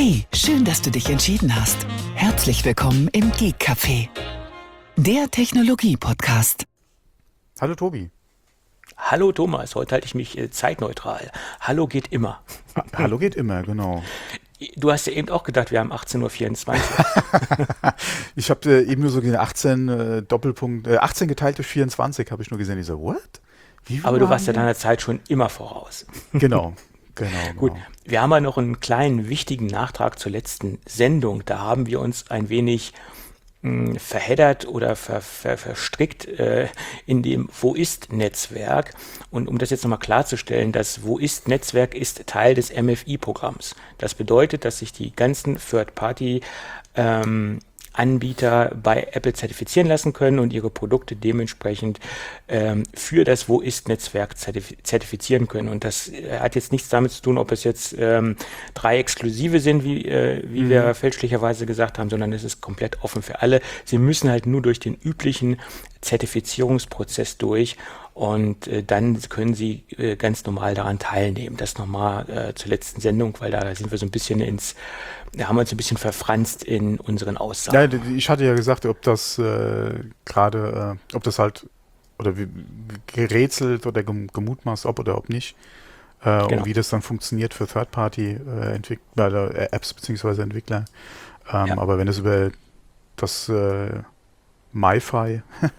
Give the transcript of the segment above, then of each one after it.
Hey, schön, dass du dich entschieden hast. Herzlich willkommen im Geek Café, der Technologie-Podcast. Hallo Tobi. Hallo Thomas, heute halte ich mich zeitneutral. Hallo geht immer. Hallo geht immer, genau. Du hast ja eben auch gedacht, wir haben 18.24 Uhr. Ich habe eben nur so gesehen, 18 geteilt durch 24 habe ich nur gesehen. Ich so, what? Aber du warst ja deiner Zeit schon immer voraus. Genau. Gut, wir haben ja noch einen kleinen wichtigen Nachtrag zur letzten Sendung. Da haben wir uns ein wenig verheddert oder verstrickt in dem Wo-ist-Netzwerk. Und um das jetzt nochmal klarzustellen, das Wo-ist-Netzwerk ist Teil des MFI-Programms. Das bedeutet, dass sich die ganzen Third-Party Anbieter bei Apple zertifizieren lassen können und ihre Produkte dementsprechend für das Wo-ist-Netzwerk zertifizieren können. Und das hat jetzt nichts damit zu tun, ob es jetzt 3 Exklusive sind, wie wir fälschlicherweise gesagt haben, sondern es ist komplett offen für alle. Sie müssen halt nur durch den üblichen Zertifizierungsprozess durch und dann können Sie ganz normal daran teilnehmen. Das nochmal zur letzten Sendung, weil da sind wir so ein bisschen haben wir uns ein bisschen verfranst in unseren Aussagen. Ja, ich hatte ja gesagt, ob das ob das halt oder gerätselt oder gemutmaßt, ob oder ob nicht. Genau. Und wie das dann funktioniert für Third-Party Apps bzw. Entwickler. Ja. Aber wenn es über das MiFi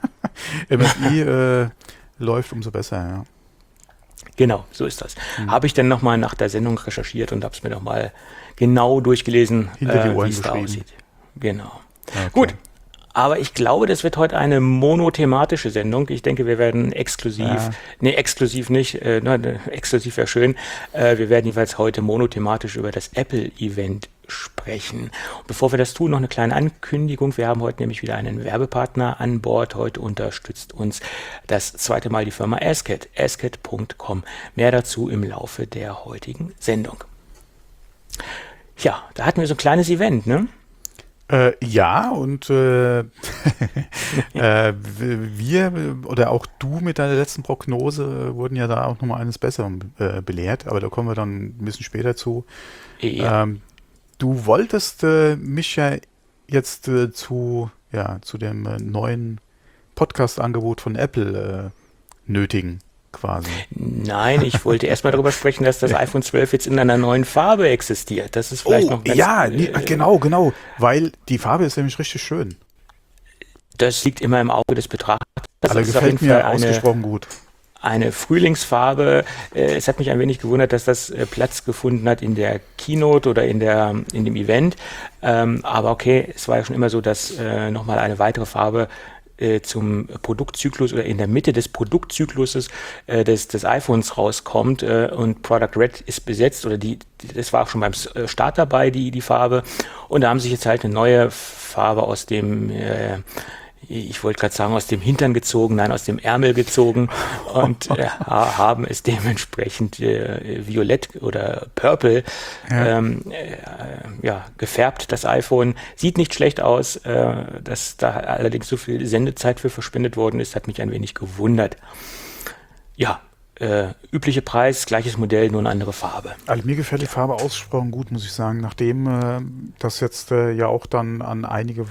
MFI läuft, umso besser, ja. Genau, so ist das. Habe ich dann nochmal nach der Sendung recherchiert und habe es mir nochmal genau durchgelesen, Hinter die Ohren wie es da geschrieben. aussieht. Genau. Okay. Gut, aber ich glaube, das wird heute eine monothematische Sendung. Ich denke, wir werden exklusiv nicht, exklusiv wäre schön. Wir werden jeweils heute monothematisch über das Apple-Event sprechen. Und bevor wir das tun, noch eine kleine Ankündigung. Wir haben heute nämlich wieder einen Werbepartner an Bord. Heute unterstützt uns das zweite Mal die Firma Asket, asket.com. Mehr dazu im Laufe der heutigen Sendung. Ja, da hatten wir so ein kleines Event, ne? Ja, und wir oder auch du mit deiner letzten Prognose wurden ja da auch nochmal eines Besseren belehrt, aber da kommen wir dann ein bisschen später zu. Ja. Du wolltest mich ja jetzt zu dem neuen Podcast-Angebot von Apple nötigen, quasi. Nein, ich wollte erstmal darüber sprechen, dass das iPhone 12 jetzt in einer neuen Farbe existiert. Das ist vielleicht noch ganz... Ja, genau, weil die Farbe ist nämlich richtig schön. Das liegt immer im Auge des Betrachters. Also das gefällt mir ausgesprochen gut. Eine Frühlingsfarbe. Es hat mich ein wenig gewundert, dass das Platz gefunden hat in der Keynote oder in dem Event. Aber okay, es war ja schon immer so, dass nochmal eine weitere Farbe zum Produktzyklus oder in der Mitte des Produktzykluses des iPhones rauskommt und Product Red ist besetzt oder das war auch schon beim Start dabei, die Farbe. Und da haben sich jetzt halt eine neue Farbe aus dem ich wollte gerade sagen, aus dem Hintern gezogen, nein, aus dem Ärmel gezogen und haben es dementsprechend violett oder purple gefärbt, das iPhone. Sieht nicht schlecht aus, dass da allerdings so viel Sendezeit für verschwendet worden ist, hat mich ein wenig gewundert. Ja, übliche Preis, gleiches Modell, nur eine andere Farbe. Also mir gefällt die Farbe ausgesprochen gut, muss ich sagen, nachdem das jetzt ja auch dann an einige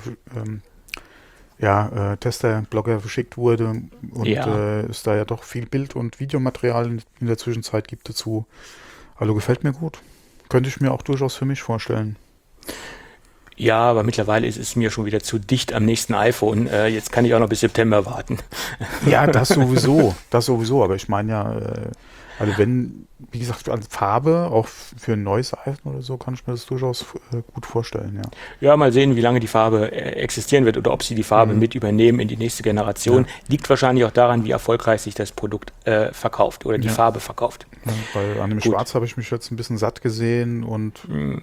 Tester, Blogger verschickt wurde und es da ja doch viel Bild- und Videomaterial in der Zwischenzeit gibt dazu. Also gefällt mir gut. Könnte ich mir auch durchaus für mich vorstellen. Ja, aber mittlerweile ist es mir schon wieder zu dicht am nächsten iPhone. Jetzt kann ich auch noch bis September warten. Ja, das sowieso. Aber ich meine ja, also wenn, wie gesagt, als Farbe, auch für ein neues iPhone oder so, kann ich mir das durchaus gut vorstellen, ja. Ja, mal sehen, wie lange die Farbe existieren wird oder ob sie die Farbe mit übernehmen in die nächste Generation. Ja. Liegt wahrscheinlich auch daran, wie erfolgreich sich das Produkt verkauft oder die Farbe verkauft. Ja, weil an dem Schwarz habe ich mich jetzt ein bisschen satt gesehen und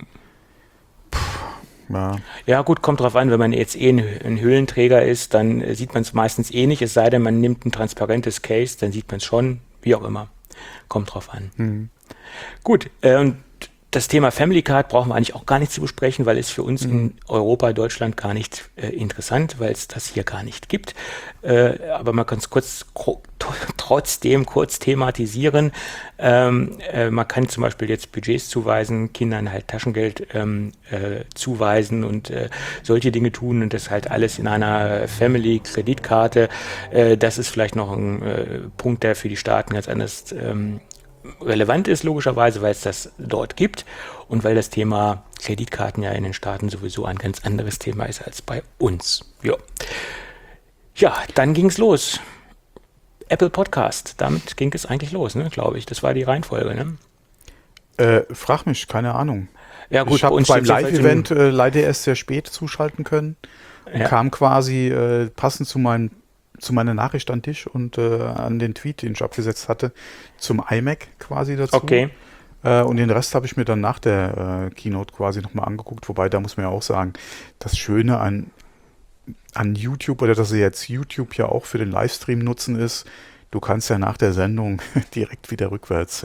Ja gut, kommt drauf an, wenn man jetzt ein Hüllenträger ist, dann sieht man es meistens nicht, es sei denn, man nimmt ein transparentes Case, dann sieht man es schon, wie auch immer. Kommt drauf an. Gut, und Das Thema Family Card brauchen wir eigentlich auch gar nicht zu besprechen, weil es für uns in Europa, Deutschland gar nicht interessant, weil es das hier gar nicht gibt. Aber man kann es trotzdem kurz thematisieren. Man kann zum Beispiel jetzt Budgets zuweisen, Kindern halt Taschengeld zuweisen und solche Dinge tun und das halt alles in einer Family-Kreditkarte. Das ist vielleicht noch ein Punkt, der für die Staaten ganz anders relevant ist, logischerweise, weil es das dort gibt und weil das Thema Kreditkarten ja in den Staaten sowieso ein ganz anderes Thema ist als bei uns. Ja, dann ging es los. Apple Podcast, damit ging es eigentlich los, ne, glaube ich. Das war die Reihenfolge, ne? Frag mich, keine Ahnung. Ja, gut, ich habe beim Live-Event leider erst sehr spät zuschalten können. Und kam quasi passend zu meiner Nachricht an dich und an den Tweet, den ich abgesetzt hatte, zum iMac quasi dazu. Okay. Und den Rest habe ich mir dann nach der Keynote quasi nochmal angeguckt. Wobei, da muss man ja auch sagen, das Schöne an YouTube oder dass sie jetzt YouTube ja auch für den Livestream nutzen ist, du kannst ja nach der Sendung direkt wieder rückwärts.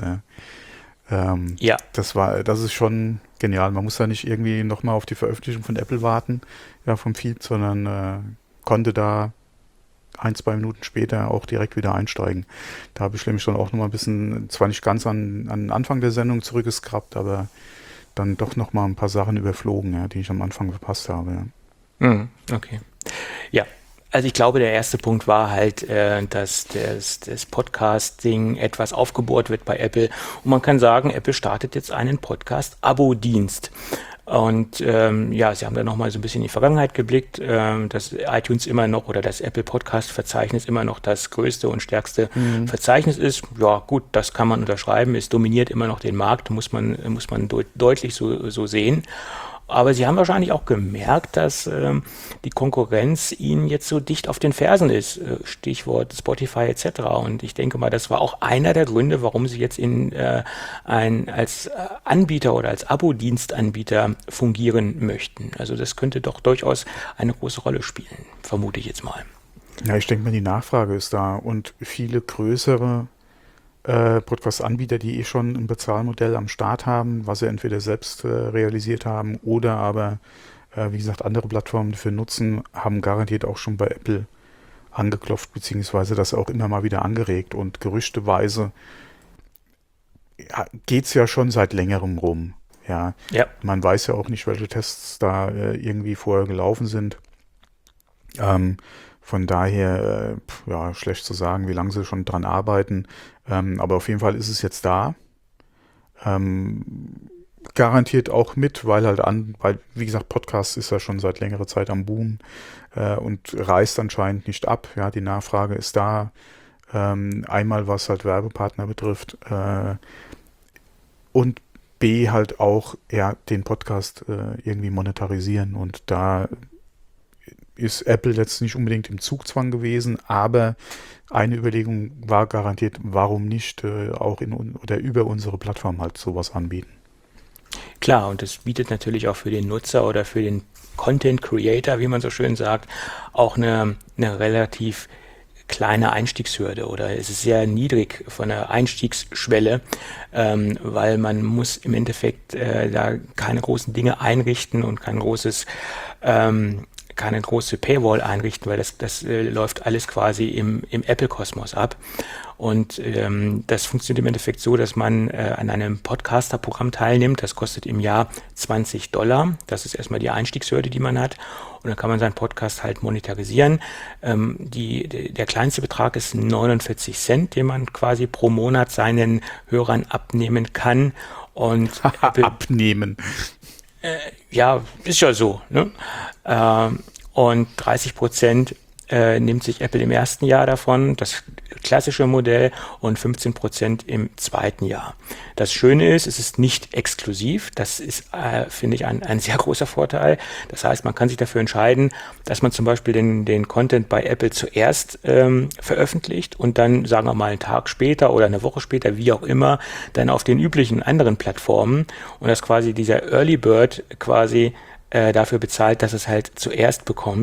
Das ist schon genial. Man muss da nicht irgendwie nochmal auf die Veröffentlichung von Apple warten, ja, vom Feed, sondern konnte da 1-2 Minuten später auch direkt wieder einsteigen. Da habe ich nämlich dann auch nochmal ein bisschen, zwar nicht ganz an den Anfang der Sendung zurückgescrubbt, aber dann doch nochmal ein paar Sachen überflogen, ja, die ich am Anfang verpasst habe. Ja. Okay. Ja, also ich glaube, der erste Punkt war halt, dass das Podcasting etwas aufgebohrt wird bei Apple. Und man kann sagen, Apple startet jetzt einen Podcast-Abo-Dienst. Und sie haben da nochmal so ein bisschen in die Vergangenheit geblickt, dass iTunes immer noch oder das Apple Podcast Verzeichnis immer noch das größte und stärkste Verzeichnis ist. Ja gut, das kann man unterschreiben, es dominiert immer noch den Markt, muss man deutlich so sehen. Aber sie haben wahrscheinlich auch gemerkt, dass die Konkurrenz ihnen jetzt so dicht auf den Fersen ist. Stichwort Spotify etc. Und ich denke mal, das war auch einer der Gründe, warum sie jetzt als Anbieter oder als Abo-Dienstanbieter fungieren möchten. Also das könnte doch durchaus eine große Rolle spielen, vermute ich jetzt mal. Ja, ich denke mal, die Nachfrage ist da und viele größere Podcast-Anbieter, die schon ein Bezahlmodell am Start haben, was sie entweder selbst realisiert haben oder aber, wie gesagt, andere Plattformen dafür nutzen, haben garantiert auch schon bei Apple angeklopft, beziehungsweise das auch immer mal wieder angeregt. Und gerüchteweise geht es ja schon seit längerem rum. Ja. Man weiß ja auch nicht, welche Tests da irgendwie vorher gelaufen sind. Von daher, schlecht zu sagen, wie lange sie schon dran arbeiten. Aber auf jeden Fall ist es jetzt da. Garantiert auch mit, weil wie gesagt, Podcast ist ja schon seit längerer Zeit am Boom und reißt anscheinend nicht ab. Ja, die Nachfrage ist da. Einmal, was halt Werbepartner betrifft. Und B, halt auch den Podcast irgendwie monetarisieren. Und da ist Apple jetzt nicht unbedingt im Zugzwang gewesen, aber eine Überlegung war garantiert, warum nicht auch über unsere Plattform halt sowas anbieten. Klar, und das bietet natürlich auch für den Nutzer oder für den Content Creator, wie man so schön sagt, auch eine relativ kleine Einstiegshürde oder es ist sehr niedrig von der Einstiegsschwelle, weil man muss im Endeffekt da keine großen Dinge einrichten und keine große Paywall einrichten, weil das läuft alles quasi im Apple-Kosmos ab. Und das funktioniert im Endeffekt so, dass man an einem Podcaster-Programm teilnimmt. Das kostet im Jahr $20. Das ist erstmal die Einstiegshürde, die man hat. Und dann kann man seinen Podcast halt monetarisieren. Der kleinste Betrag ist 49 Cent, den man quasi pro Monat seinen Hörern abnehmen kann. Und abnehmen. Ja, ist ja so, ne? Und 30% nimmt sich Apple im ersten Jahr davon, das klassische Modell, und 15% im zweiten Jahr. Das Schöne ist, es ist nicht exklusiv. Das ist, finde ich, ein sehr großer Vorteil. Das heißt, man kann sich dafür entscheiden, dass man zum Beispiel den Content bei Apple zuerst veröffentlicht und dann, sagen wir mal, einen Tag später oder eine Woche später, wie auch immer, dann auf den üblichen anderen Plattformen, und dass quasi dieser Early Bird quasi dafür bezahlt, dass es halt zuerst bekommt.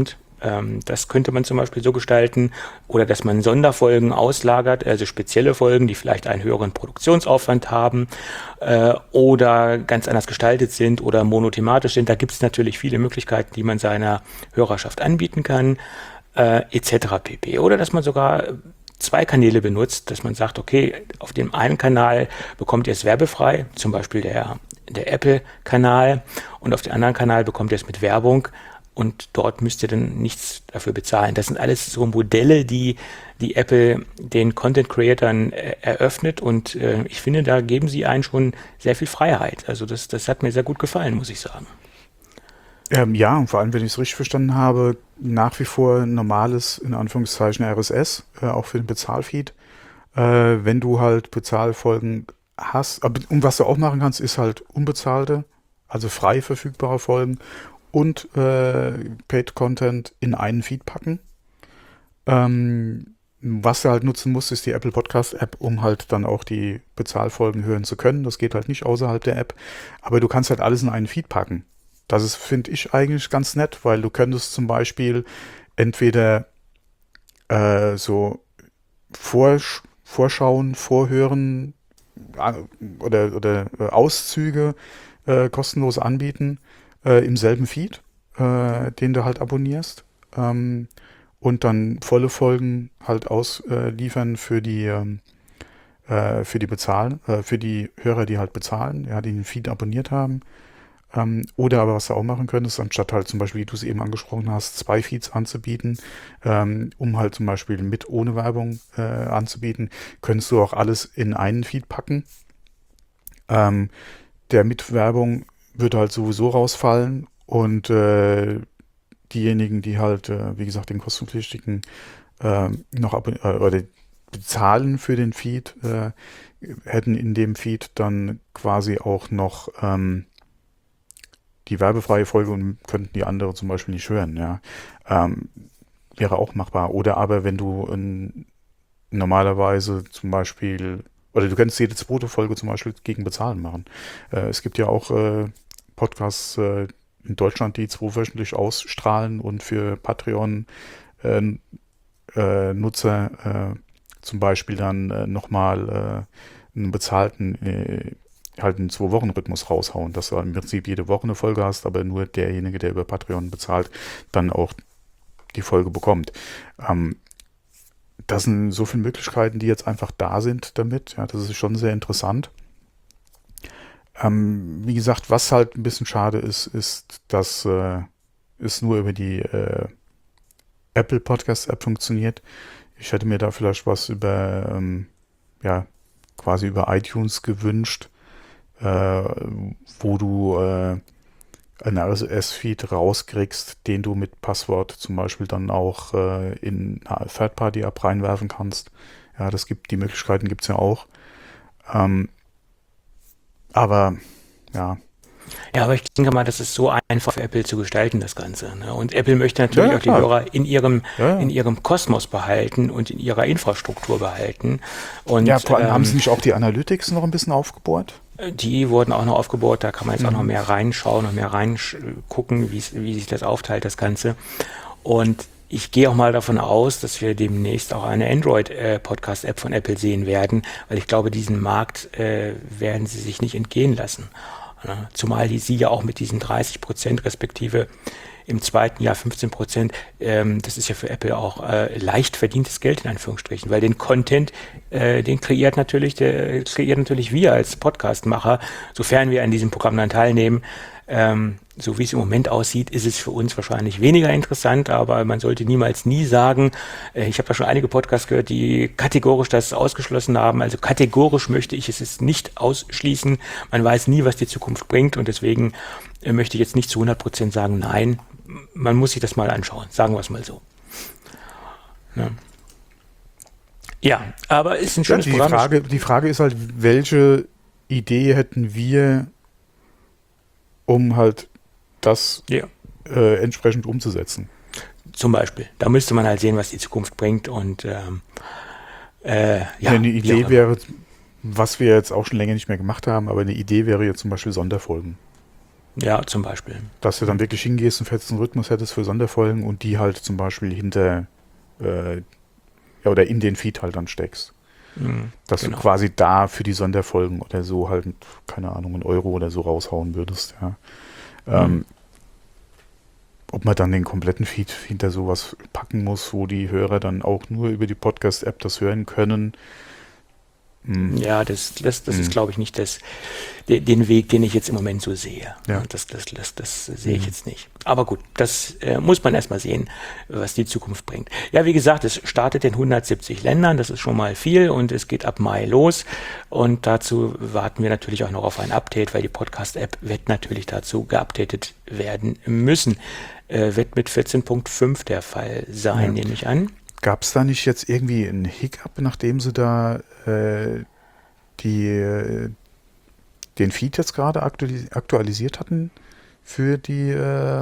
Das könnte man zum Beispiel so gestalten, oder dass man Sonderfolgen auslagert, also spezielle Folgen, die vielleicht einen höheren Produktionsaufwand haben oder ganz anders gestaltet sind oder monothematisch sind. Da gibt es natürlich viele Möglichkeiten, die man seiner Hörerschaft anbieten kann, etc. pp. Oder dass man sogar 2 Kanäle benutzt, dass man sagt, okay, auf dem einen Kanal bekommt ihr es werbefrei, zum Beispiel der Apple-Kanal, und auf dem anderen Kanal bekommt ihr es mit Werbung und dort müsst ihr dann nichts dafür bezahlen. Das sind alles so Modelle, die Apple den Content-Creatern eröffnet, und ich finde, da geben sie einen schon sehr viel Freiheit. Also das hat mir sehr gut gefallen, muss ich sagen. Ja, und vor allem, wenn ich es richtig verstanden habe, nach wie vor normales, in Anführungszeichen, RSS, auch für den Bezahlfeed. Wenn du halt Bezahlfolgen hast, und was du auch machen kannst, ist halt unbezahlte, also frei verfügbare Folgen und Paid Content in einen Feed packen. Was du halt nutzen musst, ist die Apple Podcast App, um halt dann auch die Bezahlfolgen hören zu können. Das geht halt nicht außerhalb der App, aber du kannst halt alles in einen Feed packen. Das ist, finde ich, eigentlich ganz nett, weil du könntest zum Beispiel entweder so Vorschauen, Vorhören oder Auszüge kostenlos anbieten im selben Feed, den du halt abonnierst, und dann volle Folgen halt ausliefern für die für die Hörer, die halt bezahlen, ja, die den Feed abonniert haben. Oder aber was du auch machen könntest, anstatt halt zum Beispiel, wie du es eben angesprochen hast, 2 Feeds anzubieten, um halt zum Beispiel mit ohne Werbung anzubieten, könntest du auch alles in einen Feed packen. Der mit Werbung würde halt sowieso rausfallen, und diejenigen, die halt, wie gesagt, den kostenpflichtigen noch oder bezahlen für den Feed, hätten in dem Feed dann quasi auch noch die werbefreie Folge und könnten die andere zum Beispiel nicht hören, ja. Wäre auch machbar. Oder aber wenn du normalerweise zum Beispiel, oder du könntest jede zweite Folge zum Beispiel gegen Bezahlen machen. Es gibt ja auch Podcasts in Deutschland, die zweiwöchentlich ausstrahlen und für Patreon Nutzer zum Beispiel dann nochmal einen bezahlten halt einen 2-Wochen-Rhythmus raushauen, dass du im Prinzip jede Woche eine Folge hast, aber nur derjenige, der über Patreon bezahlt, dann auch die Folge bekommt. Das sind so viele Möglichkeiten, die jetzt einfach da sind damit. Ja, das ist schon sehr interessant. Wie gesagt, was halt ein bisschen schade ist, dass es nur über die Apple Podcast App funktioniert. Ich hätte mir da vielleicht was über quasi über iTunes gewünscht, wo du einen RSS-Feed rauskriegst, den du mit Passwort zum Beispiel dann auch in eine Third-Party-App reinwerfen kannst. Ja, die Möglichkeiten gibt es ja auch. Aber ja. Ja, aber ich denke mal, das ist so einfach für Apple zu gestalten, das Ganze. Ne? Und Apple möchte natürlich auch die Hörer in ihrem Kosmos behalten und in ihrer Infrastruktur behalten. Und, ja, vor allem haben sie nicht auch die Analytics noch ein bisschen aufgebohrt? Die wurden auch noch aufgebaut, da kann man jetzt auch noch mehr reinschauen und mehr reingucken, wie sich das aufteilt, das Ganze. Und ich gehe auch mal davon aus, dass wir demnächst auch eine Android-Podcast-App von Apple sehen werden, weil ich glaube, diesen Markt werden sie sich nicht entgehen lassen. Zumal sie ja auch mit diesen 30% respektive im zweiten Jahr 15%, das ist ja für Apple auch leicht verdientes Geld in Anführungsstrichen, weil den Content, den kreiert natürlich wir als Podcastmacher, sofern wir an diesem Programm dann teilnehmen. So wie es im Moment aussieht, ist es für uns wahrscheinlich weniger interessant, aber man sollte niemals nie sagen, ich habe da schon einige Podcasts gehört, die kategorisch das ausgeschlossen haben, also kategorisch möchte ich es jetzt nicht ausschließen, man weiß nie, was die Zukunft bringt, und deswegen möchte ich jetzt nicht zu 100% sagen, nein, man muss sich das mal anschauen, sagen wir es mal so. Ja, aber ist ein schönes Programm. Die Frage ist halt, welche Idee hätten wir, um halt das entsprechend umzusetzen. Zum Beispiel. Da müsste man halt sehen, was die Zukunft bringt. Und eine Idee wäre, was wir jetzt auch schon länger nicht mehr gemacht haben, aber eine Idee wäre jetzt zum Beispiel Sonderfolgen. Ja, zum Beispiel. Dass du dann wirklich hingehst und festen Rhythmus hättest für Sonderfolgen und die halt zum Beispiel hinter oder in den Feed halt dann steckst. Dass du quasi da für die Sonderfolgen oder so halt, keine Ahnung, €1 oder so raushauen würdest, ja. Ob man dann den kompletten Feed hinter sowas packen muss, wo die Hörer dann auch nur über die Podcast-App das hören können. Ja, das ist, glaube ich, nicht den Weg, den ich jetzt im Moment so sehe. Ja. Das sehe ich jetzt nicht. Aber gut, das muss man erstmal sehen, was die Zukunft bringt. Ja, wie gesagt, es startet in 170 Ländern, das ist schon mal viel und es geht ab Mai los. Und dazu warten wir natürlich auch noch auf ein Update, weil die Podcast-App wird natürlich dazu geupdatet werden müssen. Wird mit 14.5 der Fall sein, nehme ich an. Gab es da nicht jetzt irgendwie einen Hiccup, nachdem sie da den Feed jetzt gerade aktualisiert hatten für die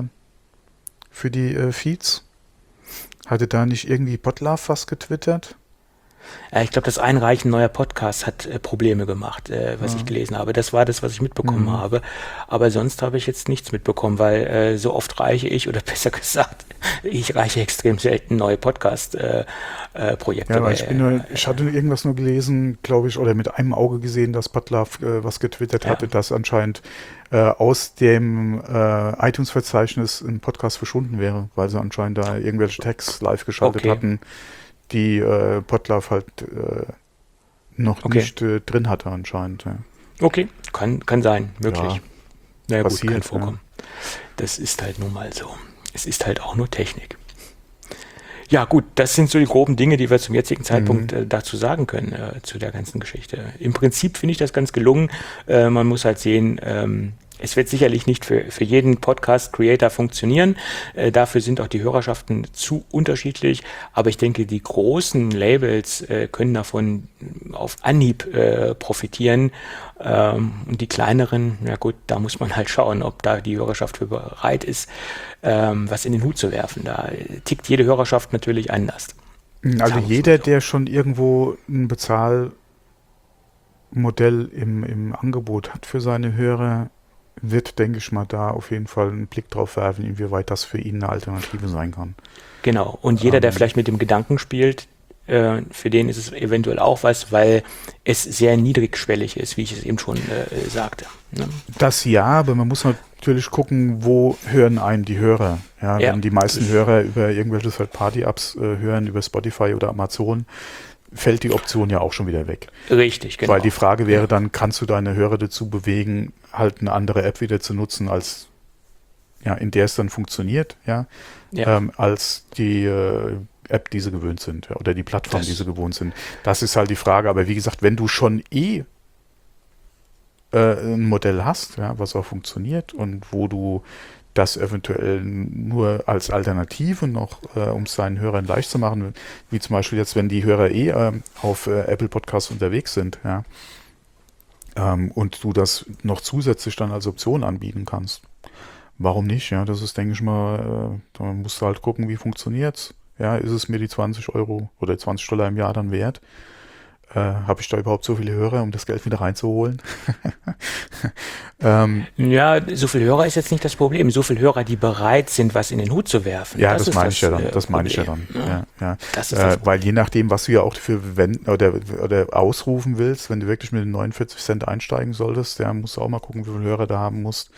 Feeds? Hatte da nicht irgendwie Podlove was getwittert? Ich glaube, das Einreichen neuer Podcasts hat Probleme gemacht, was ich gelesen habe. Das war das, was ich mitbekommen habe. Aber sonst habe ich jetzt nichts mitbekommen, weil so oft reiche ich, oder besser gesagt, ich reiche extrem selten neue Podcast-Projekte. Ja, weil ich hatte irgendwas nur gelesen, glaube ich, oder mit einem Auge gesehen, dass Podlove was getwittert hatte, dass anscheinend aus dem iTunes-Verzeichnis ein Podcast verschwunden wäre, weil sie anscheinend da irgendwelche Tags live geschaltet hatten, die Podlove halt noch nicht drin hatte anscheinend. Ja. Okay, kann sein, möglich. Ja, naja, passiert, gut, kann vorkommen. Ja. Das ist halt nun mal so. Es ist halt auch nur Technik. Ja gut, das sind so die groben Dinge, die wir zum jetzigen Zeitpunkt dazu sagen können, zu der ganzen Geschichte. Im Prinzip finde ich das ganz gelungen. Man muss halt sehen, es wird sicherlich nicht für jeden Podcast-Creator funktionieren. Dafür sind auch die Hörerschaften zu unterschiedlich. Aber ich denke, die großen Labels können davon auf Anhieb profitieren. Und die kleineren, na gut, da muss man halt schauen, ob da die Hörerschaft für bereit ist, was in den Hut zu werfen. Da tickt jede Hörerschaft natürlich anders. Also jeder, der schon irgendwo ein Bezahlmodell im Angebot hat für seine Hörer, wird, denke ich mal, da auf jeden Fall einen Blick drauf werfen, inwieweit das für ihn eine Alternative sein kann. Genau. Und jeder, der vielleicht mit dem Gedanken spielt, für den ist es eventuell auch was, weil es sehr niedrigschwellig ist, wie ich es eben schon sagte. Ne? Das ja, aber man muss natürlich gucken, wo hören einen die Hörer. Ja, wenn die meisten Hörer über irgendwelche Third-Party-Apps hören, über Spotify oder Amazon, fällt die Option ja auch schon wieder weg. Richtig, genau. Weil die Frage wäre dann, kannst du deine Hörer dazu bewegen, halt eine andere App wieder zu nutzen, als in der es dann funktioniert, als die App, die sie gewöhnt sind, oder die Plattform, die sie gewohnt sind. Das ist halt die Frage. Aber wie gesagt, wenn du schon ein Modell hast, was auch funktioniert und wo du das eventuell nur als Alternative noch, um es seinen Hörern leicht zu machen, wie zum Beispiel jetzt, wenn die Hörer auf Apple Podcasts unterwegs sind, und du das noch zusätzlich dann als Option anbieten kannst. Warum nicht? Ja, das ist, denke ich mal, da musst du halt gucken, wie funktioniert's. Ja, ist es mir die 20 € oder $20 im Jahr dann wert? Habe ich da überhaupt so viele Hörer, um das Geld wieder reinzuholen? Ja, so viele Hörer ist jetzt nicht das Problem. So viele Hörer, die bereit sind, was in den Hut zu werfen. Ja, das meine ich ja dann. Das meine ich ja dann. Ja. Das ist weil je nachdem, was du ja auch für oder ausrufen willst, wenn du wirklich mit den 49 Cent einsteigen solltest, musst du auch mal gucken, wie viele Hörer da haben musst,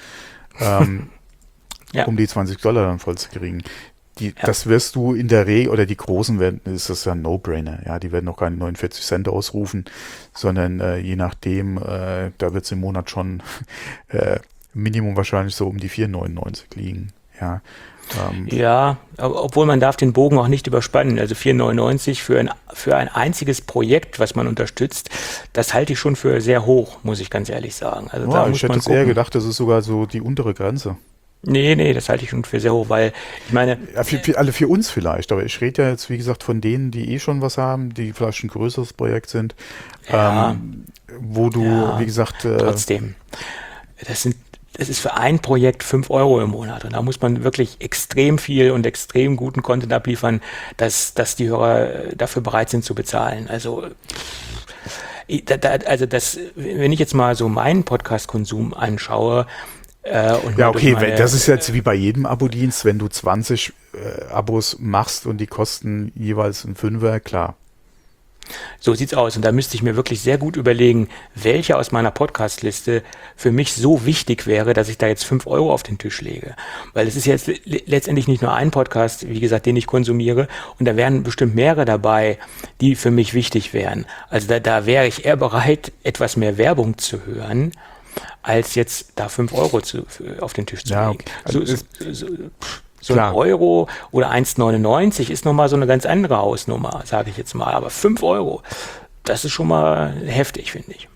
um die $20 dann voll zu kriegen. Das wirst du in der Regel, oder die Großen ist das ja ein No-Brainer. Ja, die werden noch keine 49 Cent ausrufen, sondern je nachdem, da wird es im Monat schon Minimum wahrscheinlich so um die 4,99 liegen. Ja, obwohl man darf den Bogen auch nicht überspannen. Also 4,99 für ein einziges Projekt, was man unterstützt, das halte ich schon für sehr hoch, muss ich ganz ehrlich sagen. Also da muss ich hätte man jetzt eher gedacht, das ist sogar so die untere Grenze. Nee, das halte ich schon für sehr hoch, weil ich meine... Ja, für uns vielleicht, aber ich rede ja jetzt, wie gesagt, von denen, die schon was haben, die vielleicht ein größeres Projekt sind, wo du, wie gesagt... trotzdem, das ist für ein Projekt 5 € im Monat und da muss man wirklich extrem viel und extrem guten Content abliefern, dass die Hörer dafür bereit sind zu bezahlen. Also wenn ich jetzt mal so meinen Podcast-Konsum anschaue, Ja, okay, das ist jetzt wie bei jedem Abo-Dienst, wenn du 20 Abos machst und die kosten jeweils einen Fünfer, klar. So sieht's aus. Und da müsste ich mir wirklich sehr gut überlegen, welche aus meiner Podcast-Liste für mich so wichtig wäre, dass ich da jetzt 5 Euro auf den Tisch lege. Weil es ist jetzt letztendlich nicht nur ein Podcast, wie gesagt, den ich konsumiere. Und da wären bestimmt mehrere dabei, die für mich wichtig wären. Also da wäre ich eher bereit, etwas mehr Werbung zu hören, als jetzt da 5 Euro auf den Tisch zu legen. So ein Euro oder 1,99 ist nochmal so eine ganz andere Hausnummer, sage ich jetzt mal. Aber 5 Euro, das ist schon mal heftig, finde ich.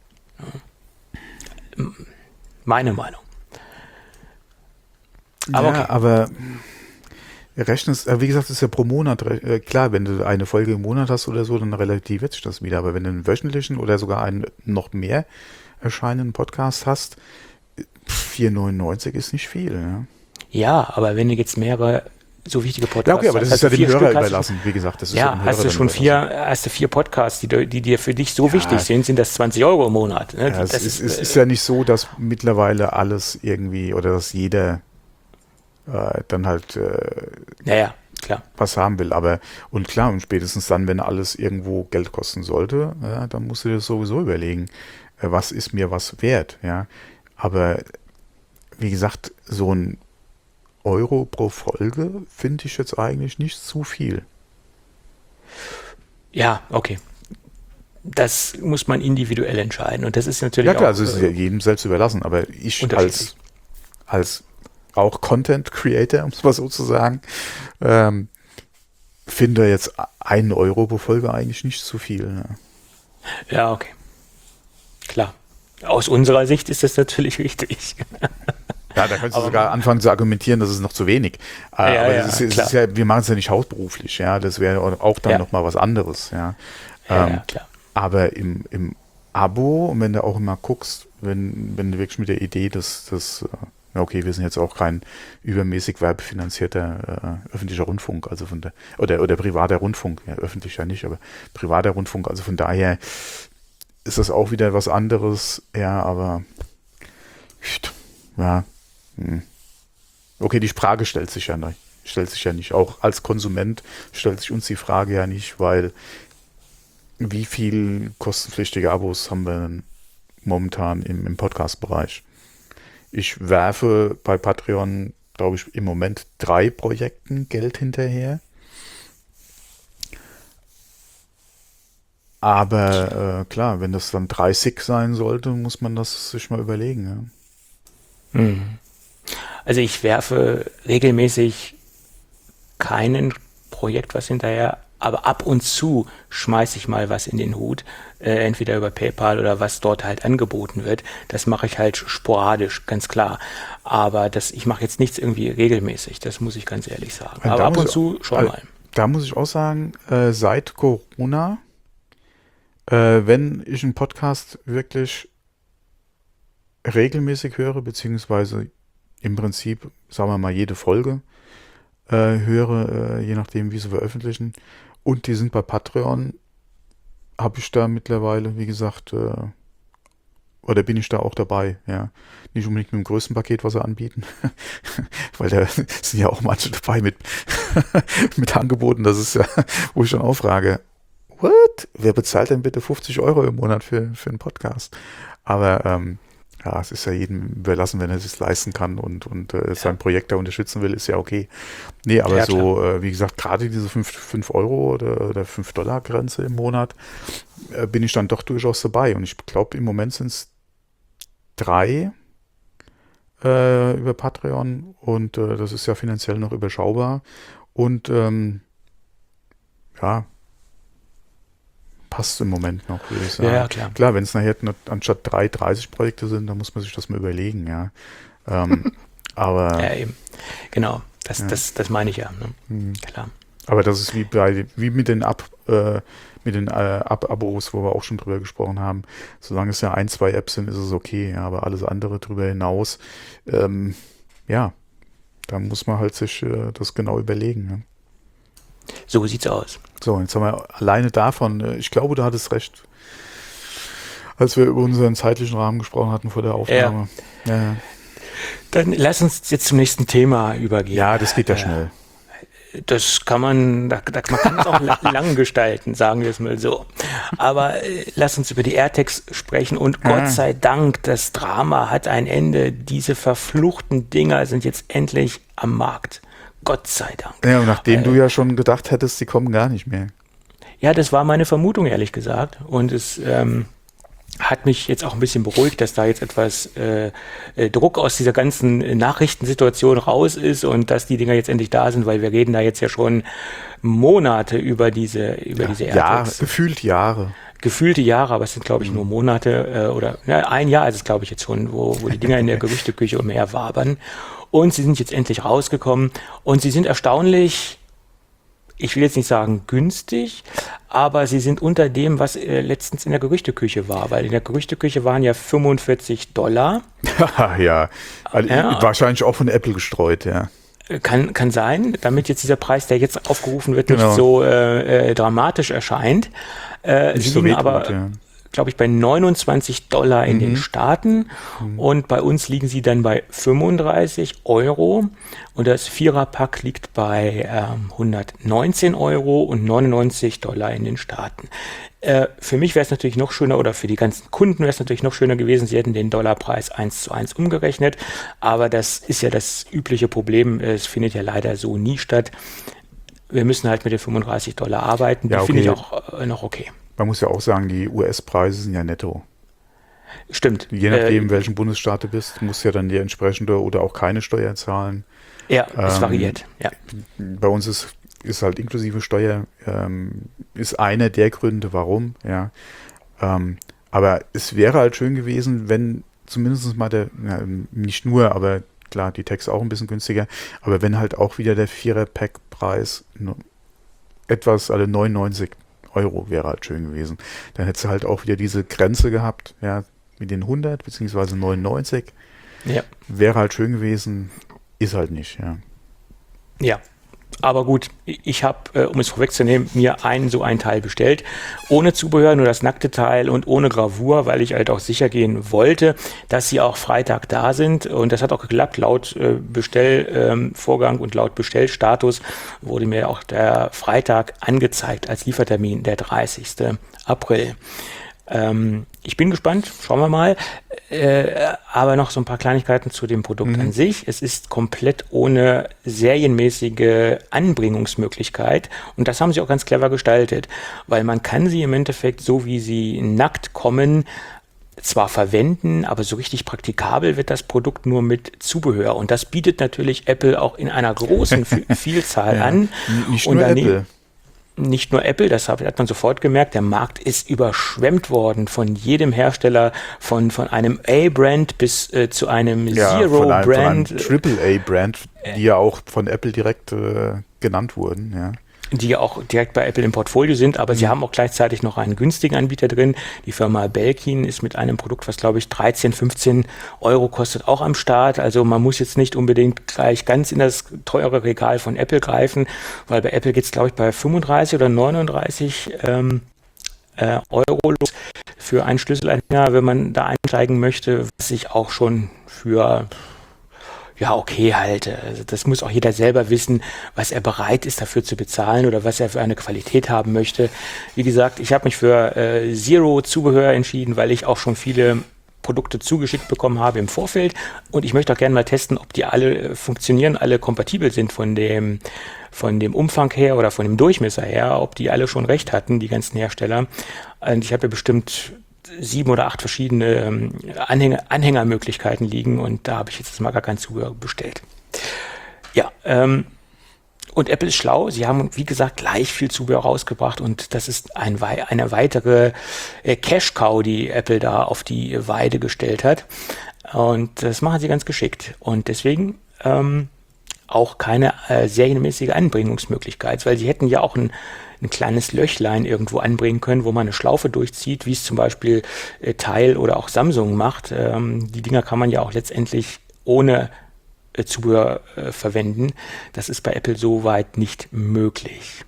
Ja. Meine Meinung. Aber ja, okay. Aber rechnest, wie gesagt, das ist ja pro Monat, klar, wenn du eine Folge im Monat hast oder so, dann relativiert sich das wieder. Aber wenn du einen wöchentlichen oder sogar einen noch mehr erscheinenden Podcast hast, 4,99 ist nicht viel, ja. Ja, aber wenn du jetzt mehrere so wichtige Podcasts ja, okay, aber das ist ja dem Hörer überlassen, wie gesagt. Das ist ja, hast du schon 4 Podcasts, die dir für dich so wichtig sind das 20 Euro im Monat. Ne? Ja, es ist ja nicht so, dass mittlerweile alles irgendwie oder dass jeder dann halt klar. was haben will. Aber und klar, und spätestens dann, wenn alles irgendwo Geld kosten sollte, dann musst du dir das sowieso überlegen, was ist mir was wert. Ja, aber wie gesagt, so ein Euro pro Folge finde ich jetzt eigentlich nicht zu viel. Ja, okay. Das muss man individuell entscheiden. Und das ist natürlich ja klar, also es ist ja jedem selbst überlassen, aber ich als auch Content Creator, um es mal so zu sagen, finde jetzt 1 Euro pro Folge eigentlich nicht zu viel. Ne? Ja, okay. Klar. Aus unserer Sicht ist das natürlich richtig. Ja, da kannst du sogar anfangen zu argumentieren, das ist noch zu wenig. Aber es ist ja, wir machen es ja nicht hauptberuflich, ja. Das wäre auch dann nochmal was anderes, ja. Klar. Aber im Abo, und wenn du auch immer guckst, wenn du wirklich mit der Idee, dass okay, wir sind jetzt auch kein übermäßig werbefinanzierter öffentlicher Rundfunk, also oder privater Rundfunk, ja, öffentlich ja nicht, aber privater Rundfunk, also von daher ist das auch wieder was anderes, ja, aber ja. Okay, die Frage stellt sich ja nicht. Auch als Konsument stellt sich uns die Frage ja nicht, weil wie viel kostenpflichtige Abos haben wir denn momentan im Podcast-Bereich? Ich werfe bei Patreon, glaube ich, im Moment 3 Projekten Geld hinterher. Aber klar, wenn das dann 30 sein sollte, muss man das sich mal überlegen. Ja. Also ich werfe regelmäßig keinen Projekt was hinterher, aber ab und zu schmeiße ich mal was in den Hut, entweder über PayPal oder was dort halt angeboten wird. Das mache ich halt sporadisch, ganz klar. Aber ich mache jetzt nichts irgendwie regelmäßig, das muss ich ganz ehrlich sagen. Aber ab und zu schon mal. Da muss ich auch sagen, seit Corona, wenn ich einen Podcast wirklich regelmäßig höre, beziehungsweise im Prinzip, sagen wir mal, jede Folge höre, je nachdem, wie sie veröffentlichen. Und die sind bei Patreon, habe ich da mittlerweile, wie gesagt, oder bin ich da auch dabei, ja. Nicht unbedingt mit dem größten Paket, was sie anbieten, weil da sind ja auch manche dabei mit, mit Angeboten, das ist ja, wo ich dann auch frage, what? Wer bezahlt denn bitte 50 Euro im Monat für einen Podcast? Aber ja, es ist ja jedem überlassen, wenn er es sich leisten kann und sein Projekt da unterstützen will, ist ja okay. Nee, aber wie gesagt, gerade diese 5 Euro oder 5 Dollar Grenze im Monat bin ich dann doch durchaus dabei. Und ich glaube, im Moment sind es 3 über Patreon und das ist ja finanziell noch überschaubar. Und ja, passt im Moment noch, würde ich sagen. Ja, klar. Klar, wenn es nachher anstatt 3 30 Projekte sind, dann muss man sich das mal überlegen, ja. Aber ja, eben. Genau, das meine ich ja. Ne? Klar. Aber das ist wie mit den Abos, wo wir auch schon drüber gesprochen haben. Solange es ja 1, 2 Apps sind, ist es okay, ja, aber alles andere drüber hinaus, ja, da muss man halt sich das genau überlegen. Ja. So sieht's aus. So, jetzt haben wir alleine davon, ich glaube, du hattest recht, als wir über unseren zeitlichen Rahmen gesprochen hatten vor der Aufnahme. Ja. Dann lass uns jetzt zum nächsten Thema übergehen. Ja, das geht ja schnell. Das kann man kann es auch lang gestalten, sagen wir es mal so. Aber lass uns über die AirTags sprechen und Gott sei Dank, das Drama hat ein Ende. Diese verfluchten Dinger sind jetzt endlich am Markt. Gott sei Dank. Ja, und nachdem du ja schon gedacht hättest, die kommen gar nicht mehr. Ja, das war meine Vermutung, ehrlich gesagt. Und es hat mich jetzt auch ein bisschen beruhigt, dass da jetzt etwas Druck aus dieser ganzen Nachrichtensituation raus ist und dass die Dinger jetzt endlich da sind, weil wir reden da jetzt ja schon Monate über diese AirTags. Ja, gefühlt Jahre. Gefühlte Jahre, aber es sind, glaube ich, nur Monate oder ein Jahr ist es, glaube ich, jetzt schon, wo die Dinger in der Gerüchteküche umherwabern. Und sie sind jetzt endlich rausgekommen und sie sind erstaunlich, ich will jetzt nicht sagen günstig, aber sie sind unter dem, was letztens in der Gerüchteküche war, weil in der Gerüchteküche waren ja $45. Ja, wahrscheinlich auch von Apple gestreut, ja. Kann sein, damit jetzt dieser Preis, der jetzt aufgerufen wird, nicht so dramatisch erscheint. Sie liegen aber, glaube ich, bei $29 in den Staaten und bei uns liegen sie dann bei €35 und das Viererpack liegt bei €119 und $99 in den Staaten. Für mich wäre es natürlich noch schöner oder für die ganzen Kunden wäre es natürlich noch schöner gewesen, sie hätten den Dollarpreis 1:1 umgerechnet, aber das ist ja das übliche Problem, es findet ja leider so nie statt. Wir müssen halt mit den $35 arbeiten, die finde ich auch noch okay. Man muss ja auch sagen, die US-Preise sind ja netto. Stimmt. Je nachdem, welchen Bundesstaat du bist, musst du ja dann die entsprechende oder auch keine Steuer zahlen. Ja, es variiert. Ja. Bei uns ist halt inklusive Steuer, ist einer der Gründe, warum. Ja. Aber es wäre halt schön gewesen, wenn zumindest mal nicht nur, aber klar, die Tags auch ein bisschen günstiger, aber wenn halt auch wieder der Vierer-Pack-Preis etwas, alle €99 wäre halt schön gewesen. Dann hättest du halt auch wieder diese Grenze gehabt, ja, mit den 100 bzw. 99. Ja. Wäre halt schön gewesen, ist halt nicht, ja. Ja, aber gut, ich habe, um es vorwegzunehmen, mir ein Teil bestellt, ohne Zubehör, nur das nackte Teil und ohne Gravur, weil ich halt auch sicher gehen wollte, dass sie auch Freitag da sind und das hat auch geklappt. Laut Bestellvorgang und laut Bestellstatus wurde mir auch der Freitag angezeigt als Liefertermin, der 30. April. Ich bin gespannt, schauen wir mal. Aber noch so ein paar Kleinigkeiten zu dem Produkt an sich. Es ist komplett ohne serienmäßige Anbringungsmöglichkeit und das haben sie auch ganz clever gestaltet, weil man kann sie im Endeffekt, so wie sie nackt kommen, zwar verwenden, aber so richtig praktikabel wird das Produkt nur mit Zubehör und das bietet natürlich Apple auch in einer großen Vielzahl an. Nicht nur Apple. Nicht nur Apple, das hat man sofort gemerkt, der Markt ist überschwemmt worden von jedem Hersteller, von einem A-Brand bis zu einem Zero-Brand. Von einem Triple-A-Brand, die ja auch von Apple direkt genannt wurden, ja. Die ja auch direkt bei Apple im Portfolio sind, aber sie haben auch gleichzeitig noch einen günstigen Anbieter drin. Die Firma Belkin ist mit einem Produkt, was glaube ich 13, 15 Euro kostet, auch am Start. Also man muss jetzt nicht unbedingt gleich ganz in das teure Regal von Apple greifen, weil bei Apple geht es glaube ich bei 35 oder 39 Euro los für einen Schlüsselanhänger, wenn man da einsteigen möchte, was ich auch schon für okay halte. Also das muss auch jeder selber wissen, was er bereit ist dafür zu bezahlen oder was er für eine Qualität haben möchte. Wie gesagt, ich habe mich für Zero-Zubehör entschieden, weil ich auch schon viele Produkte zugeschickt bekommen habe im Vorfeld und ich möchte auch gerne mal testen, ob die alle funktionieren, alle kompatibel sind von dem Umfang her oder von dem Durchmesser her, ob die alle schon recht hatten, die ganzen Hersteller. Und ich habe ja bestimmt 7 oder 8 verschiedene Anhängermöglichkeiten liegen und da habe ich jetzt mal gar kein Zubehör bestellt. Ja, und Apple ist schlau, sie haben, wie gesagt, gleich viel Zubehör rausgebracht und das ist eine weitere Cash-Cow, die Apple da auf die Weide gestellt hat und das machen sie ganz geschickt und deswegen auch keine serienmäßige Anbringungsmöglichkeit, weil sie hätten ja auch ein kleines Löchlein irgendwo anbringen können, wo man eine Schlaufe durchzieht, wie es zum Beispiel Teil oder auch Samsung macht. Die Dinger kann man ja auch letztendlich ohne Zubehör verwenden. Das ist bei Apple soweit nicht möglich.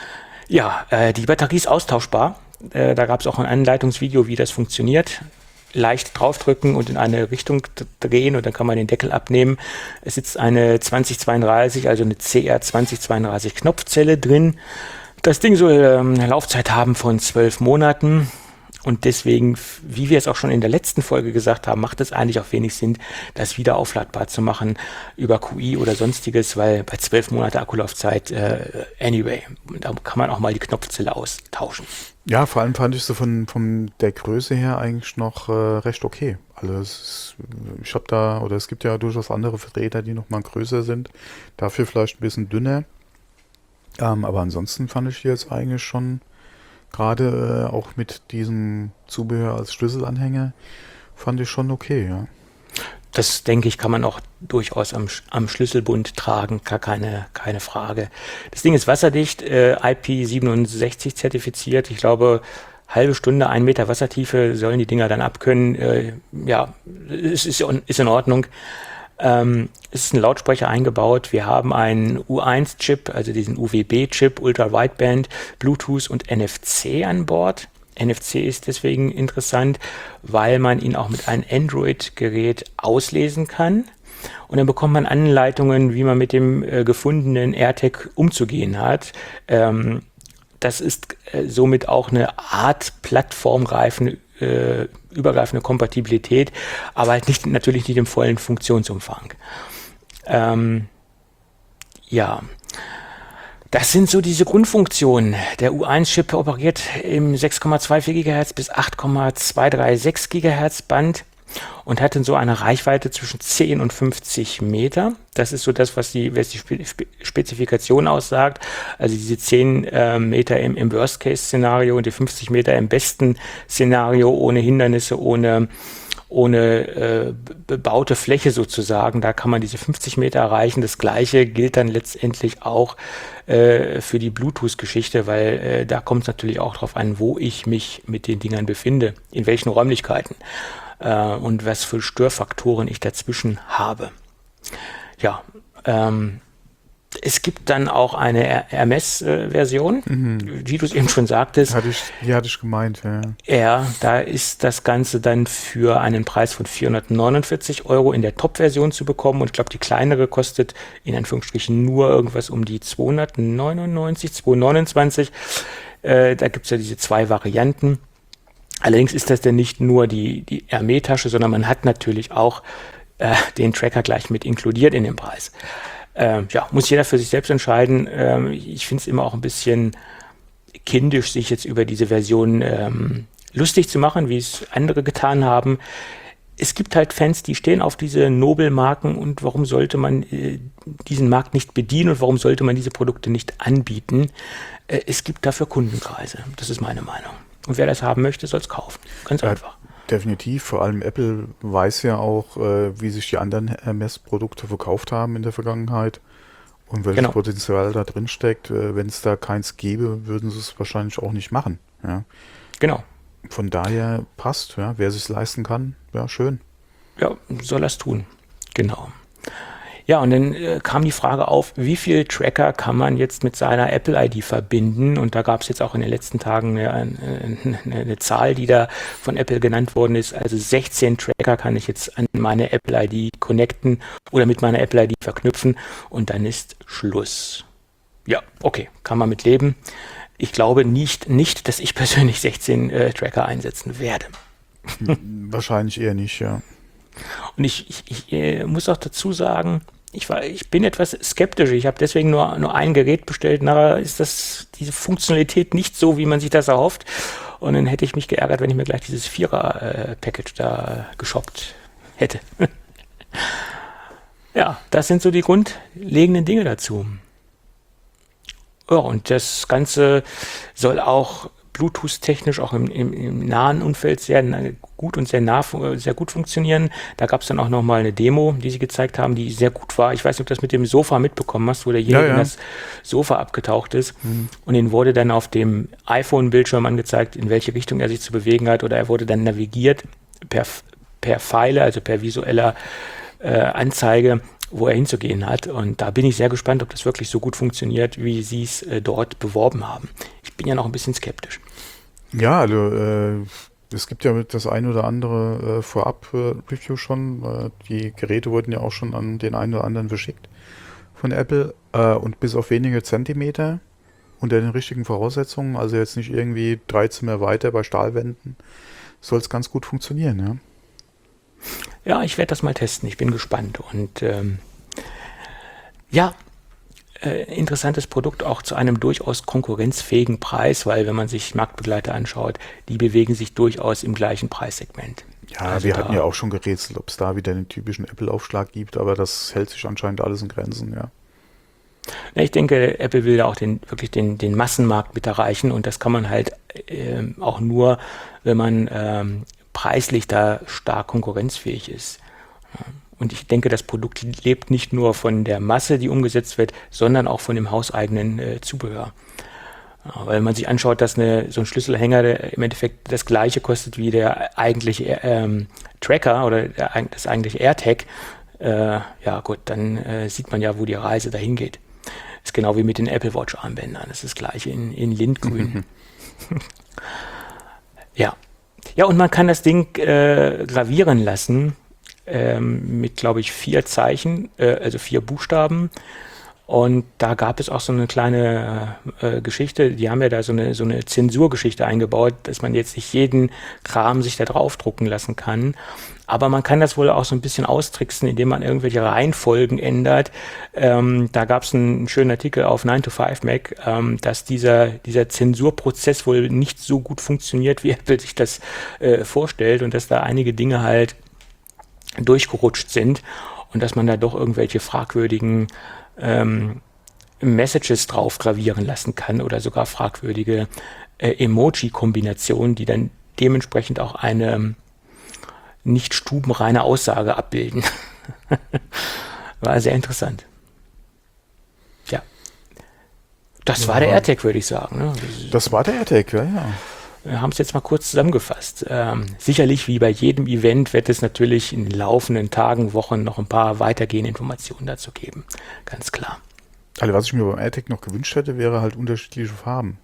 Ja, die Batterie ist austauschbar. Da gab es auch ein Anleitungsvideo, wie das funktioniert. leicht draufdrücken und in eine Richtung drehen und dann kann man den Deckel abnehmen. Es sitzt eine 2032, also eine CR 2032 Knopfzelle drin. Das Ding soll eine Laufzeit haben von 12 Monaten. Und deswegen, wie wir es auch schon in der letzten Folge gesagt haben, macht es eigentlich auch wenig Sinn, das wieder aufladbar zu machen über QI oder sonstiges, weil bei 12 Monate Akkulaufzeit, anyway, da kann man auch mal die Knopfzelle austauschen. Ja, vor allem fand ich sie von der Größe her eigentlich noch recht okay. Also es gibt ja durchaus andere Vertreter, die noch mal größer sind, dafür vielleicht ein bisschen dünner. Aber ansonsten fand ich die jetzt eigentlich schon gerade auch mit diesem Zubehör als Schlüsselanhänger fand ich schon okay, ja. Das, denke ich, kann man auch durchaus am Schlüsselbund tragen, gar keine Frage. Das Ding ist wasserdicht, IP67 zertifiziert. Ich glaube, halbe Stunde, 1 Meter Wassertiefe sollen die Dinger dann abkönnen. Ja, es ist in Ordnung. Es ist ein Lautsprecher eingebaut. Wir haben einen U1-Chip, also diesen UWB-Chip, Ultra-Wideband, Bluetooth und NFC an Bord. NFC ist deswegen interessant, weil man ihn auch mit einem Android-Gerät auslesen kann. Und dann bekommt man Anleitungen, wie man mit dem gefundenen AirTag umzugehen hat. Das ist somit auch eine Art übergreifende Kompatibilität, aber halt natürlich nicht im vollen Funktionsumfang. Ja, das sind so diese Grundfunktionen. Der U1-Chip operiert im 6,24 GHz bis 8,236 GHz Band und hat dann so eine Reichweite zwischen 10 und 50 Meter. Das ist so das, was die Spezifikation aussagt. Also diese 10 Meter im Worst-Case-Szenario und die 50 Meter im besten Szenario, ohne Hindernisse, ohne bebaute Fläche sozusagen. Da kann man diese 50 Meter erreichen. Das Gleiche gilt dann letztendlich auch für die Bluetooth-Geschichte, weil da kommt es natürlich auch darauf an, wo ich mich mit den Dingern befinde, in welchen Räumlichkeiten und was für Störfaktoren ich dazwischen habe. Ja, es gibt dann auch eine RMS-Version, wie du es eben schon sagtest. Die hatte ich gemeint, ja. Ja, da ist das Ganze dann für einen Preis von 449 € in der Top-Version zu bekommen. Und ich glaube, die kleinere kostet in Anführungsstrichen nur irgendwas um die 229. Da gibt es ja diese 2 Varianten. Allerdings ist das dann nicht nur die RME-Tasche, sondern man hat natürlich auch den Tracker gleich mit inkludiert in den Preis. Ja, muss jeder für sich selbst entscheiden. Ich finde es immer auch ein bisschen kindisch, sich jetzt über diese Version lustig zu machen, wie es andere getan haben. Es gibt halt Fans, die stehen auf diese Nobelmarken und warum sollte man diesen Markt nicht bedienen und warum sollte man diese Produkte nicht anbieten? Es gibt dafür Kundenkreise. Das ist meine Meinung. Und wer das haben möchte, soll es kaufen. Ganz einfach. Definitiv, vor allem Apple weiß ja auch, wie sich die anderen Hermes-Produkte verkauft haben in der Vergangenheit und welches Potenzial da drin steckt. Wenn es da keins gäbe, würden sie es wahrscheinlich auch nicht machen. Ja. Genau. Von daher passt, ja. Wer sich leisten kann, ja, schön. Ja, soll er es tun. Genau. Ja, und dann kam die Frage auf, wie viel Tracker kann man jetzt mit seiner Apple-ID verbinden? Und da gab es jetzt auch in den letzten Tagen eine Zahl, die da von Apple genannt worden ist. Also 16 Tracker kann ich jetzt an meine Apple-ID connecten oder mit meiner Apple-ID verknüpfen und dann ist Schluss. Ja, okay, kann man mit leben. Ich glaube nicht, dass ich persönlich 16 Tracker einsetzen werde. Wahrscheinlich eher nicht, ja. Und ich muss auch dazu sagen, ich bin etwas skeptisch. Ich habe deswegen nur ein Gerät bestellt. Nachher ist diese Funktionalität nicht so, wie man sich das erhofft. Und dann hätte ich mich geärgert, wenn ich mir gleich dieses 4er-Package da geshoppt hätte. Ja, das sind so die grundlegenden Dinge dazu. Ja, und das Ganze soll auch Bluetooth-technisch auch im nahen Umfeld sehr gut und sehr gut funktionieren. Da gab es dann auch nochmal eine Demo, die sie gezeigt haben, die sehr gut war. Ich weiß nicht, ob du das mit dem Sofa mitbekommen hast, wo derjenige in das Sofa abgetaucht ist. Und ihn wurde dann auf dem iPhone-Bildschirm angezeigt, in welche Richtung er sich zu bewegen hat. Oder er wurde dann navigiert per Pfeile, also per visueller Anzeige, wo er hinzugehen hat. Und da bin ich sehr gespannt, ob das wirklich so gut funktioniert, wie sie es dort beworben haben. Ich bin ja noch ein bisschen skeptisch. Ja, also es gibt ja das ein oder andere Vorab-Review schon. Die Geräte wurden ja auch schon an den einen oder anderen verschickt von Apple und bis auf wenige Zentimeter unter den richtigen Voraussetzungen, also jetzt nicht irgendwie 3 Zimmer weiter bei Stahlwänden, soll es ganz gut funktionieren, ja. Ja, ich werde das mal testen. Ich bin gespannt. Und interessantes Produkt auch zu einem durchaus konkurrenzfähigen Preis, weil wenn man sich Marktbegleiter anschaut, die bewegen sich durchaus im gleichen Preissegment. Ja, Also wir hatten ja auch schon gerätselt, ob es da wieder den typischen Apple-Aufschlag gibt, aber das hält sich anscheinend alles in Grenzen, ja. Ich denke, Apple will da auch wirklich den Massenmarkt mit erreichen und das kann man halt auch nur, wenn man preislich da stark konkurrenzfähig ist. Und ich denke, das Produkt lebt nicht nur von der Masse, die umgesetzt wird, sondern auch von dem hauseigenen Zubehör. Ja, weil man sich anschaut, dass so ein Schlüsselhänger im Endeffekt das gleiche kostet wie der eigentliche Tracker oder das eigentliche AirTag. Ja gut, dann sieht man ja, wo die Reise dahin geht. Ist genau wie mit den Apple Watch Armbändern. Das ist das gleiche in Lindgrün. Ja. Ja, und man kann das Ding gravieren lassen mit, glaube ich, 4 Zeichen, also 4 Buchstaben. Und da gab es auch so eine kleine Geschichte, die haben ja da so eine Zensurgeschichte eingebaut, dass man jetzt nicht jeden Kram sich da drauf drucken lassen kann. Aber man kann das wohl auch so ein bisschen austricksen, indem man irgendwelche Reihenfolgen ändert. Da gab es einen schönen Artikel auf 9to5Mac, dass dieser Zensurprozess wohl nicht so gut funktioniert, wie Apple sich das vorstellt und dass da einige Dinge halt durchgerutscht sind und dass man da doch irgendwelche fragwürdigen Messages drauf gravieren lassen kann oder sogar fragwürdige Emoji-Kombinationen, die dann dementsprechend auch eine nicht stubenreine Aussage abbilden. War sehr interessant. Ja. Das war der AirTag, würde ich sagen. Ne? Das war der AirTag, ja. Wir haben es jetzt mal kurz zusammengefasst. Sicherlich, wie bei jedem Event, wird es natürlich in den laufenden Tagen, Wochen noch ein paar weitergehende Informationen dazu geben. Ganz klar. Also was ich mir beim AirTag noch gewünscht hätte, wäre halt unterschiedliche Farben.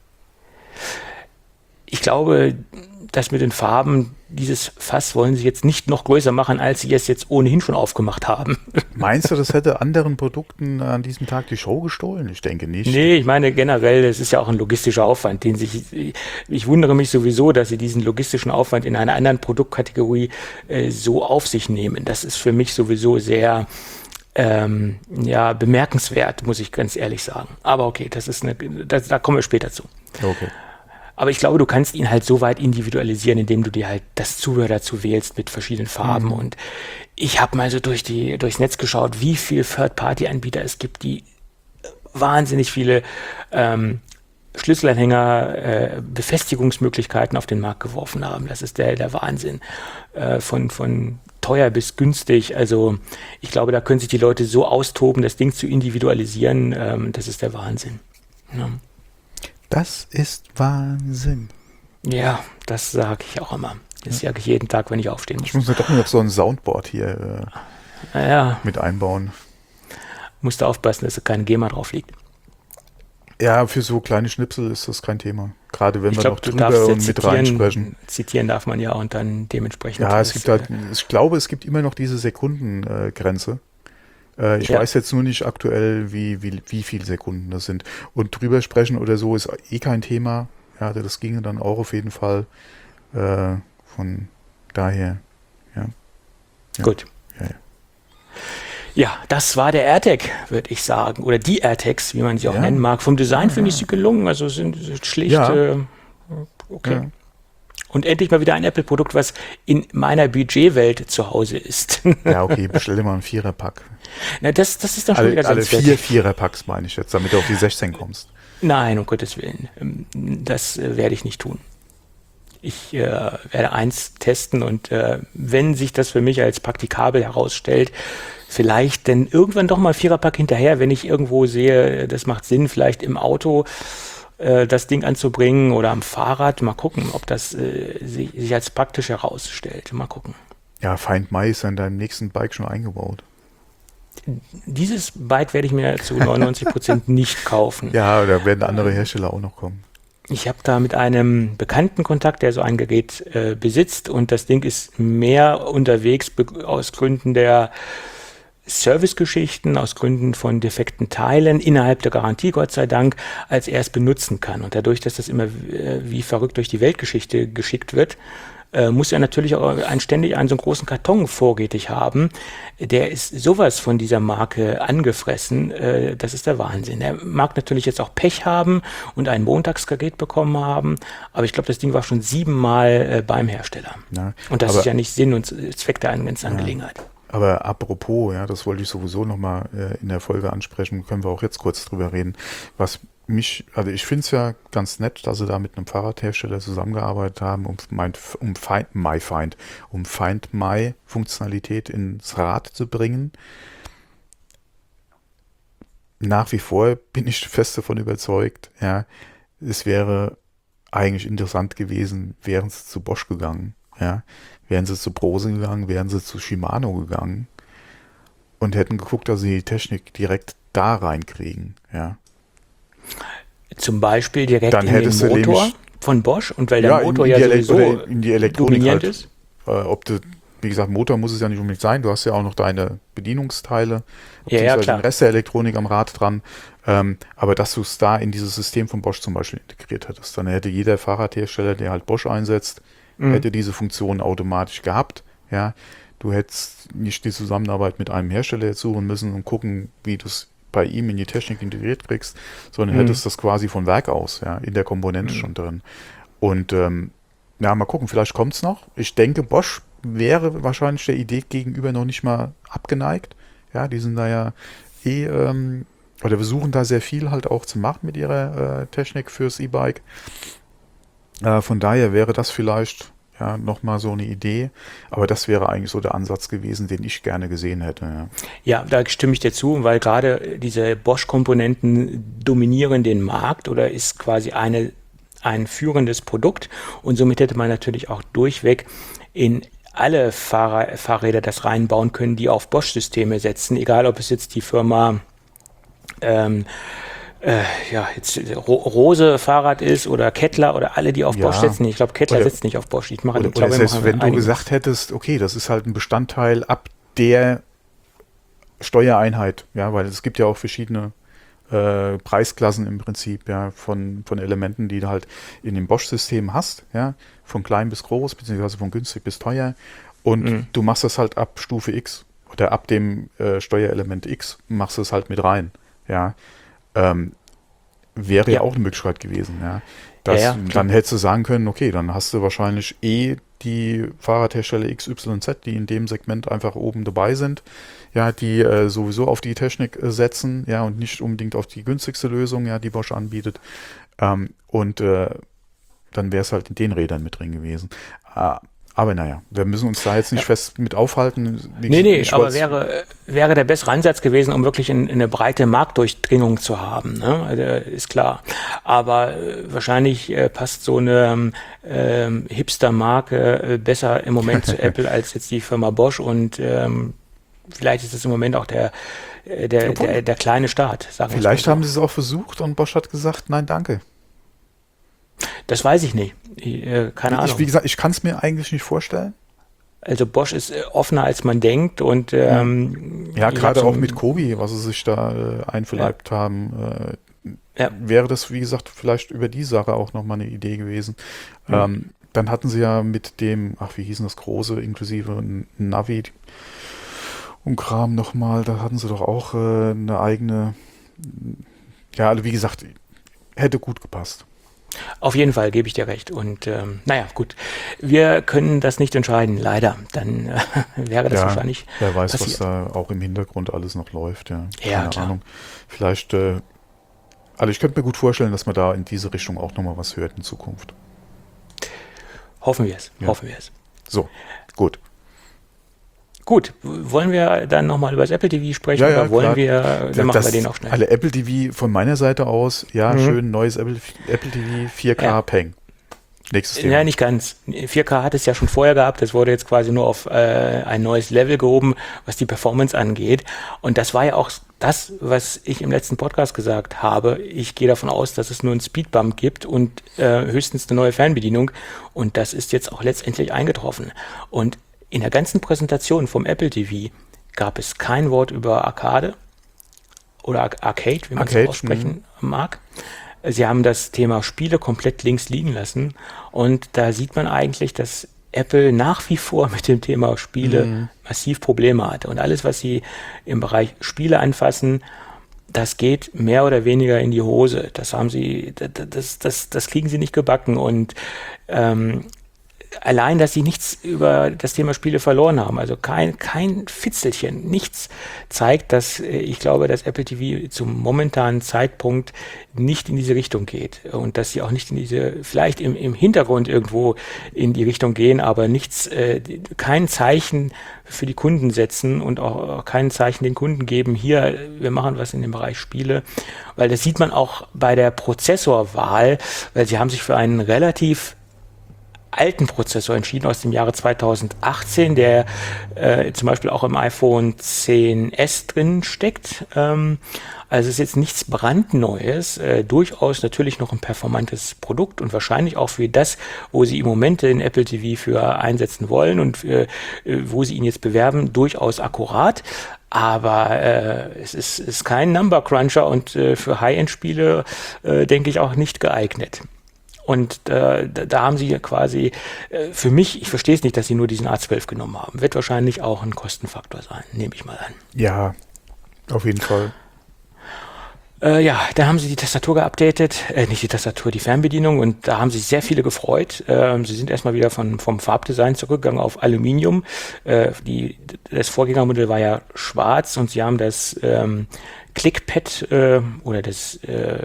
Ich glaube, das mit den Farben, dieses Fass wollen sie jetzt nicht noch größer machen, als sie es jetzt ohnehin schon aufgemacht haben. Meinst du, das hätte anderen Produkten an diesem Tag die Show gestohlen? Ich denke nicht. Nee, ich meine generell, es ist ja auch ein logistischer Aufwand, ich wundere mich sowieso, dass sie diesen logistischen Aufwand in einer anderen Produktkategorie so auf sich nehmen. Das ist für mich sowieso sehr bemerkenswert, muss ich ganz ehrlich sagen. Aber okay, da kommen wir später zu. Okay. Aber ich glaube, du kannst ihn halt so weit individualisieren, indem du dir halt das Zubehör dazu wählst mit verschiedenen Farben. Und ich habe mal so durchs Netz geschaut, wie viele Third-Party-Anbieter es gibt, die wahnsinnig viele Schlüsselanhänger, Befestigungsmöglichkeiten auf den Markt geworfen haben. Das ist der Wahnsinn. Von teuer bis günstig. Also ich glaube, da können sich die Leute so austoben, das Ding zu individualisieren. Das ist der Wahnsinn. Ja. Das ist Wahnsinn. Ja, das sage ich auch immer. Das sage ich jeden Tag, wenn ich aufstehen muss. Ich muss mir doch noch so ein Soundboard hier mit einbauen. Musst du aufpassen, dass da keine GEMA drauf liegt. Ja, für so kleine Schnipsel ist das kein Thema. Gerade wenn wir noch drüber und mit reinsprechen. Zitieren darf man ja und dann dementsprechend. Ja, ich glaube, es gibt immer noch diese Sekundengrenze. Ich weiß jetzt nur nicht aktuell, wie viele Sekunden das sind. Und drüber sprechen oder so ist eh kein Thema. Ja, das ginge dann auch auf jeden Fall. Von daher, ja. Gut. Ja, das war der AirTag, würde ich sagen. Oder die AirTags, wie man sie auch nennen mag. Vom Design finde ich sie gelungen. Also sind schlicht. Okay. Ja. Und endlich mal wieder ein Apple-Produkt, was in meiner Budgetwelt zu Hause ist. Ja, okay, bestell dir mal einen 4er-Pack. Na, das ist dann schon wieder alle 4 4er-Packs meine ich jetzt, damit du auf die 16 kommst. Nein, um Gottes Willen. Das werde ich nicht tun. Ich werde eins testen und wenn sich das für mich als praktikabel herausstellt, vielleicht denn irgendwann doch mal 4er-Pack hinterher, wenn ich irgendwo sehe, das macht Sinn, vielleicht im Auto das Ding anzubringen oder am Fahrrad. Mal gucken, ob das sich als praktisch herausstellt. Mal gucken. Ja, Find My ist an deinem nächsten Bike schon eingebaut. Dieses Bike werde ich mir zu 99% nicht kaufen. Ja, da werden andere Hersteller auch noch kommen. Ich habe da mit einem Bekannten Kontakt, der so ein Gerät besitzt, und das Ding ist mehr unterwegs aus Gründen der Servicegeschichten, aus Gründen von defekten Teilen innerhalb der Garantie, Gott sei Dank, als er es benutzen kann. Und dadurch, dass das immer wie verrückt durch die Weltgeschichte geschickt wird, muss er natürlich auch ständig einen so großen Karton vorrätig haben. Der ist sowas von dieser Marke angefressen, das ist der Wahnsinn. Er mag natürlich jetzt auch Pech haben und ein Montagsgerät bekommen haben, aber ich glaube, das Ding war schon 7-mal beim Hersteller. Ja, und das ist ja nicht Sinn und Zweck der ganzen Angelegenheit. Aber apropos, ja, das wollte ich sowieso nochmal in der Folge ansprechen, können wir auch jetzt kurz drüber reden, was also ich finde es ja ganz nett, dass sie da mit einem Fahrradhersteller zusammengearbeitet haben, um Find My Funktionalität ins Rad zu bringen. Nach wie vor bin ich fest davon überzeugt, ja, es wäre eigentlich interessant gewesen, wären sie zu Bosch gegangen, ja, wären sie zu Brose gegangen, wären sie zu Shimano gegangen und hätten geguckt, dass sie die Technik direkt da reinkriegen, ja. Zum Beispiel direkt dann in den Motor von Bosch, und weil der Motor ja sowieso in die Elektronik dominierend halt, ist. Wie gesagt, Motor muss es ja nicht unbedingt sein, du hast ja auch noch deine Bedienungsteile, ja, den Rest der Elektronik am Rad dran, aber dass du es da in dieses System von Bosch zum Beispiel integriert hättest, dann hätte jeder Fahrradhersteller, der halt Bosch einsetzt, hätte diese Funktion automatisch gehabt, ja, du hättest nicht die Zusammenarbeit mit einem Hersteller jetzt suchen müssen und gucken, wie du es bei ihm in die Technik integriert kriegst, sondern hättest das quasi von Werk aus, ja, in der Komponente schon drin. Und ja, mal gucken, vielleicht kommt es noch. Ich denke, Bosch wäre wahrscheinlich der Idee gegenüber noch nicht mal abgeneigt. Ja, die sind da ja oder versuchen da sehr viel halt auch zu machen mit ihrer Technik fürs E-Bike. Von daher wäre das vielleicht ja nochmal so eine Idee, aber das wäre eigentlich so der Ansatz gewesen, den ich gerne gesehen hätte. Ja, da stimme ich dir zu, weil gerade diese Bosch-Komponenten dominieren den Markt oder ist quasi ein führendes Produkt, und somit hätte man natürlich auch durchweg in alle Fahrräder das reinbauen können, die auf Bosch-Systeme setzen, egal ob es jetzt die Firma jetzt Rose Fahrrad ist oder Kettler oder alle, die auf Bosch setzen. Ich glaube, Kettler setzt nicht auf Bosch. Wenn du gesagt hättest, okay, das ist halt ein Bestandteil ab der Steuereinheit, ja, weil es gibt ja auch verschiedene Preisklassen im Prinzip, ja, von Elementen, die du halt in dem Bosch-System hast, ja, von klein bis groß, beziehungsweise von günstig bis teuer, und du machst das halt ab Stufe X oder ab dem Steuerelement X machst du es halt mit rein, ja. Wäre ja auch eine Möglichkeit gewesen, ja. Dann hättest du sagen können, okay, dann hast du wahrscheinlich die Fahrradhersteller XYZ, die in dem Segment einfach oben dabei sind, ja, die sowieso auf die Technik setzen, ja, und nicht unbedingt auf die günstigste Lösung, ja, die Bosch anbietet. Dann wäre es halt in den Rädern mit drin gewesen. Aber naja, wir müssen uns da jetzt nicht fest mit aufhalten. Aber wäre der bessere Ansatz gewesen, um wirklich eine breite Marktdurchdringung zu haben, ne? Also, ist klar. Aber wahrscheinlich passt so eine Hipster-Marke besser im Moment zu Apple als jetzt die Firma Bosch, und vielleicht ist es im Moment auch der kleine Start. Vielleicht haben sie es auch versucht und Bosch hat gesagt, nein, danke. Das weiß ich nicht. Keine Ahnung. Wie gesagt, ich kann es mir eigentlich nicht vorstellen. Also Bosch ist offener, als man denkt. Und gerade auch mit Kobi, was sie sich da einverleibt haben, wäre das, wie gesagt, vielleicht über die Sache auch nochmal eine Idee gewesen. Dann hatten sie ja mit dem, wie hieß denn das große, inklusive Navi und Kram nochmal, da hatten sie doch auch eine eigene, also wie gesagt, hätte gut gepasst. Auf jeden Fall, gebe ich dir recht. Und gut, wir können das nicht entscheiden, leider. Dann wäre das wahrscheinlich wer weiß, passiert. Was da auch im Hintergrund alles noch läuft. Keine Ahnung. Vielleicht, ich könnte mir gut vorstellen, dass man da in diese Richtung auch nochmal was hört in Zukunft. Hoffen wir es. So, gut. Gut, wollen wir dann nochmal über das Apple TV sprechen, oder wollen wir, dann machen wir den auch schnell. Alle Apple TV von meiner Seite aus, schön neues Apple TV 4K Peng. nächstes Thema. Ja, nicht ganz. 4K hat es ja schon vorher gehabt. Das wurde jetzt quasi nur auf ein neues Level gehoben, was die Performance angeht. Und das war ja auch das, was ich im letzten Podcast gesagt habe. Ich gehe davon aus, dass es nur einen Speedbump gibt und höchstens eine neue Fernbedienung. Und das ist jetzt auch letztendlich eingetroffen. Und in der ganzen Präsentation vom Apple TV gab es kein Wort über Arcade oder Arcade, wie man es aussprechen mag. Sie haben das Thema Spiele komplett links liegen lassen und da sieht man eigentlich, dass Apple nach wie vor mit dem Thema Spiele massiv Probleme hatte. Und alles, was sie im Bereich Spiele anfassen, das geht mehr oder weniger in die Hose. Das haben sie, das kriegen sie nicht gebacken. Und allein, dass sie nichts über das Thema Spiele verloren haben, also kein Fitzelchen, nichts zeigt, dass ich glaube, dass Apple TV zum momentanen Zeitpunkt nicht in diese Richtung geht und dass sie auch nicht in diese, vielleicht im Hintergrund irgendwo in die Richtung gehen, aber nichts, kein Zeichen für die Kunden setzen und auch kein Zeichen den Kunden geben, hier, wir machen was in dem Bereich Spiele, weil das sieht man auch bei der Prozessorwahl, weil sie haben sich für einen relativ alten Prozessor entschieden aus dem Jahre 2018, der zum Beispiel auch im iPhone XS drin steckt. Also es ist jetzt nichts brandneues, durchaus natürlich noch ein performantes Produkt und wahrscheinlich auch für das, wo sie im Moment den Apple TV für einsetzen wollen und wo sie ihn jetzt bewerben, durchaus akkurat. Aber es ist kein Number Cruncher und für High-End-Spiele denke ich auch nicht geeignet. Und da haben sie quasi, für mich, ich verstehe es nicht, dass sie nur diesen A12 genommen haben. Wird wahrscheinlich auch ein Kostenfaktor sein, nehme ich mal an. Ja, auf jeden Fall. Ja, da haben sie die Tastatur geupdatet, nicht die Tastatur, die Fernbedienung und da haben sich sehr viele gefreut. Sie sind erstmal wieder vom Farbdesign zurückgegangen auf Aluminium. Das Vorgängermodell war ja schwarz und sie haben das Clickpad oder das,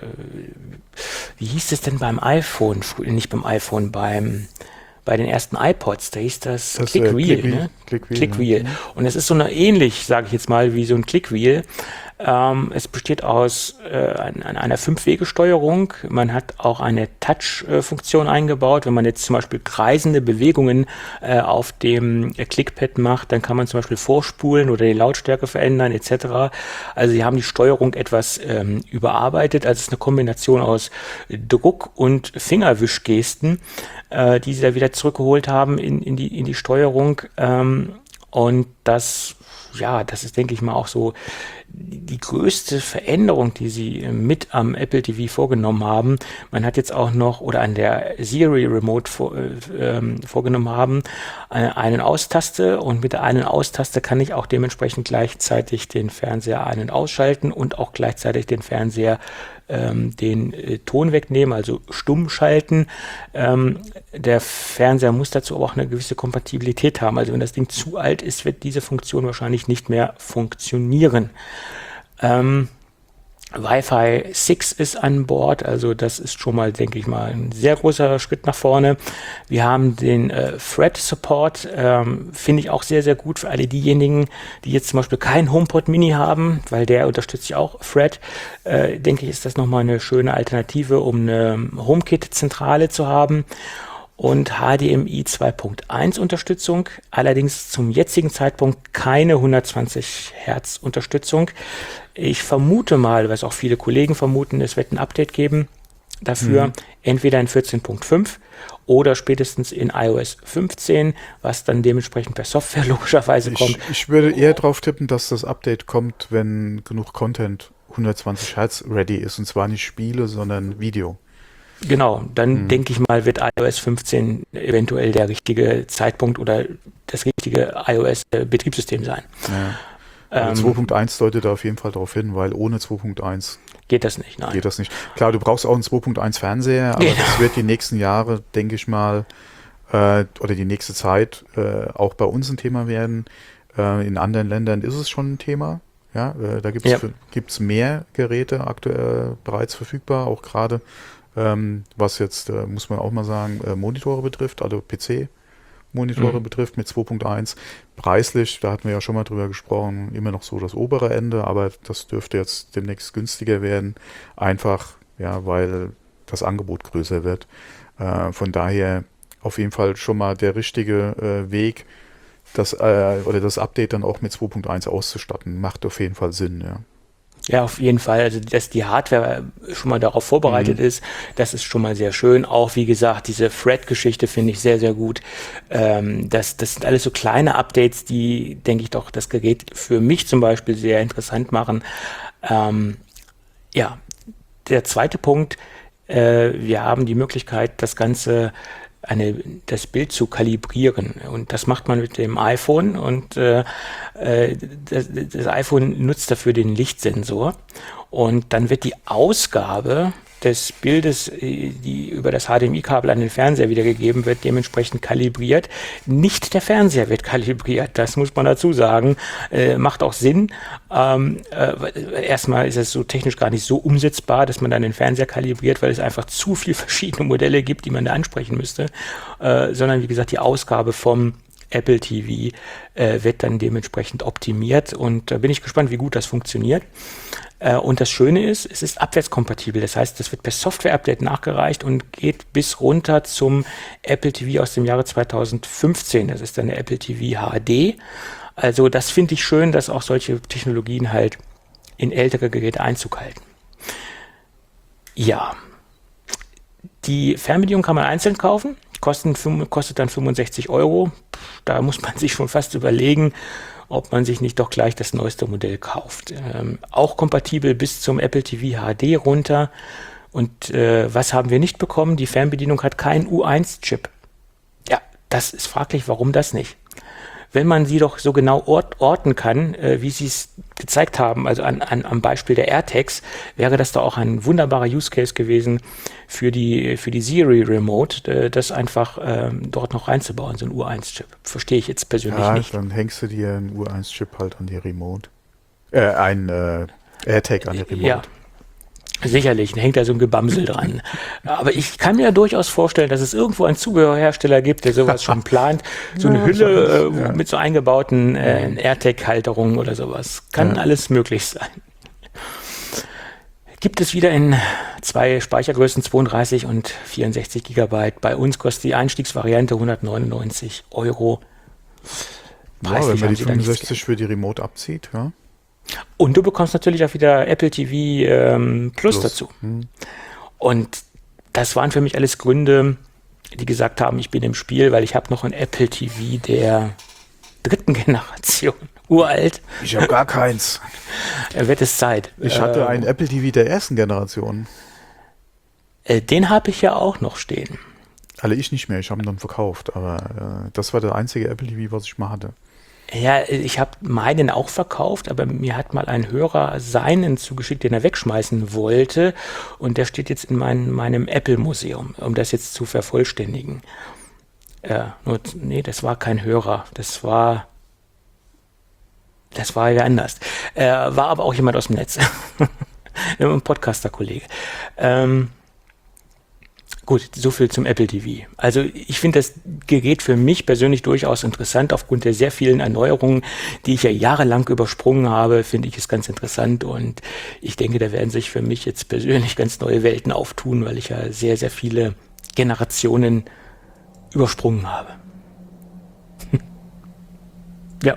wie hieß es denn beim iPhone? Nicht beim iPhone, bei den ersten iPods, da hieß das Clickwheel, ne? Clickwheel. Ja. Und es ist so ähnlich, sage ich jetzt mal, wie so ein Clickwheel. Es besteht aus einer 5-Wege-Steuerung. Man hat auch eine Touch-Funktion eingebaut. Wenn man jetzt zum Beispiel kreisende Bewegungen auf dem Clickpad macht, dann kann man zum Beispiel vorspulen oder die Lautstärke verändern etc. Also sie haben die Steuerung etwas überarbeitet. Also es ist eine Kombination aus Druck- und Fingerwischgesten, die sie da wieder zurückgeholt haben in die Steuerung. Und das ist, denke ich mal, auch so die größte Veränderung, die sie mit am Apple TV vorgenommen haben. Man hat jetzt auch noch, oder an der Siri Remote vorgenommen haben, einen Austaste und mit der einen Austaste kann ich auch dementsprechend gleichzeitig den Fernseher ein- und ausschalten und auch gleichzeitig den Fernseher den Ton wegnehmen, also stumm schalten. Der Fernseher muss dazu aber auch eine gewisse Kompatibilität haben. Also wenn das Ding zu alt ist, wird diese Funktion wahrscheinlich nicht mehr funktionieren. Wi-Fi 6 ist an Bord, also das ist schon mal, denke ich mal, ein sehr großer Schritt nach vorne. Wir haben den Thread-Support, finde ich auch sehr, sehr gut für alle diejenigen, die jetzt zum Beispiel keinen HomePod Mini haben, weil der unterstützt ja auch Thread. Denke ich, ist das nochmal eine schöne Alternative, um eine HomeKit-Zentrale zu haben. Und HDMI 2.1 Unterstützung, allerdings zum jetzigen Zeitpunkt keine 120 Hertz Unterstützung. Ich vermute mal, was auch viele Kollegen vermuten, es wird ein Update geben dafür, entweder in 14.5 oder spätestens in iOS 15, was dann dementsprechend per Software logischerweise kommt. Ich würde eher drauf tippen, dass das Update kommt, wenn genug Content 120 Hertz ready ist, und zwar nicht Spiele, sondern Video. Genau, dann denke ich mal, wird iOS 15 eventuell der richtige Zeitpunkt oder das richtige iOS-Betriebssystem sein. Ja. 2.1 deutet da auf jeden Fall darauf hin, weil ohne 2.1 geht das nicht, nein. Geht das nicht. Klar, du brauchst auch einen 2.1 Fernseher, aber das wird die nächsten Jahre, denke ich mal, oder die nächste Zeit auch bei uns ein Thema werden. In anderen Ländern ist es schon ein Thema. Ja, da gibt's mehr Geräte aktuell bereits verfügbar, auch gerade was jetzt, muss man auch mal sagen, Monitore betrifft, also PC-Monitore betrifft mit 2.1. Preislich, da hatten wir ja schon mal drüber gesprochen, immer noch so das obere Ende, aber das dürfte jetzt demnächst günstiger werden, einfach, ja, weil das Angebot größer wird. Von daher auf jeden Fall schon mal der richtige Weg, das Update dann auch mit 2.1 auszustatten. Macht auf jeden Fall Sinn, ja. Ja, auf jeden Fall. Also, dass die Hardware schon mal darauf vorbereitet ist, das ist schon mal sehr schön. Auch, wie gesagt, diese Thread-Geschichte finde ich sehr, sehr gut. Das sind alles so kleine Updates, die, denke ich doch, das Gerät für mich zum Beispiel sehr interessant machen. Ja, der zweite Punkt, wir haben die Möglichkeit, das Bild zu kalibrieren, und das macht man mit dem iPhone, und das iPhone nutzt dafür den Lichtsensor, und dann wird die Ausgabe des Bildes, die über das HDMI-Kabel an den Fernseher wiedergegeben wird, dementsprechend kalibriert. Nicht der Fernseher wird kalibriert, das muss man dazu sagen. Macht auch Sinn. Erstmal ist es so technisch gar nicht so umsetzbar, dass man dann den Fernseher kalibriert, weil es einfach zu viele verschiedene Modelle gibt, die man da ansprechen müsste. Sondern wie gesagt, die Ausgabe vom Apple TV wird dann dementsprechend optimiert, und da bin ich gespannt, wie gut das funktioniert. Und das Schöne ist, es ist abwärtskompatibel. Das heißt, das wird per Software-Update nachgereicht und geht bis runter zum Apple TV aus dem Jahre 2015. Das ist dann der Apple TV HD. Also das finde ich schön, dass auch solche Technologien halt in ältere Geräte Einzug halten. Ja, die Fernbedienung kann man einzeln kaufen. Kostet dann 65 €. Da muss man sich schon fast überlegen, ob man sich nicht doch gleich das neueste Modell kauft. Auch kompatibel bis zum Apple TV HD runter. Und was haben wir nicht bekommen? Die Fernbedienung hat keinen U1-Chip. Ja, das ist fraglich, warum das nicht? Wenn man sie doch so genau orten kann, wie sie es gezeigt haben, also am Beispiel der AirTags, wäre das doch auch ein wunderbarer Use Case gewesen für die Siri Remote, das einfach dort noch reinzubauen, so ein U1-Chip. Verstehe ich jetzt persönlich nicht. Dann hängst du dir einen U1-Chip halt an die Remote. Ein AirTag an die Remote. Ja. Sicherlich, hängt da so ein Gebamsel dran. Aber ich kann mir durchaus vorstellen, dass es irgendwo einen Zubehörhersteller gibt, der sowas schon plant. So eine Hülle mit so eingebauten AirTag-Halterungen oder sowas. Kann alles möglich sein. Gibt es wieder in 2 Speichergrößen, 32 und 64 GB. Bei uns kostet die Einstiegsvariante 199 €. Wenn man die 65 für die Remote abzieht, ja. Und du bekommst natürlich auch wieder Apple TV Plus dazu. Und das waren für mich alles Gründe, die gesagt haben, ich bin im Spiel, weil ich habe noch ein Apple TV der 3. Generation. Uralt. Ich habe gar keins. Wird es Zeit. Ich hatte ein Apple TV der 1. Generation. Den habe ich ja auch noch stehen. Ich nicht mehr, ich habe ihn dann verkauft. Aber das war der einzige Apple TV, was ich mal hatte. Ja, ich habe meinen auch verkauft, aber mir hat mal ein Hörer seinen zugeschickt, den er wegschmeißen wollte, und der steht jetzt in meinem Apple-Museum, um das jetzt zu vervollständigen. Das war kein Hörer, das war ja anders. War aber auch jemand aus dem Netz, ein Podcaster-Kollege. Gut, so viel zum Apple TV. Also ich finde das Gerät für mich persönlich durchaus interessant. Aufgrund der sehr vielen Erneuerungen, die ich ja jahrelang übersprungen habe, finde ich es ganz interessant. Und ich denke, da werden sich für mich jetzt persönlich ganz neue Welten auftun, weil ich ja sehr, sehr viele Generationen übersprungen habe. Ja.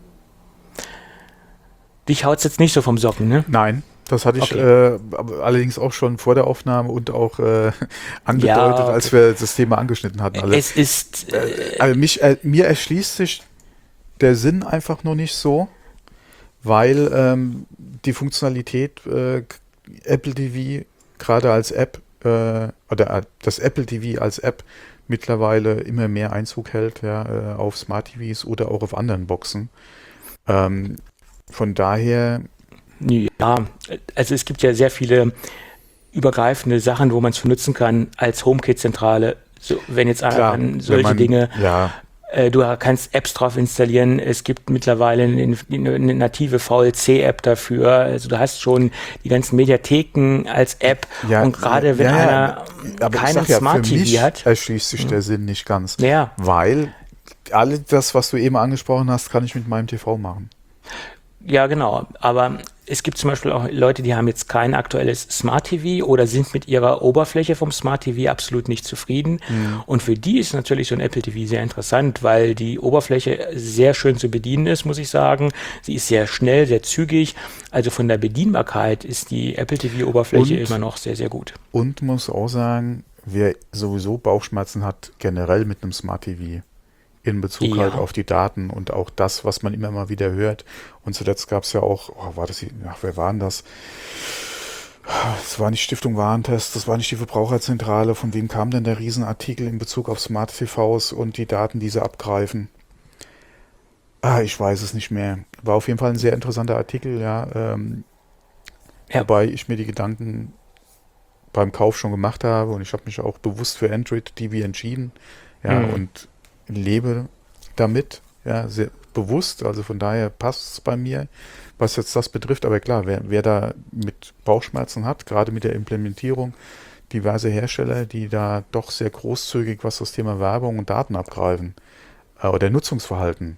Dich haut's jetzt nicht so vom Socken, ne? Nein. Das hatte ich allerdings auch schon vor der Aufnahme und auch angedeutet, als wir das Thema angeschnitten hatten. Also, es ist... mir erschließt sich der Sinn einfach nur nicht so, weil die Funktionalität Apple TV gerade als App oder das Apple TV als App mittlerweile immer mehr Einzug hält, auf Smart TVs oder auch auf anderen Boxen. Von daher... Ja, also es gibt ja sehr viele übergreifende Sachen, wo man es nutzen kann als HomeKit-Zentrale. So, wenn jetzt an solche Dinge, du kannst Apps drauf installieren. Es gibt mittlerweile eine native VLC-App dafür. Also du hast schon die ganzen Mediatheken als App. Ja, und gerade wenn einer keinen Smart TV hat, erschließt sich der Sinn nicht ganz. Ja. Weil alles das, was du eben angesprochen hast, kann ich mit meinem TV machen. Ja, genau. Aber es gibt zum Beispiel auch Leute, die haben jetzt kein aktuelles Smart TV oder sind mit ihrer Oberfläche vom Smart TV absolut nicht zufrieden. Und für die ist natürlich so ein Apple TV sehr interessant, weil die Oberfläche sehr schön zu bedienen ist, muss ich sagen. Sie ist sehr schnell, sehr zügig. Also von der Bedienbarkeit ist die Apple TV-Oberfläche immer noch sehr, sehr gut. Und muss auch sagen, wer sowieso Bauchschmerzen hat, generell mit einem Smart TV, in Bezug halt auf die Daten und auch das, was man immer mal wieder hört. Und zuletzt gab es ja auch, wer war denn das? Es war nicht Stiftung Warentest, das war nicht die Verbraucherzentrale. Von wem kam denn der Riesenartikel in Bezug auf Smart TVs und die Daten, die sie abgreifen? Ich weiß es nicht mehr. War auf jeden Fall ein sehr interessanter Artikel, ja. Wobei ich mir die Gedanken beim Kauf schon gemacht habe und ich habe mich auch bewusst für Android TV entschieden. Ja, und lebe damit, ja, sehr bewusst, also von daher passt es bei mir, was jetzt das betrifft, aber klar, wer da mit Bauchschmerzen hat, gerade mit der Implementierung, diverse Hersteller, die da doch sehr großzügig, was das Thema Werbung und Daten abgreifen, oder Nutzungsverhalten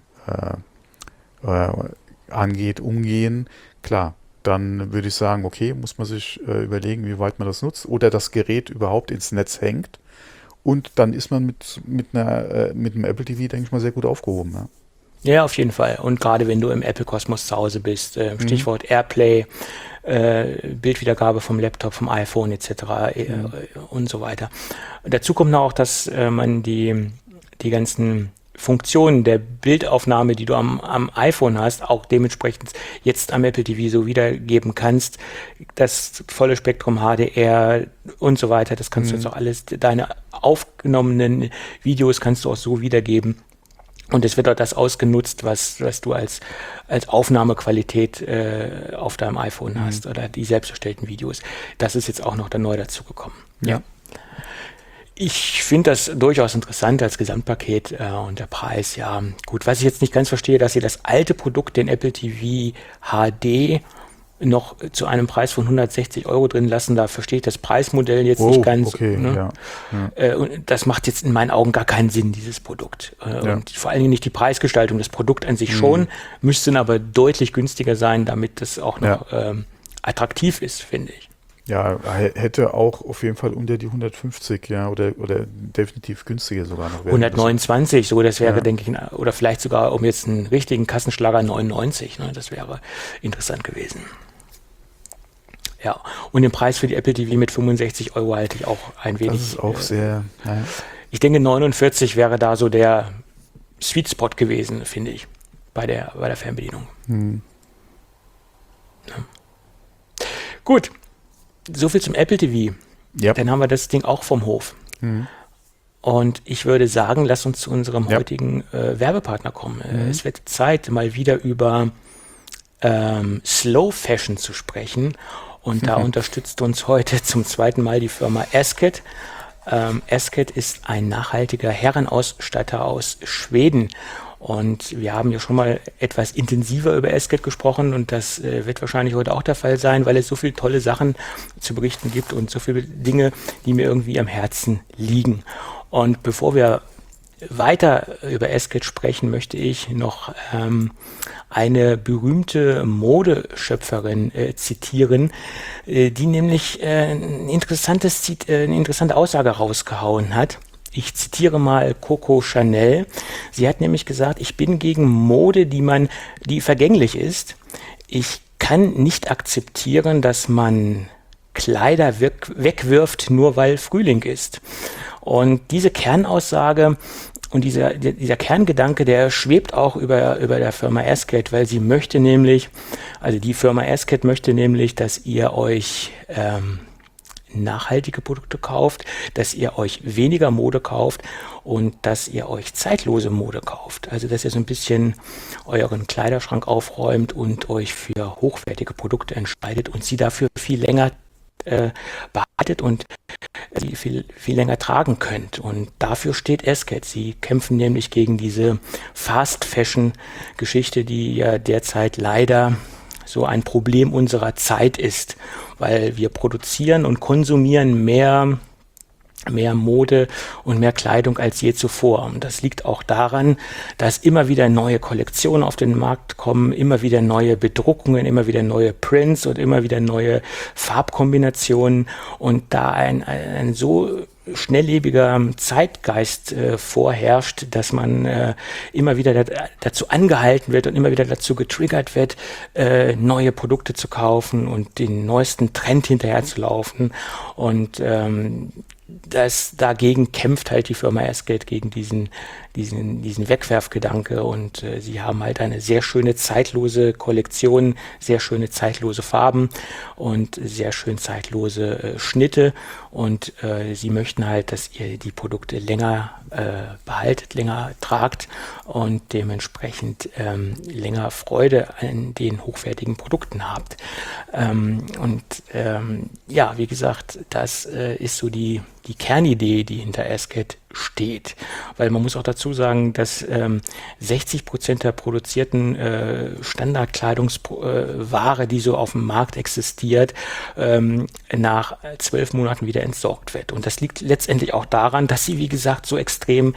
angeht, umgehen, klar, dann würde ich sagen, okay, muss man sich überlegen, wie weit man das nutzt oder das Gerät überhaupt ins Netz hängt. Und dann ist man mit einem Apple TV, denke ich mal, sehr gut aufgehoben. Ja, ja, auf jeden Fall. Und gerade wenn du im Apple-Kosmos zu Hause bist, Stichwort Airplay, Bildwiedergabe vom Laptop, vom iPhone etc. Und so weiter. Und dazu kommt noch auch, dass man die ganzen Funktionen der Bildaufnahme, die du am iPhone hast, auch dementsprechend jetzt am Apple TV so wiedergeben kannst. Das volle Spektrum HDR und so weiter, das kannst du jetzt auch alles, deine aufgenommenen Videos kannst du auch so wiedergeben. Und es wird auch das ausgenutzt, was du als Aufnahmequalität auf deinem iPhone hast oder die selbst erstellten Videos. Das ist jetzt auch noch neu dazugekommen. Ja. Ich finde das durchaus interessant als Gesamtpaket und der Preis, ja gut. Was ich jetzt nicht ganz verstehe, dass sie das alte Produkt, den Apple TV HD, noch zu einem Preis von 160 € drin lassen. Da verstehe ich das Preismodell jetzt nicht ganz. Okay, ne? Und das macht jetzt in meinen Augen gar keinen Sinn, dieses Produkt. Und vor allen Dingen nicht die Preisgestaltung. Das Produkt an sich schon, müsste aber deutlich günstiger sein, damit das auch noch attraktiv ist, finde ich. Ja, hätte auch auf jeden Fall unter die 150, ja, oder definitiv günstiger sogar noch werden. 129, so, das wäre, denke ich, oder vielleicht sogar um jetzt einen richtigen Kassenschlager 99, ne, das wäre interessant gewesen. Ja, und den Preis für die Apple TV mit 65 € halte ich auch ein wenig. Das ist auch sehr, naja. Ich denke, 49 wäre da so der Sweet Spot gewesen, finde ich, bei der Fernbedienung. Ja. Gut. So viel zum Apple TV. Yep. Dann haben wir das Ding auch vom Hof. Und ich würde sagen, lass uns zu unserem heutigen Werbepartner kommen. Es wird Zeit, mal wieder über Slow Fashion zu sprechen. Und da unterstützt uns heute zum zweiten Mal die Firma Asket. Asket ist ein nachhaltiger Herrenausstatter aus Schweden. Und wir haben ja schon mal etwas intensiver über Asket gesprochen und das wird wahrscheinlich heute auch der Fall sein, weil es so viele tolle Sachen zu berichten gibt und so viele Dinge, die mir irgendwie am Herzen liegen. Und bevor wir weiter über Asket sprechen, möchte ich noch eine berühmte Modeschöpferin zitieren, die nämlich eine interessante Aussage rausgehauen hat. Ich zitiere mal Coco Chanel. Sie hat nämlich gesagt, ich bin gegen Mode, die vergänglich ist. Ich kann nicht akzeptieren, dass man Kleider wegwirft, nur weil Frühling ist. Und diese Kernaussage und dieser Kerngedanke, der schwebt auch über der Firma Asket, weil die Firma Asket möchte nämlich, dass ihr euch nachhaltige Produkte kauft, dass ihr euch weniger Mode kauft und dass ihr euch zeitlose Mode kauft. Also dass ihr so ein bisschen euren Kleiderschrank aufräumt und euch für hochwertige Produkte entscheidet und sie dafür viel länger behaltet und sie viel länger tragen könnt. Und dafür steht Asket. Sie kämpfen nämlich gegen diese Fast-Fashion-Geschichte, die ja derzeit leider so ein Problem unserer Zeit ist, weil wir produzieren und konsumieren mehr mehr Mode und mehr Kleidung als je zuvor. Und das liegt auch daran, dass immer wieder neue Kollektionen auf den Markt kommen, immer wieder neue Bedruckungen, immer wieder neue Prints und immer wieder neue Farbkombinationen. Und da ein so schnelllebiger Zeitgeist vorherrscht, dass man immer wieder dazu angehalten wird und immer wieder dazu getriggert wird, neue Produkte zu kaufen und den neuesten Trend hinterher zu laufen. Und dagegen kämpft halt die Firma Asket gegen diesen Wegwerfgedanke, und sie haben halt eine sehr schöne zeitlose Kollektion, sehr schöne zeitlose Farben und sehr schön zeitlose Schnitte, und sie möchten halt, dass ihr die Produkte länger behaltet, länger tragt und dementsprechend länger Freude an den hochwertigen Produkten habt. Ja, wie gesagt, das ist so die Kernidee, die hinter Asket steht. Weil man muss auch dazu sagen, dass 60% der produzierten Standardkleidungsware, die so auf dem Markt existiert, nach 12 Monaten wieder entsorgt wird. Und das liegt letztendlich auch daran, dass sie, wie gesagt, so extrem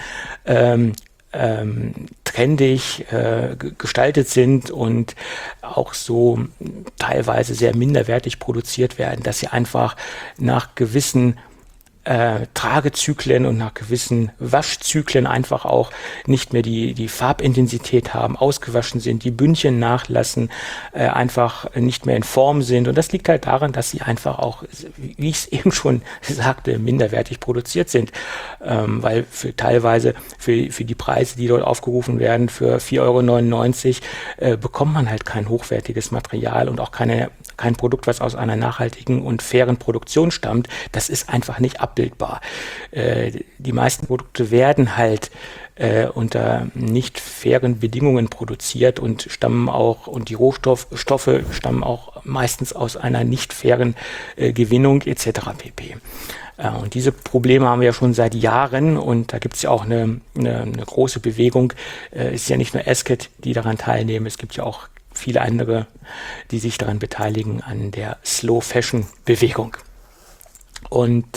trendig gestaltet sind und auch so teilweise sehr minderwertig produziert werden, dass sie einfach nach gewissen Tragezyklen und nach gewissen Waschzyklen einfach auch nicht mehr die Farbintensität haben, ausgewaschen sind, die Bündchen nachlassen, einfach nicht mehr in Form sind. Und das liegt halt daran, dass sie einfach auch, wie ich es eben schon sagte, minderwertig produziert sind. Weil teilweise für die Preise, die dort aufgerufen werden, für 4,99 € bekommt man halt kein hochwertiges Material und auch kein Produkt, was aus einer nachhaltigen und fairen Produktion stammt. Das ist einfach nicht abbildbar. Die meisten Produkte werden halt unter nicht fairen Bedingungen produziert und die Rohstoffe stammen auch meistens aus einer nicht fairen Gewinnung etc. pp. Und diese Probleme haben wir ja schon seit Jahren, und da gibt es ja auch eine große Bewegung. Es ist ja nicht nur Asket, die daran teilnehmen, es gibt ja auch viele andere, die sich daran beteiligen, an der Slow Fashion Bewegung. Und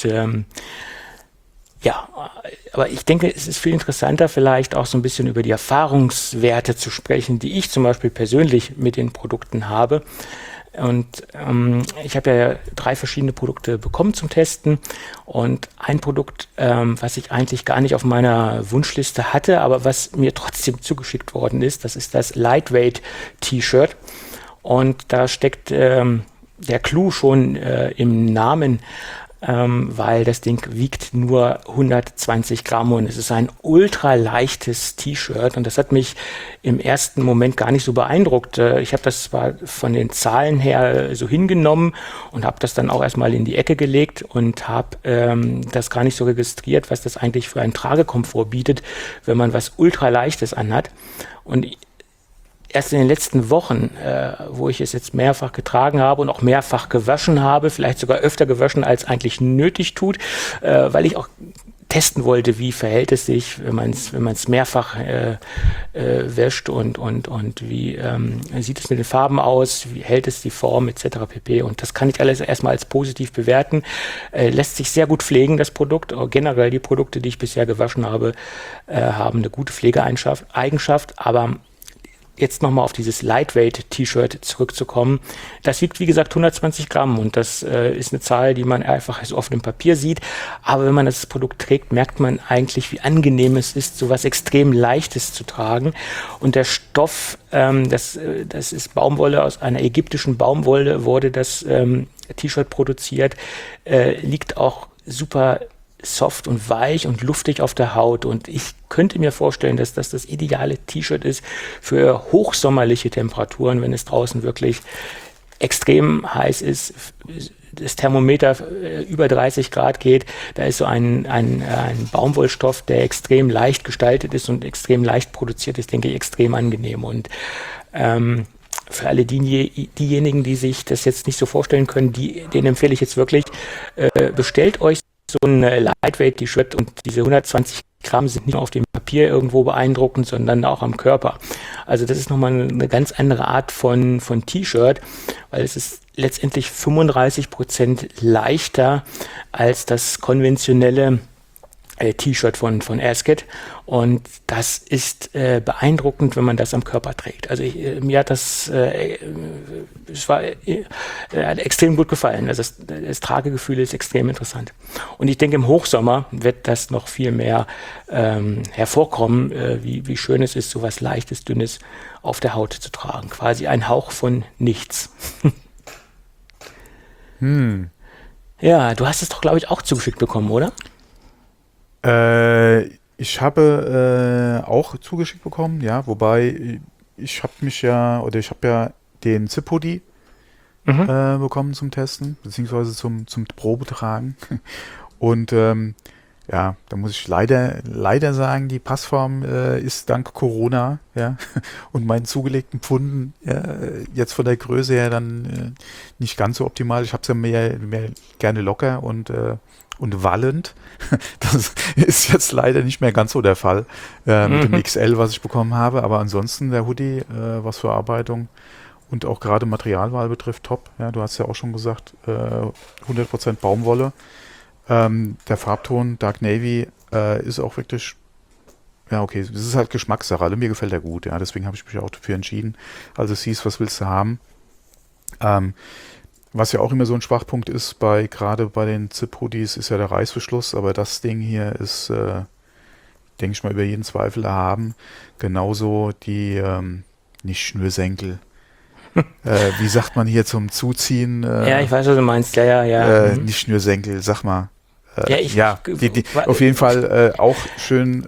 ja, aber ich denke, es ist viel interessanter, vielleicht auch so ein bisschen über die Erfahrungswerte zu sprechen, die ich zum Beispiel persönlich mit den Produkten habe. Und ich habe ja 3 verschiedene Produkte bekommen zum Testen, und ein Produkt, was ich eigentlich gar nicht auf meiner Wunschliste hatte, aber was mir trotzdem zugeschickt worden ist, das ist das Lightweight T-Shirt, und da steckt der Clou schon im Namen, weil das Ding wiegt nur 120 Gramm und es ist ein ultra leichtes T-Shirt, und das hat mich im ersten Moment gar nicht so beeindruckt. Ich habe das zwar von den Zahlen her so hingenommen und habe das dann auch erstmal in die Ecke gelegt und habe das gar nicht so registriert, was das eigentlich für einen Tragekomfort bietet, wenn man was ultra leichtes anhat. Und erst in den letzten Wochen, wo ich es jetzt mehrfach getragen habe und auch mehrfach gewaschen habe, vielleicht sogar öfter gewaschen, als eigentlich nötig tut, weil ich auch testen wollte, wie verhält es sich, wenn man es mehrfach wäscht, und wie sieht es mit den Farben aus, wie hält es die Form etc. pp. Und das kann ich alles erstmal als positiv bewerten. Lässt sich sehr gut pflegen, das Produkt. Generell die Produkte, die ich bisher gewaschen habe, haben eine gute Pflegeeigenschaft, aber jetzt nochmal auf dieses Lightweight-T-Shirt zurückzukommen. Das wiegt, wie gesagt, 120 Gramm, und das ist eine Zahl, die man einfach so auf dem Papier sieht. Aber wenn man das Produkt trägt, merkt man eigentlich, wie angenehm es ist, so was extrem Leichtes zu tragen. Und der Stoff, das ist Baumwolle, aus einer ägyptischen Baumwolle wurde das T-Shirt produziert, liegt auch super soft und weich und luftig auf der Haut, und ich könnte mir vorstellen, dass das ideale T-Shirt ist für hochsommerliche Temperaturen, wenn es draußen wirklich extrem heiß ist, das Thermometer über 30 Grad geht. Da ist so ein Baumwollstoff, der extrem leicht gestaltet ist und extrem leicht produziert ist, denke ich, extrem angenehm. Und für alle diejenigen, die sich das jetzt nicht so vorstellen können, denen empfehle ich jetzt wirklich, bestellt euch so ein Lightweight-T-Shirt, und diese 120 Gramm sind nicht nur auf dem Papier irgendwo beeindruckend, sondern auch am Körper. Also das ist nochmal eine ganz andere Art von T-Shirt, weil es ist letztendlich 35% leichter als das konventionelle T-Shirt von Asket, und das ist beeindruckend, wenn man das am Körper trägt. Also mir hat das hat extrem gut gefallen. Also das Tragegefühl ist extrem interessant. Und ich denke, im Hochsommer wird das noch viel mehr hervorkommen, wie schön es ist, so was Leichtes, Dünnes auf der Haut zu tragen. Quasi ein Hauch von nichts. Ja, du hast es doch, glaube ich, auch zugeschickt bekommen, oder? Ich habe auch zugeschickt bekommen, ja, wobei ich habe ja den Zip-Hoodie bekommen zum Testen, beziehungsweise zum Probetragen. Und ja, da muss ich leider sagen, die Passform ist dank Corona, ja, und meinen zugelegten Pfunden jetzt von der Größe her dann nicht ganz so optimal. Ich habe es ja mehr gerne locker und wallend. Das ist jetzt leider nicht mehr ganz so der Fall mit dem XL, was ich bekommen habe. Aber ansonsten der Hoodie, was Verarbeitung und auch gerade Materialwahl betrifft, top. Ja, du hast ja auch schon gesagt, 100% Baumwolle. Der Farbton Dark Navy ist auch wirklich, ja okay, es ist halt Geschmackssache. Also mir gefällt er gut. Ja, deswegen habe ich mich auch dafür entschieden. Also siehst, was willst du haben? Was ja auch immer so ein Schwachpunkt ist, gerade bei den Zip-Hoodies, ist ja der Reißverschluss, aber das Ding hier ist, denke ich mal, über jeden Zweifel erhaben. Genauso die, nicht Schnürsenkel. Wie sagt man hier zum Zuziehen? Ja, ich weiß, was du meinst. Ja. Nicht Schnürsenkel, sag mal. Ja, auf jeden Fall auch schön,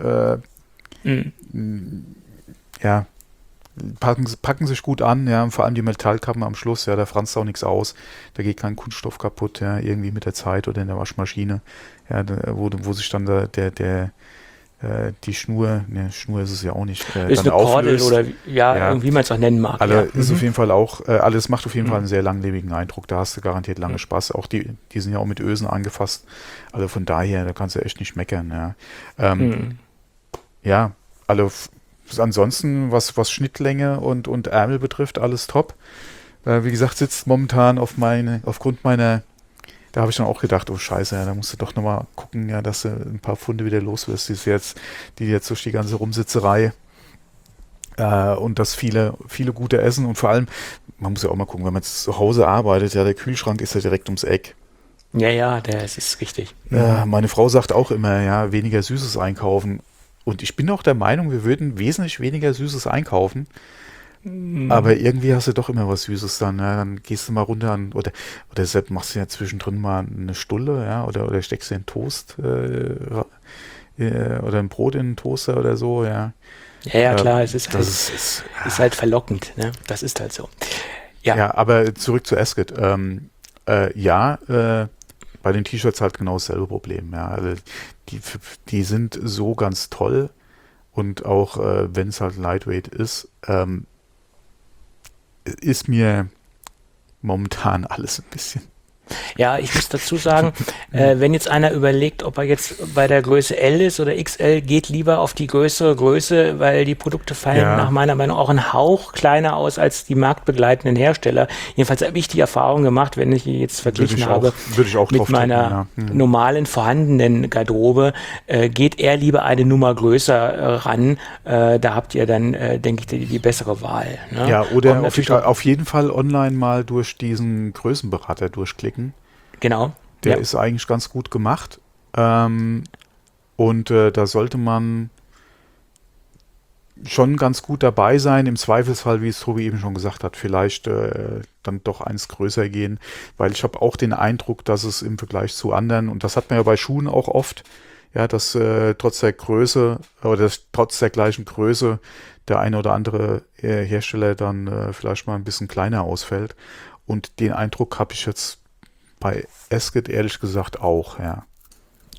ja, packen sich gut an, ja, vor allem die Metallkappen am Schluss, ja, da franzt auch nichts aus, da geht kein Kunststoff kaputt, ja, irgendwie mit der Zeit oder in der Waschmaschine, ja, wo sich dann die Schnur ist es ja auch nicht, ist dann eine Kordel auflöst. oder wie man es auch nennen mag. Ist auf jeden Fall auch, alles macht auf jeden Fall einen sehr langlebigen Eindruck, da hast du garantiert lange Spaß, auch die sind ja auch mit Ösen angefasst, also von daher, da kannst du echt nicht meckern, ja. Ja, also ansonsten, was Schnittlänge und Ärmel betrifft, alles top. Wie gesagt, sitzt momentan aufgrund meiner, da habe ich dann auch gedacht, oh Scheiße, ja, da musst du doch nochmal gucken, ja, dass du ein paar Pfunde wieder los wirst, die jetzt durch die ganze Rumsitzerei und das viele gute Essen und vor allem, man muss ja auch mal gucken, wenn man jetzt zu Hause arbeitet, ja, der Kühlschrank ist ja direkt ums Eck. Ja, das ist richtig. Meine Frau sagt auch immer, ja, weniger Süßes einkaufen. Und ich bin auch der Meinung, wir würden wesentlich weniger Süßes einkaufen. Aber irgendwie hast du doch immer was Süßes dann. Ja? Dann gehst du mal runter oder deshalb machst du ja zwischendrin mal eine Stulle, ja, oder steckst dir einen Toast oder ein Brot in einen Toaster oder so, ja. Ja, klar, es ist halt verlockend, ne? Das ist halt so. Ja, aber zurück zu Asket. Bei den T-Shirts halt genau dasselbe Problem. Ja, also die sind so ganz toll und auch wenn es halt lightweight ist mir momentan alles ein bisschen. Ja, ich muss dazu sagen, wenn jetzt einer überlegt, ob er jetzt bei der Größe L ist oder XL, geht lieber auf die größere Größe, weil die Produkte fallen nach meiner Meinung auch ein Hauch kleiner aus als die marktbegleitenden Hersteller. Jedenfalls habe ich die Erfahrung gemacht, wenn ich jetzt verglichen habe mit meiner normalen vorhandenen Garderobe, geht eher lieber eine Nummer größer ran. Da habt ihr dann, denke ich, die bessere Wahl. Ne? Ja, oder auf jeden Fall online mal durch diesen Größenberater durchklicken. Genau. Der ist eigentlich ganz gut gemacht. Und da sollte man schon ganz gut dabei sein. Im Zweifelsfall, wie es Tobi eben schon gesagt hat, vielleicht dann doch eins größer gehen. Weil ich habe auch den Eindruck, dass es im Vergleich zu anderen, und das hat man ja bei Schuhen auch oft, ja, dass trotz der Größe oder trotz der gleichen Größe der eine oder andere Hersteller dann vielleicht mal ein bisschen kleiner ausfällt. Und den Eindruck habe ich jetzt bei Asket ehrlich gesagt auch, ja.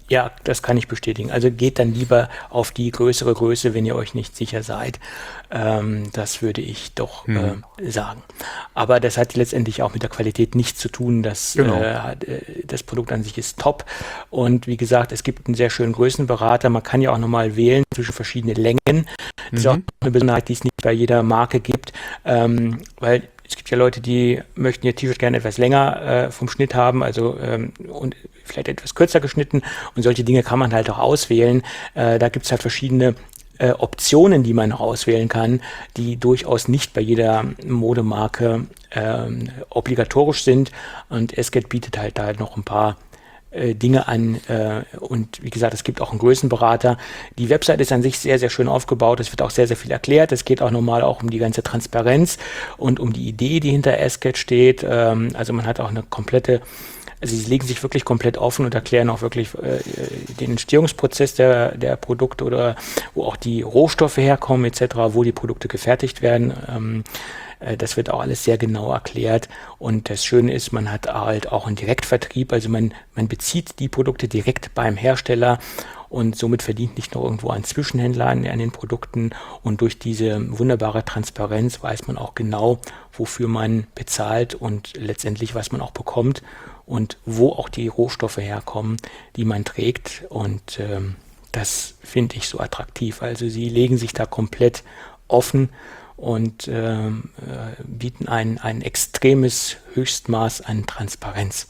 Ja, das kann ich bestätigen. Also geht dann lieber auf die größere Größe, wenn ihr euch nicht sicher seid. Das würde ich doch sagen. Aber das hat letztendlich auch mit der Qualität nichts zu tun. Das Produkt an sich ist top. Und wie gesagt, es gibt einen sehr schönen Größenberater. Man kann ja auch nochmal wählen zwischen verschiedenen Längen. Das ist auch eine Besonderheit, die es nicht bei jeder Marke gibt. Weil es gibt ja Leute, die möchten ihr T-Shirt gerne etwas länger vom Schnitt haben, also und vielleicht etwas kürzer geschnitten, und solche Dinge kann man halt auch auswählen. Da gibt es halt verschiedene Optionen, die man auswählen kann, die durchaus nicht bei jeder Modemarke obligatorisch sind, und Esket bietet halt da noch ein paar Dinge an, und wie gesagt, es gibt auch einen Größenberater. Die Website ist an sich sehr, sehr schön aufgebaut. Es wird auch sehr, sehr viel erklärt. Es geht auch nochmal auch um die ganze Transparenz und um die Idee, die hinter Esket steht. Also man hat auch eine komplette, also sie legen sich wirklich komplett offen und erklären auch wirklich den Entstehungsprozess der Produkte oder wo auch die Rohstoffe herkommen etc., wo die Produkte gefertigt werden. Das wird auch alles sehr genau erklärt, und das Schöne ist, man hat halt auch einen Direktvertrieb, also man bezieht die Produkte direkt beim Hersteller und somit verdient nicht noch irgendwo ein Zwischenhändler an den Produkten, und durch diese wunderbare Transparenz weiß man auch genau, wofür man bezahlt und letztendlich, was man auch bekommt und wo auch die Rohstoffe herkommen, die man trägt, und das finde ich so attraktiv. Also sie legen sich da komplett offen und bieten ein extremes Höchstmaß an Transparenz,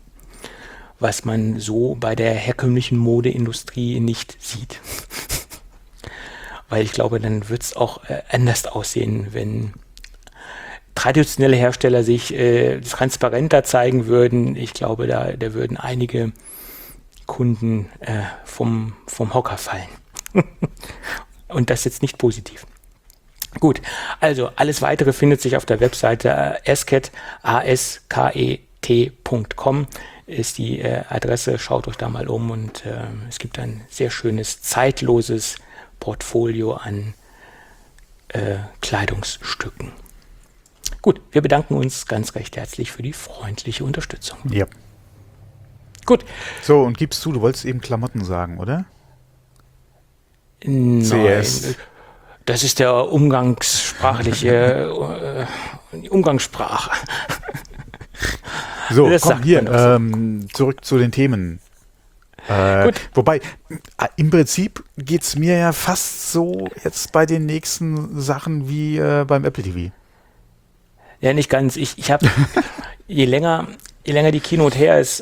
was man so bei der herkömmlichen Modeindustrie nicht sieht. Weil ich glaube, dann wird es auch anders aussehen, wenn traditionelle Hersteller sich transparenter zeigen würden. Ich glaube, da würden einige Kunden vom Hocker fallen. Und das jetzt nicht positiv. Gut, also alles Weitere findet sich auf der Webseite Esket, asket.com ist die Adresse. Schaut euch da mal um, und es gibt ein sehr schönes, zeitloses Portfolio an Kleidungsstücken. Gut, wir bedanken uns ganz recht herzlich für die freundliche Unterstützung. Ja. Gut. So, und gibst du wolltest eben Klamotten sagen, oder? Nein. CS. Das ist der umgangssprachliche Umgangssprache. So, Das komm sagt hier, man doch zurück zu den Themen. Gut. Wobei, im Prinzip geht es mir ja fast so jetzt bei den nächsten Sachen wie beim Apple TV. Ja, nicht ganz. Ich habe, je länger die Keynote her ist,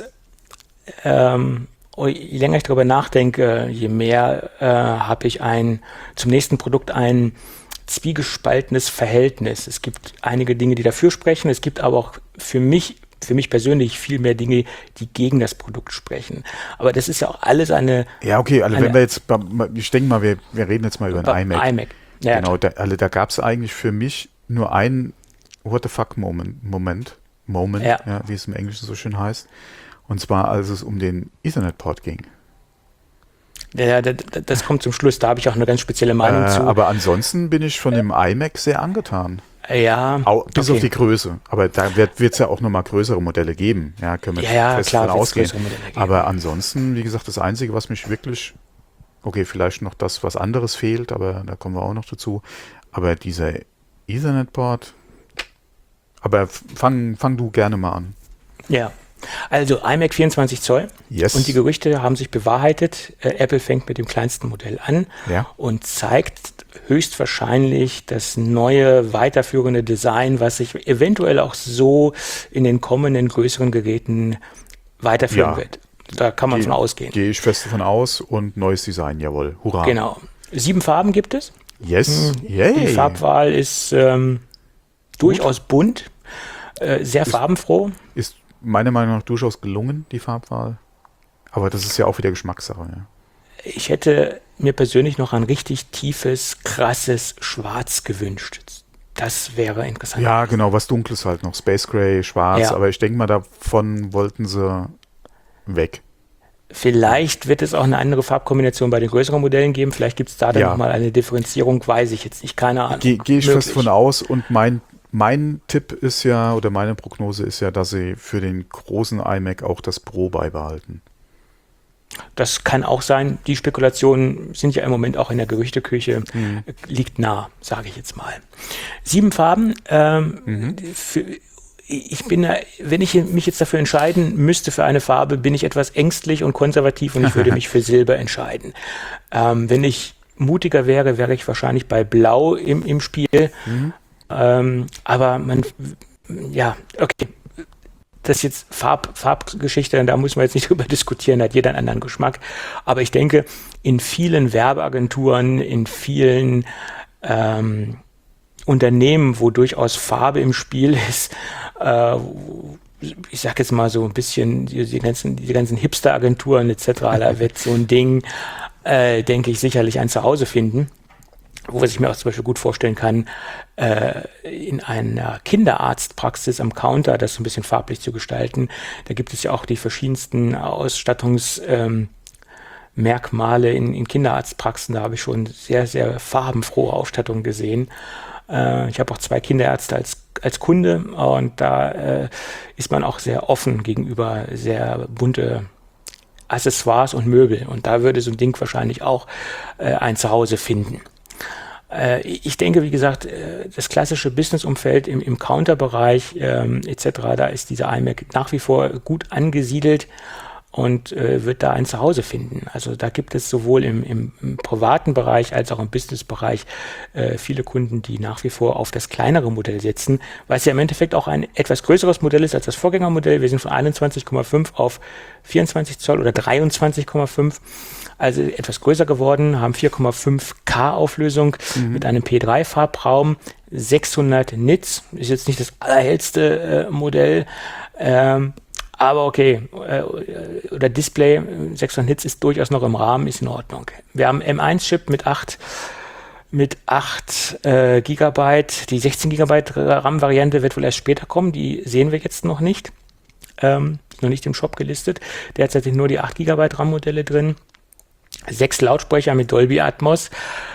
je länger ich darüber nachdenke, je mehr habe ich zum nächsten Produkt ein zwiegespaltenes Verhältnis. Es gibt einige Dinge, die dafür sprechen. Es gibt aber auch für mich persönlich viel mehr Dinge, die gegen das Produkt sprechen. Aber das ist ja auch alles eine... Ja, okay, also wenn wir jetzt, ich denke mal, wir reden jetzt mal über einen iMac. Ja, genau, da gab es eigentlich für mich nur einen What the fuck Moment, ja, wie es im Englischen so schön heißt. Und zwar, als es um den Ethernet-Port ging. Ja, das kommt zum Schluss. Da habe ich auch eine ganz spezielle Meinung zu. Aber ansonsten bin ich von dem iMac sehr angetan. Ja. Bis auf die Größe. Aber da wird es ja auch nochmal größere Modelle geben. Ja, können wir fest davon ausgehen. Aber ansonsten, wie gesagt, das Einzige, was mich wirklich, okay, vielleicht noch das, was anderes fehlt, aber da kommen wir auch noch dazu. Aber dieser Ethernet-Port, aber fang du gerne mal an. Ja. Also iMac 24 Zoll, yes. Und die Gerüchte haben sich bewahrheitet. Apple fängt mit dem kleinsten Modell an, ja, und zeigt höchstwahrscheinlich das neue, weiterführende Design, was sich eventuell auch so in den kommenden größeren Geräten weiterführen wird. Da kann man von ausgehen. Gehe ich fest davon aus, und neues Design, jawohl, hurra. Genau. 7 Farben gibt es. Yes, yay. Die Farbwahl ist durchaus bunt, sehr farbenfroh. Ist meiner Meinung nach durchaus gelungen, die Farbwahl. Aber das ist ja auch wieder Geschmackssache. Ja. Ich hätte mir persönlich noch ein richtig tiefes, krasses Schwarz gewünscht. Das wäre interessant. Ja, genau, was Dunkles halt noch. Space Gray, Schwarz. Ja. Aber ich denke mal, davon wollten sie weg. Vielleicht wird es auch eine andere Farbkombination bei den größeren Modellen geben. Vielleicht gibt es da dann nochmal eine Differenzierung, weiß ich jetzt nicht. Keine Ahnung. Gehe ich fest von aus, und mein Tipp ist ja, oder meine Prognose ist ja, dass sie für den großen iMac auch das Pro beibehalten. Das kann auch sein. Die Spekulationen sind ja im Moment auch in der Gerüchteküche, liegt nah, sage ich jetzt mal. 7 Farben. Ich bin da, wenn ich mich jetzt dafür entscheiden müsste für eine Farbe, bin ich etwas ängstlich und konservativ und ich würde mich für Silber entscheiden. Wenn ich mutiger wäre ich wahrscheinlich bei Blau im Spiel. Aber okay. Das ist jetzt Farbgeschichte, da muss man jetzt nicht drüber diskutieren, hat jeder einen anderen Geschmack. Aber ich denke, in vielen Werbeagenturen, in vielen Unternehmen, wo durchaus Farbe im Spiel ist, ich sag jetzt mal so ein bisschen, diese ganzen Hipster-Agenturen etc., da wird so ein Ding, denke ich, sicherlich ein Zuhause finden. Was ich mir auch zum Beispiel gut vorstellen kann, in einer Kinderarztpraxis am Counter, das so ein bisschen farblich zu gestalten. Da gibt es ja auch die verschiedensten Ausstattungsmerkmale in Kinderarztpraxen. Da habe ich schon sehr, sehr farbenfrohe Ausstattung gesehen. Ich habe auch 2 Kinderärzte als Kunde und da ist man auch sehr offen gegenüber sehr bunte Accessoires und Möbel. Und da würde so ein Ding wahrscheinlich auch ein Zuhause finden. Ich denke, wie gesagt, das klassische Businessumfeld im Counterbereich etc., da ist dieser iMac nach wie vor gut angesiedelt und wird da ein Zuhause finden. Also da gibt es sowohl im privaten Bereich als auch im Businessbereich viele Kunden, die nach wie vor auf das kleinere Modell setzen, weil es ja im Endeffekt auch ein etwas größeres Modell ist als das Vorgängermodell. Wir sind von 21,5 auf 24 Zoll oder 23,5. Also etwas größer geworden, haben 4,5K Auflösung mit einem P3-Farbraum, 600 Nits, ist jetzt nicht das allerhellste Modell, aber okay, oder Display, 600 Nits ist durchaus noch im Rahmen, ist in Ordnung. Wir haben M1-Chip mit 8 Gigabyte, die 16 Gigabyte RAM-Variante wird wohl erst später kommen, die sehen wir jetzt noch nicht, noch nicht im Shop gelistet, derzeit sind nur die 8 Gigabyte RAM-Modelle drin. 6 Lautsprecher mit Dolby Atmos.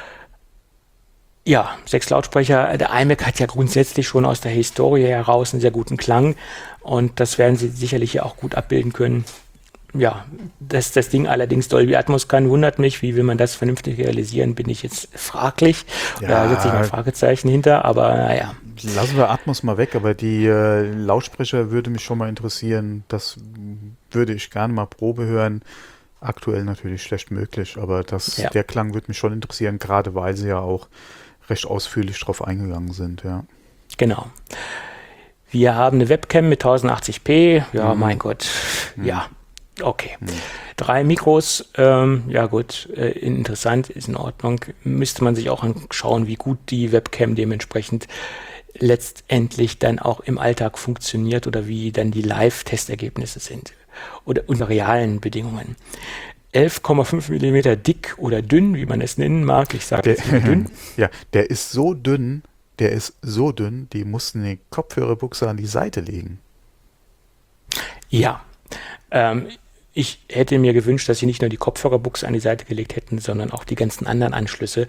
Ja, 6 Lautsprecher. Der iMac hat ja grundsätzlich schon aus der Historie heraus einen sehr guten Klang und das werden sie sicherlich ja auch gut abbilden können. Ja, dass das Ding allerdings Dolby Atmos kann, wundert mich. Wie will man das vernünftig realisieren, bin ich jetzt fraglich. Da setze ich ein Fragezeichen hinter, aber naja. Lassen wir Atmos mal weg, aber die Lautsprecher würde mich schon mal interessieren. Das würde ich gerne mal Probe hören. Aktuell natürlich schlecht möglich, aber der Klang würde mich schon interessieren, gerade weil sie ja auch recht ausführlich drauf eingegangen sind, ja. Genau. Wir haben eine Webcam mit 1080p, ja, mein Gott, ja, okay. 3 Mikros, ja gut, interessant, ist in Ordnung. Müsste man sich auch anschauen, wie gut die Webcam dementsprechend letztendlich dann auch im Alltag funktioniert oder wie dann die Live-Testergebnisse sind. Oder unter realen Bedingungen. 11,5 mm dick oder dünn, wie man es nennen mag. Ich sage jetzt mal dünn. Ja, der ist so dünn, die mussten die Kopfhörerbuchse an die Seite legen. Ja, ich hätte mir gewünscht, dass sie nicht nur die Kopfhörerbuchse an die Seite gelegt hätten, sondern auch die ganzen anderen Anschlüsse.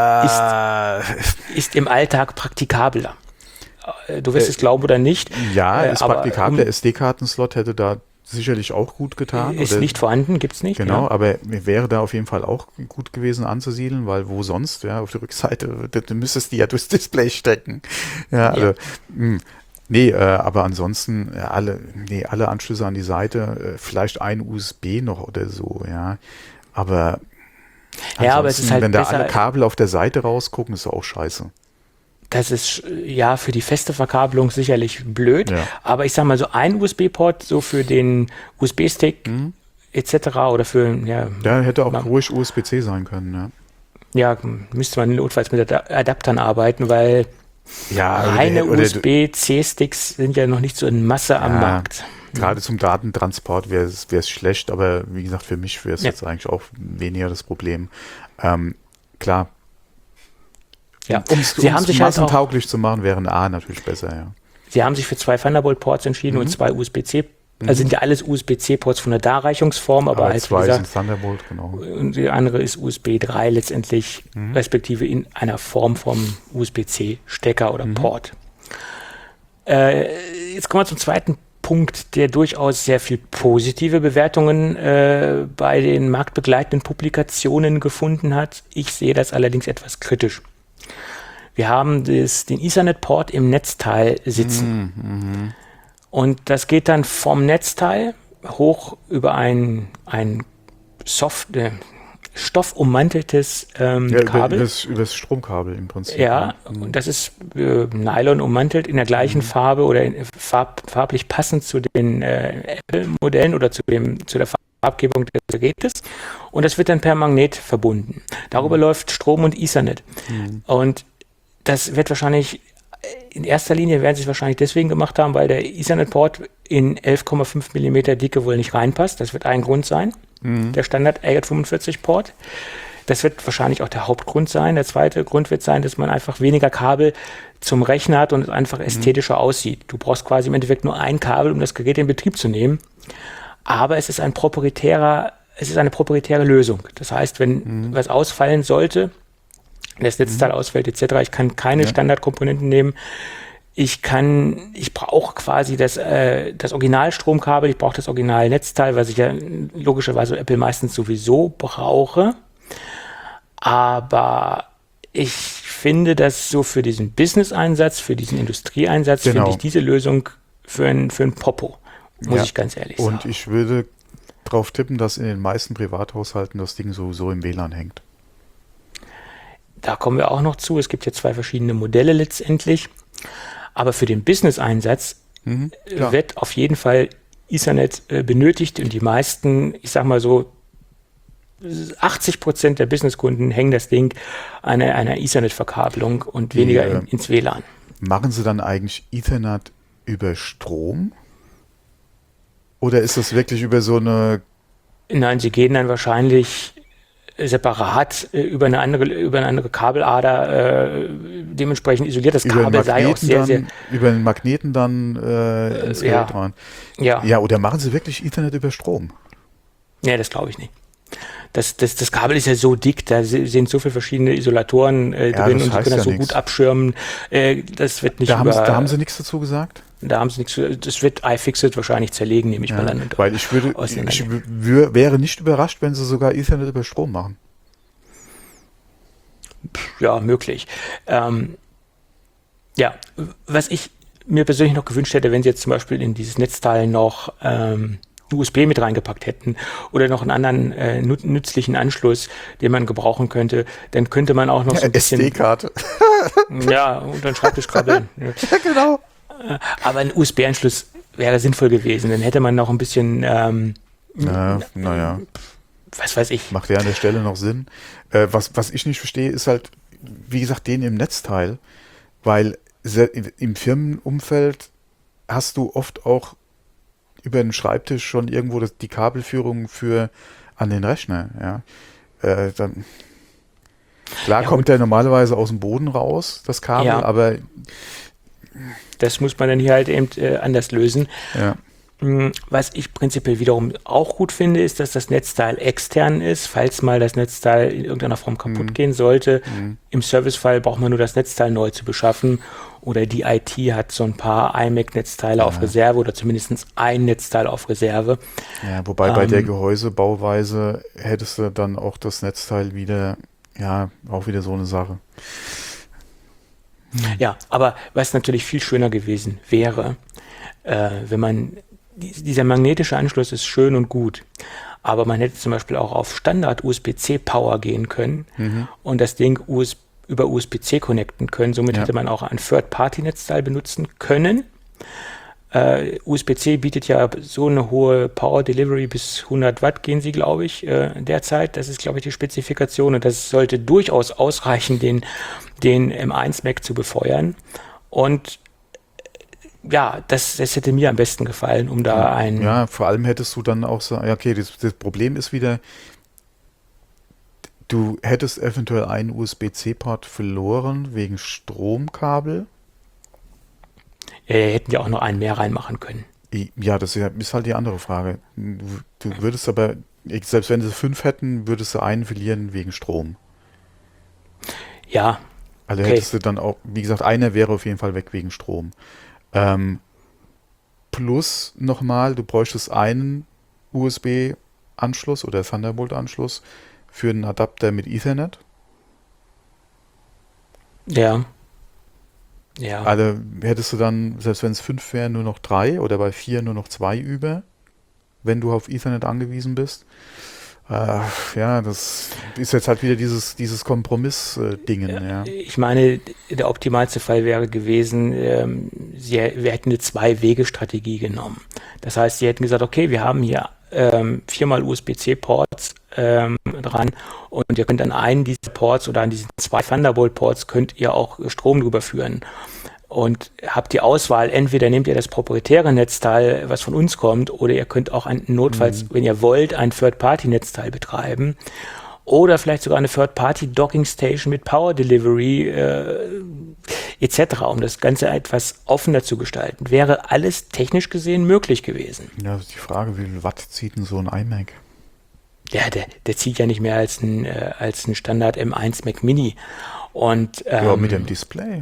Ist im Alltag praktikabler. Du wirst es glauben oder nicht. Ja, ist praktikabel. Der SD-Kartenslot hätte da sicherlich auch gut getan. Ist oder, nicht vorhanden, gibt's nicht. Genau, ja. Aber wäre da auf jeden Fall auch gut gewesen anzusiedeln, weil wo sonst, ja, auf der Rückseite, du müsstest die ja durchs Display stecken. Ja, also, aber ansonsten alle Anschlüsse an die Seite, vielleicht ein USB noch oder so, ja. Aber aber es ist halt wenn da alle Kabel auf der Seite rausgucken, ist auch scheiße. Das ist ja für die feste Verkabelung sicherlich blöd, aber ich sag mal so ein USB-Port so für den USB-Stick etc. oder für der hätte auch ruhig USB-C sein können, ja. Ja, müsste man notfalls mit Adaptern arbeiten, weil reine USB-C-Sticks sind ja noch nicht so in Masse am Markt. Gerade zum Datentransport wäre es schlecht, aber wie gesagt, für mich wäre es jetzt eigentlich auch weniger das Problem. Klar. Ja. Um es massentauglich zu machen, wäre ein A natürlich besser, ja. Sie haben sich für 2 Thunderbolt-Ports entschieden und 2 USB-C. Also sind ja alles USB-C-Ports von der Darreichungsform, aber halt, 2 sind Thunderbolt, genau. Und die andere ist USB 3 letztendlich, respektive in einer Form vom USB-C-Stecker oder Port. Jetzt kommen wir zum zweiten Punkt, der durchaus sehr viel positive Bewertungen bei den marktbegleitenden Publikationen gefunden hat. Ich sehe das allerdings etwas kritisch. Wir haben den Ethernet-Port im Netzteil sitzen. Und das geht dann vom Netzteil hoch über ein stoffummanteltes Kabel. Über das Stromkabel im Prinzip. Ja, und das ist Nylon ummantelt in der gleichen Farbe oder farblich passend zu den Apple-Modellen oder zu der Farbgebung des Gerätes. Und das wird dann per Magnet verbunden. Darüber läuft Strom und Ethernet. Und das wird wahrscheinlich, in erster Linie werden sie es wahrscheinlich deswegen gemacht haben, weil der Ethernet-Port in 11,5 mm Dicke wohl nicht reinpasst. Das wird ein Grund sein. Der Standard AJ45-Port. Das wird wahrscheinlich auch der Hauptgrund sein. Der zweite Grund wird sein, dass man einfach weniger Kabel zum Rechner hat und es einfach ästhetischer aussieht. Du brauchst quasi im Endeffekt nur ein Kabel, um das Gerät in Betrieb zu nehmen. Aber es ist eine proprietäre Lösung. Das heißt, wenn was ausfallen sollte, das Netzteil ausfällt etc., ich kann keine Standardkomponenten nehmen. Ich brauche quasi das Originalstromkabel, ich brauche das Originalnetzteil, was ich ja logischerweise Apple meistens sowieso brauche. Aber ich finde, dass so für diesen Business-Einsatz, für diesen Industrieeinsatz, finde ich diese Lösung für ein Popo, muss ich ganz ehrlich sagen. Und ich würde darauf tippen, dass in den meisten Privathaushalten das Ding sowieso im WLAN hängt. Da kommen wir auch noch zu. Es gibt ja 2 verschiedene Modelle letztendlich. Aber für den Business-Einsatz wird auf jeden Fall Ethernet benötigt. Und die meisten, ich sag mal so, 80% der Businesskunden hängen das Ding an einer Ethernet-Verkabelung und weniger ins WLAN. Machen Sie dann eigentlich Ethernet über Strom? Oder ist das wirklich über so eine... Nein, sie gehen dann wahrscheinlich separat über eine andere Kabelader dementsprechend isoliert. Das Kabel sei auch sehr über den Magneten dann ins Gerät rein. Ja, oder machen Sie wirklich Ethernet über Strom? Ja, das glaube ich nicht. Das Kabel ist ja so dick, da sind so viele verschiedene Isolatoren drin und sie können das so gut abschirmen. Das wird nicht da haben Sie nichts dazu gesagt? Da haben sie nichts. Das wird iFixit wahrscheinlich zerlegen, nehme ich mal an. Weil ich wäre nicht überrascht, wenn sie sogar Ethernet über Strom machen. Ja, möglich. Was ich mir persönlich noch gewünscht hätte, wenn sie jetzt zum Beispiel in dieses Netzteil noch USB mit reingepackt hätten oder noch einen anderen nützlichen Anschluss, den man gebrauchen könnte, dann könnte man auch noch so ein bisschen... SD-Karte. Ja, und dann Schreibtisch krabbeln. Ja, genau. Aber ein USB-Anschluss wäre sinnvoll gewesen. Dann hätte man noch ein bisschen... naja. Was weiß ich. Macht ja an der Stelle noch Sinn. Was ich nicht verstehe, ist halt, wie gesagt, den im Netzteil, weil im Firmenumfeld hast du oft auch über den Schreibtisch schon irgendwo die Kabelführung an den Rechner. Ja. Klar kommt der normalerweise aus dem Boden raus, das Kabel, aber... Das muss man dann hier halt eben anders lösen. Ja. Was ich prinzipiell wiederum auch gut finde, ist, dass das Netzteil extern ist, falls mal das Netzteil in irgendeiner Form kaputt gehen sollte. Im Servicefall braucht man nur das Netzteil neu zu beschaffen oder die IT hat so ein paar iMac-Netzteile auf Reserve oder zumindest ein Netzteil auf Reserve. Ja, wobei bei der Gehäusebauweise hättest du dann auch das Netzteil wieder, auch wieder so eine Sache. Ja, aber was natürlich viel schöner gewesen wäre, wenn man, dieser magnetische Anschluss ist schön und gut, aber man hätte zum Beispiel auch auf Standard USB-C-Power gehen können und das Ding über USB-C connecten können. Somit hätte man auch ein Third-Party-Netzteil benutzen können. USB-C bietet ja so eine hohe Power Delivery, bis 100 Watt gehen sie, glaube ich, derzeit. Das ist, glaube ich, die Spezifikation und das sollte durchaus ausreichen, den M1 Mac zu befeuern. Und das hätte mir am besten gefallen, um da ein... Ja, vor allem hättest du dann auch so, okay, das Problem ist wieder, du hättest eventuell einen USB-C-Port verloren wegen Stromkabel. Hätten ja auch noch einen mehr reinmachen können. Ja, das ist halt die andere Frage. Du würdest aber, selbst wenn sie 5 hätten, würdest du einen verlieren wegen Strom. Ja. Also hättest du dann auch, wie gesagt, einer wäre auf jeden Fall weg wegen Strom. Plus nochmal, du bräuchtest einen USB-Anschluss oder Thunderbolt-Anschluss für einen Adapter mit Ethernet. Ja. Ja. Also hättest du dann, selbst wenn es 5 wären, nur noch 3 oder bei 4 nur noch 2 über, wenn du auf Ethernet angewiesen bist. Ja, das ist jetzt halt wieder dieses Kompromiss-Dingen. Ja. Ich meine, der optimalste Fall wäre gewesen, wir hätten eine 2-Wege-Strategie genommen. Das heißt, sie hätten gesagt, okay, wir haben hier 4 USB-C-Ports dran und ihr könnt an einen dieser Ports oder an diesen 2 Thunderbolt-Ports könnt ihr auch Strom drüber führen. Und habt die Auswahl, entweder nehmt ihr das proprietäre Netzteil, was von uns kommt, oder ihr könnt auch notfalls, wenn ihr wollt, ein Third-Party-Netzteil betreiben. Oder vielleicht sogar eine Third-Party-Docking-Station mit Power Delivery etc., um das Ganze etwas offener zu gestalten. Wäre alles technisch gesehen möglich gewesen. Ja, das ist die Frage, wie viel Watt zieht denn so ein iMac? Ja, der zieht ja nicht mehr als ein Standard M1 Mac Mini. Und, ja, mit dem Display.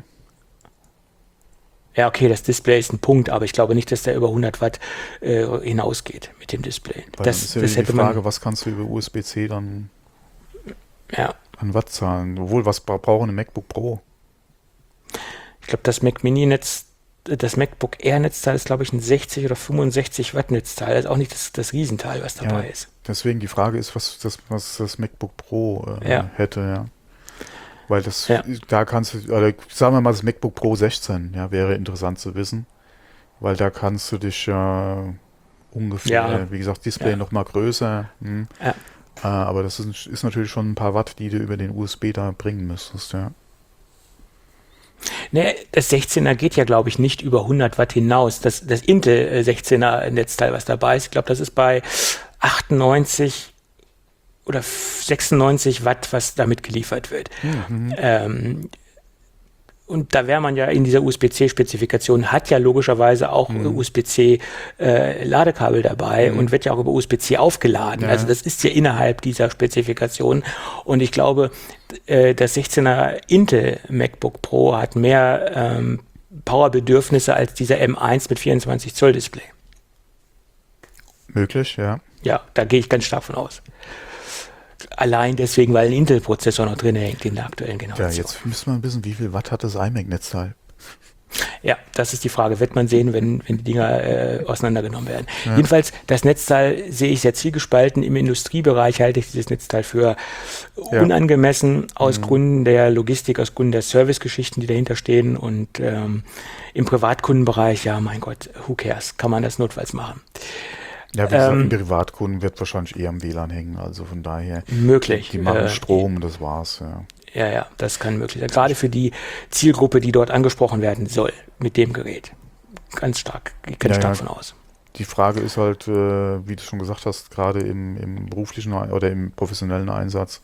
Ja, okay, das Display ist ein Punkt, aber ich glaube nicht, dass der über 100 Watt hinausgeht mit dem Display. Das ist ja die Frage, was kannst du über USB-C dann an Watt zahlen? Obwohl, was braucht ein MacBook Pro? Ich glaube, das Mac Mini-Netz, das MacBook Air-Netzteil ist, glaube ich, ein 60 oder 65 Watt Netzteil. Das ist auch nicht das Riesenteil, was dabei ist. Deswegen die Frage ist, was das MacBook Pro hätte, ja. Weil da kannst du, oder sagen wir mal das MacBook Pro 16, ja, wäre interessant zu wissen. Weil da kannst du dich ungefähr, wie gesagt, Display noch mal größer. Aber das ist natürlich schon ein paar Watt, die du über den USB da bringen müsstest, ja. Nee, das 16er geht ja, glaube ich, nicht über 100 Watt hinaus. Das Intel 16er Netzteil, was dabei ist, ich glaube, das ist bei 98 oder 96 Watt, was damit geliefert wird. Und da wäre man ja in dieser USB-C-Spezifikation, hat ja logischerweise auch USB-C Ladekabel dabei und wird ja auch über USB-C aufgeladen. Ja. Also das ist ja innerhalb dieser Spezifikation. Und ich glaube, das 16er Intel MacBook Pro hat mehr Powerbedürfnisse als dieser M1 mit 24 Zoll Display. Möglich, ja. Ja, da gehe ich ganz stark von aus. Allein deswegen, weil ein Intel-Prozessor noch drin hängt in der aktuellen Generation. Ja, jetzt müssen wir wissen, wie viel Watt hat das iMac-Netzteil? Ja, das ist die Frage. Wird man sehen, wenn die Dinger auseinandergenommen werden. Ja. Jedenfalls, das Netzteil sehe ich sehr zwiegespalten. Im Industriebereich halte ich dieses Netzteil für unangemessen, aus Gründen der Logistik, aus Gründen der Servicegeschichten, die dahinter stehen. Und im Privatkundenbereich, ja, mein Gott, who cares? Kann man das notfalls machen. Ja, wie gesagt, ein Privatkunden wird wahrscheinlich eher am WLAN hängen, also von daher. Möglich. Die machen Strom, das war's, ja. Ja, das kann möglich sein. Gerade für die Zielgruppe, die dort angesprochen werden soll, mit dem Gerät. Ganz stark. Ich gehe stark von aus. Die Frage ist halt, wie du schon gesagt hast, gerade im beruflichen oder im professionellen Einsatz,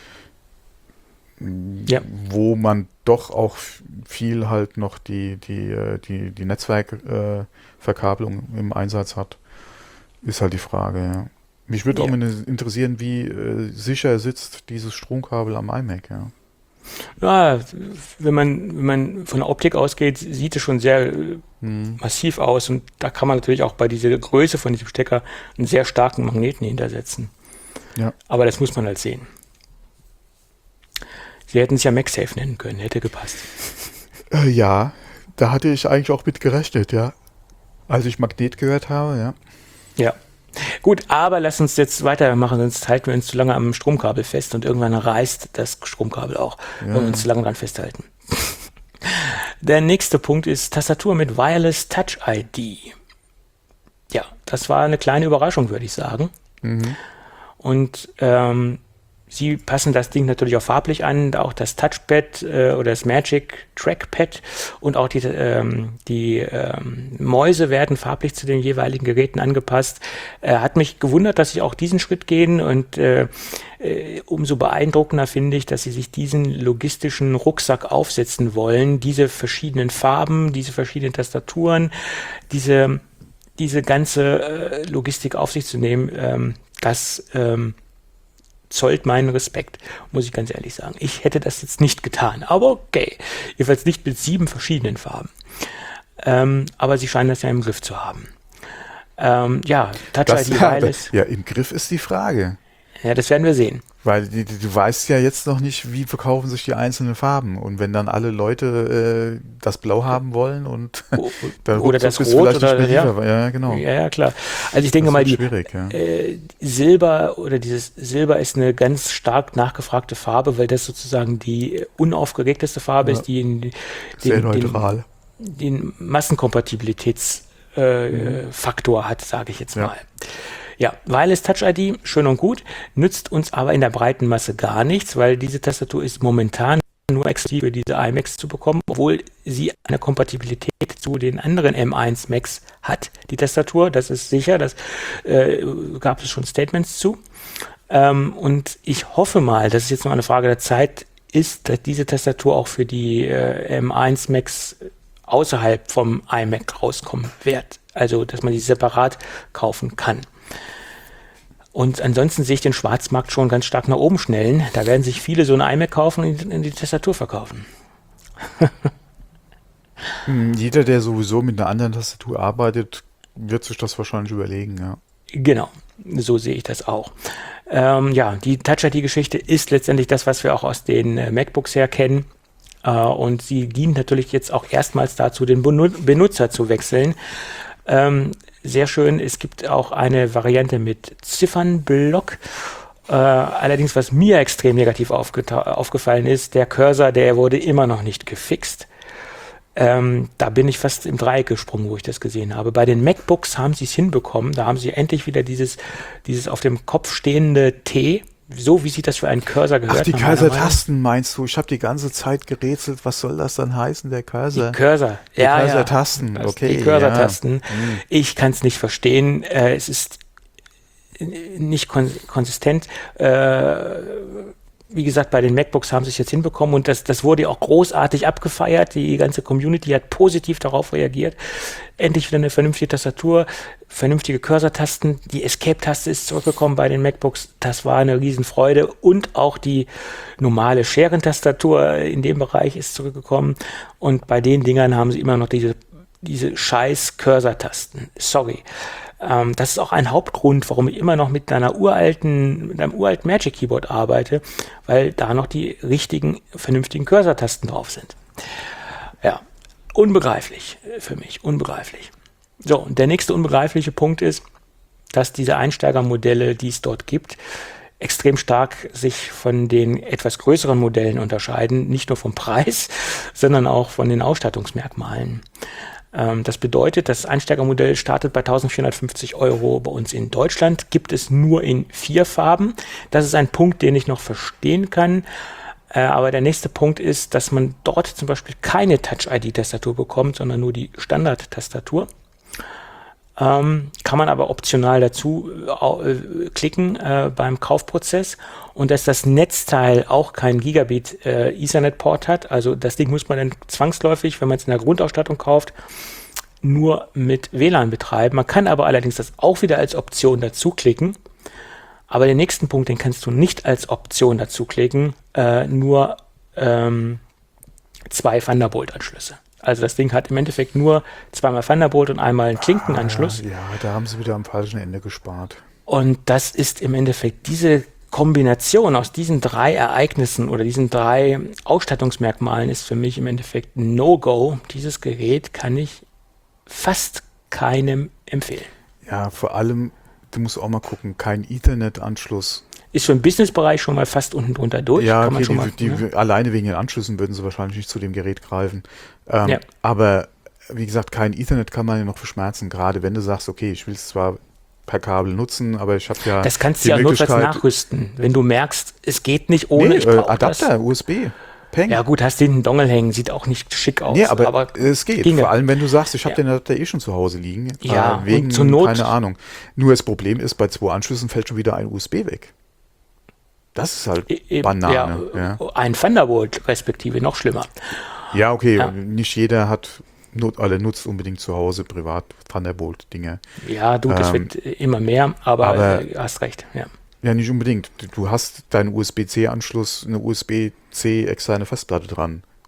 wo man doch auch viel halt noch die Netzwerkverkabelung im Einsatz hat. Ist halt die Frage, ja. Mich würde auch mal interessieren, wie sicher sitzt dieses Stromkabel am iMac, ja. Ja, wenn man von der Optik ausgeht, sieht es schon sehr massiv aus und da kann man natürlich auch bei dieser Größe von diesem Stecker einen sehr starken Magneten hintersetzen. Ja. Aber das muss man halt sehen. Sie hätten es ja MagSafe nennen können, hätte gepasst. Ja, da hatte ich eigentlich auch mit gerechnet, ja. Als ich Magnet gehört habe, ja. Ja, gut, aber lass uns jetzt weitermachen, sonst halten wir uns zu lange am Stromkabel fest und irgendwann reißt das Stromkabel auch, wenn wir uns zu lange dran festhalten. Der nächste Punkt ist Tastatur mit Wireless Touch ID. Ja, das war eine kleine Überraschung, würde ich sagen. Und sie passen das Ding natürlich auch farblich an, auch das Touchpad oder das Magic Trackpad und auch die Mäuse werden farblich zu den jeweiligen Geräten angepasst. Hat mich gewundert, dass sie auch diesen Schritt gehen und umso beeindruckender finde ich, dass sie sich diesen logistischen Rucksack aufsetzen wollen, diese verschiedenen Farben, diese verschiedenen Tastaturen, diese ganze Logistik auf sich zu nehmen, das zollt meinen Respekt, muss ich ganz ehrlich sagen. Ich hätte das jetzt nicht getan, aber okay. Jedenfalls nicht mit 7 verschiedenen Farben. Aber sie scheinen das ja im Griff zu haben. Ja, Touch ID Wireless. Ja, im Griff ist die Frage. Ja, das werden wir sehen. Weil du weißt ja jetzt noch nicht, wie verkaufen sich die einzelnen Farben. Und wenn dann alle Leute das Blau haben wollen und dann oder das ist Rot vielleicht oder nicht mehr lieferbar. Ja, genau. Ja, klar. Also ich denke Das mal, wird schwierig, ja. Silber oder dieses Silber ist eine ganz stark nachgefragte Farbe, weil das sozusagen die unaufgeregteste Farbe ist, die sehr neutral. Den Massenkompatibilitätsfaktor hat, sage ich jetzt mal. Ja, Wireless Touch ID, schön und gut, nützt uns aber in der breiten Masse gar nichts, weil diese Tastatur ist momentan nur exklusiv für diese iMacs zu bekommen, obwohl sie eine Kompatibilität zu den anderen M1 Macs hat, die Tastatur, das ist sicher, das gab es schon Statements zu. Und ich hoffe mal, dass es jetzt noch eine Frage der Zeit ist, dass diese Tastatur auch für die M1 Macs außerhalb vom iMac rauskommen wird. Also, dass man die separat kaufen kann. Und ansonsten sehe ich den Schwarzmarkt schon ganz stark nach oben schnellen. Da werden sich viele so eine iMac kaufen und in die Tastatur verkaufen. Jeder, der sowieso mit einer anderen Tastatur arbeitet, wird sich das wahrscheinlich überlegen, ja. Genau, so sehe ich das auch. Ja, die Touch-ID-Geschichte ist letztendlich das, was wir auch aus den MacBooks her kennen. Und sie dient natürlich jetzt auch erstmals dazu, den Benutzer zu wechseln. Sehr schön, es gibt auch eine Variante mit Ziffernblock. Allerdings, was mir extrem negativ aufgefallen ist, der Cursor, der wurde immer noch nicht gefixt. Da bin ich fast im Dreieck gesprungen, wo ich das gesehen habe. Bei den MacBooks haben sie es hinbekommen. Da haben sie endlich wieder dieses auf dem Kopf stehende T, so wie sich das für einen Cursor gehört. Ach, die Cursor-Tasten meinst du? Ich habe die ganze Zeit gerätselt, was soll das dann heißen, der Cursor? Die Cursor, die Cursor-Tasten, okay. Die Cursor-Tasten. Ja. Ich kann es nicht verstehen. Es ist nicht konsistent. Wie gesagt, bei den MacBooks haben sie es jetzt hinbekommen und das wurde auch großartig abgefeiert. Die ganze Community hat positiv darauf reagiert. Endlich wieder eine vernünftige Tastatur, vernünftige Cursor-Tasten. Die Escape-Taste ist zurückgekommen bei den MacBooks. Das war eine Riesenfreude. Und auch die normale Scherentastatur in dem Bereich ist zurückgekommen. Und bei den Dingern haben sie immer noch diese scheiß Cursor-Tasten. Sorry. Das ist auch ein Hauptgrund, warum ich immer noch mit einem uralten Magic Keyboard arbeite, weil da noch die richtigen, vernünftigen Cursor-Tasten drauf sind. Ja, unbegreiflich für mich, unbegreiflich. So, und der nächste unbegreifliche Punkt ist, dass diese Einsteigermodelle, die es dort gibt, extrem stark sich von den etwas größeren Modellen unterscheiden, nicht nur vom Preis, sondern auch von den Ausstattungsmerkmalen. Das bedeutet, das Einsteigermodell startet bei 1.450 € bei uns in Deutschland, gibt es nur in 4 Farben. Das ist ein Punkt, den ich noch verstehen kann. Aber der nächste Punkt ist, dass man dort zum Beispiel keine Touch-ID-Tastatur bekommt, sondern nur die Standard-Tastatur. Kann man aber optional dazu klicken beim Kaufprozess, und dass das Netzteil auch kein Gigabit Ethernet-Port hat. Also das Ding muss man dann zwangsläufig, wenn man es in der Grundausstattung kauft, nur mit WLAN betreiben. Man kann aber allerdings das auch wieder als Option dazu klicken. Aber den nächsten Punkt, den kannst du nicht als Option dazu klicken, nur 2 Thunderbolt-Anschlüsse. Also das Ding hat im Endeffekt nur 2-mal Thunderbolt und einmal einen Klinkenanschluss. Ja, da haben sie wieder am falschen Ende gespart. Und das ist im Endeffekt diese Kombination aus diesen 3 Ereignissen oder diesen 3 Ausstattungsmerkmalen ist für mich im Endeffekt ein No-Go. Dieses Gerät kann ich fast keinem empfehlen. Ja, vor allem, du musst auch mal gucken, kein Ethernet-Anschluss. Ist für den Businessbereich schon mal fast unten drunter durch. Ja, kann man schon alleine wegen den Anschlüssen würden sie wahrscheinlich nicht zu dem Gerät greifen. Ja. Aber wie gesagt, kein Ethernet kann man ja noch verschmerzen, gerade wenn du sagst, okay, ich will es zwar per Kabel nutzen, aber ich habe ja das kannst du ja notfalls nachrüsten, wenn du merkst, es geht nicht ohne. Adapter, USB. Peng. Ja gut, hast den Dongle hängen, sieht auch nicht schick aus. Nee, aber es geht. Ginge. Vor allem, wenn du sagst, ich habe den Adapter schon zu Hause liegen. Ja, wegen, und zur Not, keine Ahnung. Nur das Problem ist, bei 2 Anschlüssen fällt schon wieder ein USB weg. Das ist halt Banane. Ja. Ein Thunderbolt respektive, noch schlimmer. Ja, okay, nicht jeder nutzt unbedingt zu Hause privat Thunderbolt-Dinge. Ja, das wird immer mehr, aber hast recht, ja. Ja, nicht unbedingt. Du hast deinen USB-C-Anschluss, eine USB-C externe Festplatte dran.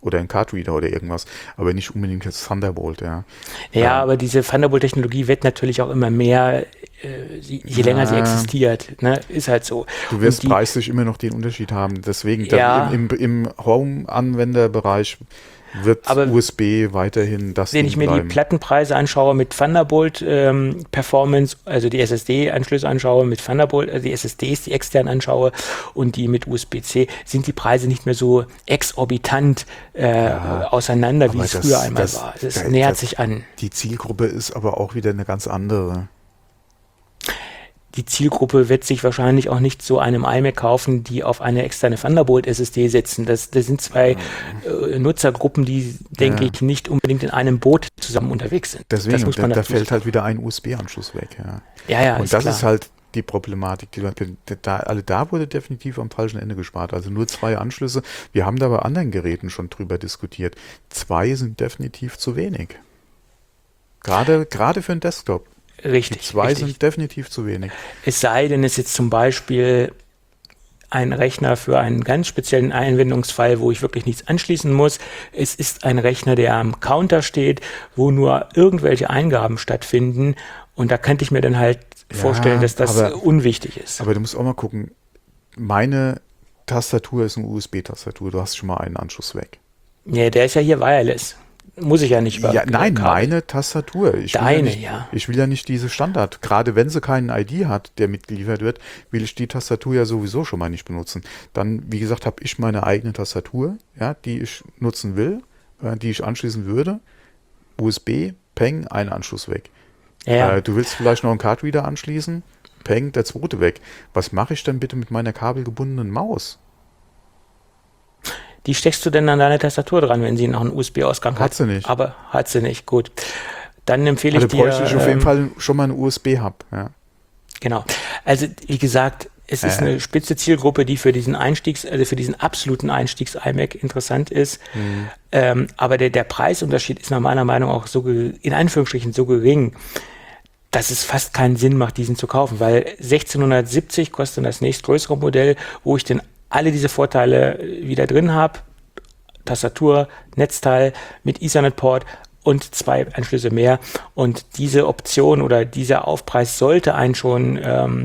oder ein Cardreader oder irgendwas, aber nicht unbedingt das Thunderbolt, ja. Ja, aber diese Thunderbolt-Technologie wird natürlich auch immer mehr, je länger sie existiert, ne? Ist halt so. Du wirst Und preislich immer noch den Unterschied haben, deswegen Ja. im Home-Anwenderbereich wird Aber USB weiterhin das wenn Ding ich mir die bleiben. Plattenpreise anschaue mit Thunderbolt Performance, also die SSD-Anschlüsse anschaue, mit Thunderbolt, also die SSDs, die extern anschaue und die mit USB-C, sind die Preise nicht mehr so exorbitant auseinander, wie aber es das- früher einmal das- war. Es das- nähert das- sich an. Die Zielgruppe ist aber auch wieder eine ganz andere. Die Zielgruppe wird sich wahrscheinlich auch nicht so einem iMac kaufen, die auf eine externe Thunderbolt SSD setzen. Das sind zwei Nutzergruppen, die, denke ich, nicht unbedingt in einem Boot zusammen unterwegs sind. Deswegen, das muss man da dazu fällt sagen. halt wieder ein USB-Anschluss weg. Ja. Ja, Und das klar. ist halt die Problematik. Da wurde definitiv am falschen Ende gespart. Also nur 2 Anschlüsse. Wir haben da bei anderen Geräten schon drüber diskutiert. 2 sind definitiv zu wenig. Gerade für einen Desktop. Richtig. 2 richtig. sind definitiv zu wenig. Es sei denn, es ist jetzt zum Beispiel ein Rechner für einen ganz speziellen Anwendungsfall, wo ich wirklich nichts anschließen muss. Es ist ein Rechner, der am Counter steht, wo nur irgendwelche Eingaben stattfinden. Und da könnte ich mir dann halt vorstellen, dass das aber- unwichtig ist. Aber du musst auch mal gucken, meine Tastatur ist eine USB-Tastatur. Du hast schon mal einen Anschluss weg. Ja, der ist ja hier wireless. Muss ich ja nicht über Ja, nein, Kabel. meine Tastatur. Ich will Deine, nicht, ja. Ich will ja nicht diese Standard. Gerade wenn sie keinen ID hat, der mitgeliefert wird, will ich die Tastatur ja sowieso schon mal nicht benutzen. Dann, wie gesagt, habe ich meine eigene Tastatur, ja, die ich nutzen will, die ich anschließen würde. USB, Peng, ein Anschluss weg. Ja, Du willst vielleicht noch einen Cardreader anschließen, Peng, der zweite weg. Was mache ich denn bitte mit meiner kabelgebundenen Maus? die steckst du denn an deine Tastatur dran, wenn sie noch einen USB-Ausgang hat? Hat sie nicht. Aber hat sie nicht, gut. Dann empfehle Also ich dir... bräuchte ich auf jeden Fall schon mal einen USB-Hub. Ja. Genau. Also wie gesagt, es ist eine spitze Zielgruppe, die für diesen für diesen absoluten Einstiegs-iMac interessant ist. Aber der Preisunterschied ist nach meiner Meinung auch so, in Anführungsstrichen, so gering, dass es fast keinen Sinn macht, diesen zu kaufen, weil 1670 kostet das nächstgrößere Modell, wo ich dann alle diese Vorteile wieder drin habe. Tastatur, Netzteil mit Ethernet-Port und 2 Anschlüsse mehr. Und diese Option oder dieser Aufpreis sollte man schon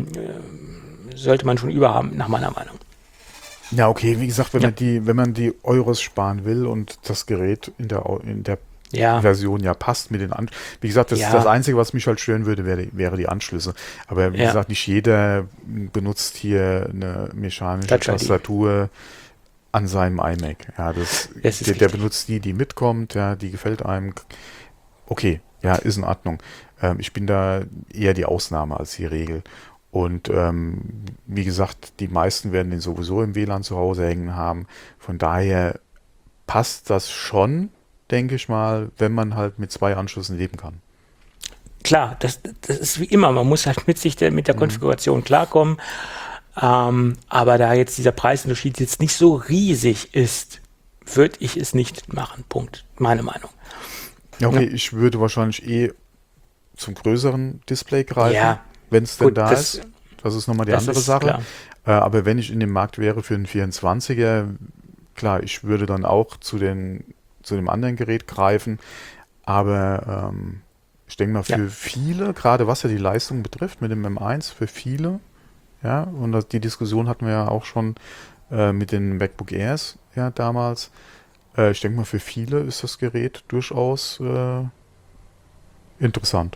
überhaben, nach meiner Meinung. Ja, okay, wie gesagt, wenn man die Euros sparen will und das Gerät in der Version ja passt mit den Anschlüssen. Wie gesagt, das Einzige, was mich halt stören würde, wäre die Anschlüsse. Aber wie gesagt, nicht jeder benutzt hier eine mechanische Tastatur an seinem iMac. Ja, der benutzt die mitkommt, ja, die gefällt einem. Okay, ja, ist in Ordnung. Ich bin da eher die Ausnahme als die Regel. Und wie gesagt, die meisten werden den sowieso im WLAN zu Hause hängen haben. Von daher passt das schon, denke ich mal, wenn man halt mit 2 Anschlüssen leben kann. Klar, das ist wie immer. Man muss halt mit der Konfiguration klarkommen. Aber da jetzt dieser Preisunterschied jetzt nicht so riesig ist, würde ich es nicht machen. Punkt. Meine Meinung. Ja, okay, ich würde wahrscheinlich zum größeren Display greifen, wenn es denn da ist. Das ist nochmal die andere Sache. Aber wenn ich in dem Markt wäre für einen 24er, klar, ich würde dann auch zu dem anderen Gerät greifen. Aber ich denke mal, für viele, gerade was ja die Leistung betrifft, mit dem M1, für viele, ja, und die Diskussion hatten wir ja auch schon mit den MacBook Airs damals. Ich denke mal, für viele ist das Gerät durchaus interessant.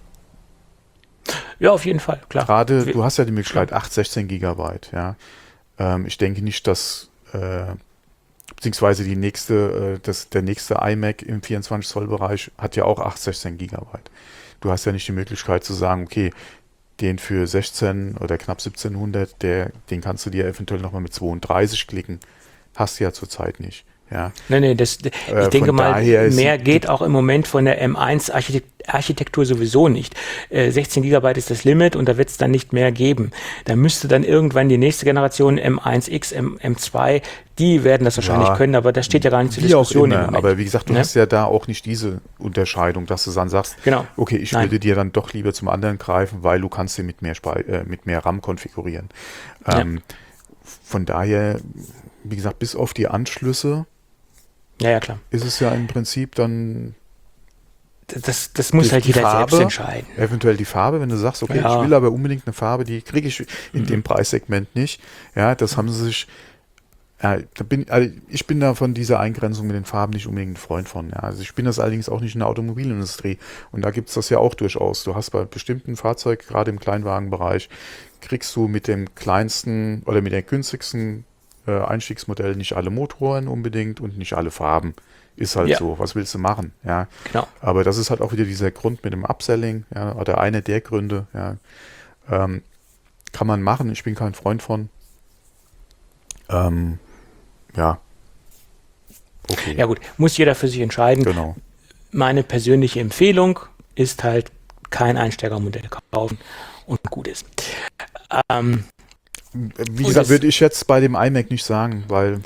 Ja, auf jeden Fall, klar. Gerade, du hast ja die Möglichkeit, 16 Gigabyte, ja. Ich denke nicht, dass beziehungsweise der nächste iMac im 24-Zoll-Bereich hat ja auch 16 Gigabyte. Du hast ja nicht die Möglichkeit zu sagen, okay, den für 16 oder knapp 1700, den kannst du dir eventuell nochmal mit 32 klicken. Hast du ja zurzeit nicht. Ja. Nee, ich denke mal, mehr geht auch im Moment von der M1-Architektur sowieso nicht. 16 Gigabyte ist das Limit und da wird es dann nicht mehr geben. Da müsste dann irgendwann die nächste Generation M1X, M2, die werden das wahrscheinlich können, aber das steht ja gar nicht zur Diskussion im Moment. Aber wie gesagt, du hast ja da auch nicht diese Unterscheidung, dass du dann sagst, okay, ich würde dir dann doch lieber zum anderen greifen, weil du kannst den mit mehr RAM konfigurieren. Von daher, wie gesagt, bis auf die Anschlüsse Ja, klar. ist es ja im Prinzip dann Das muss halt jeder selbst entscheiden. Eventuell die Farbe, wenn du sagst, okay, Ja. ich will aber unbedingt eine Farbe, die kriege ich in dem Preissegment nicht. Ja, das haben sie sich, ich bin da von dieser Eingrenzung mit den Farben nicht unbedingt ein Freund von. Ja. Also ich bin das allerdings auch nicht in der Automobilindustrie. Und da gibt es das ja auch durchaus. Du hast bei bestimmten Fahrzeugen, gerade im Kleinwagenbereich, kriegst du mit dem kleinsten oder mit der günstigsten Einstiegsmodell nicht alle Motoren unbedingt und nicht alle Farben. Ist halt so, was willst du machen? Ja. Genau. Aber das ist halt auch wieder dieser Grund mit dem Upselling, ja, oder einer der Gründe, ja. Kann man machen, ich bin kein Freund von. Ja. Okay. Ja gut, muss jeder für sich entscheiden. Genau. Meine persönliche Empfehlung ist halt kein Einsteigermodell kaufen und gut ist. Wie gesagt, würde ich jetzt bei dem iMac nicht sagen, weil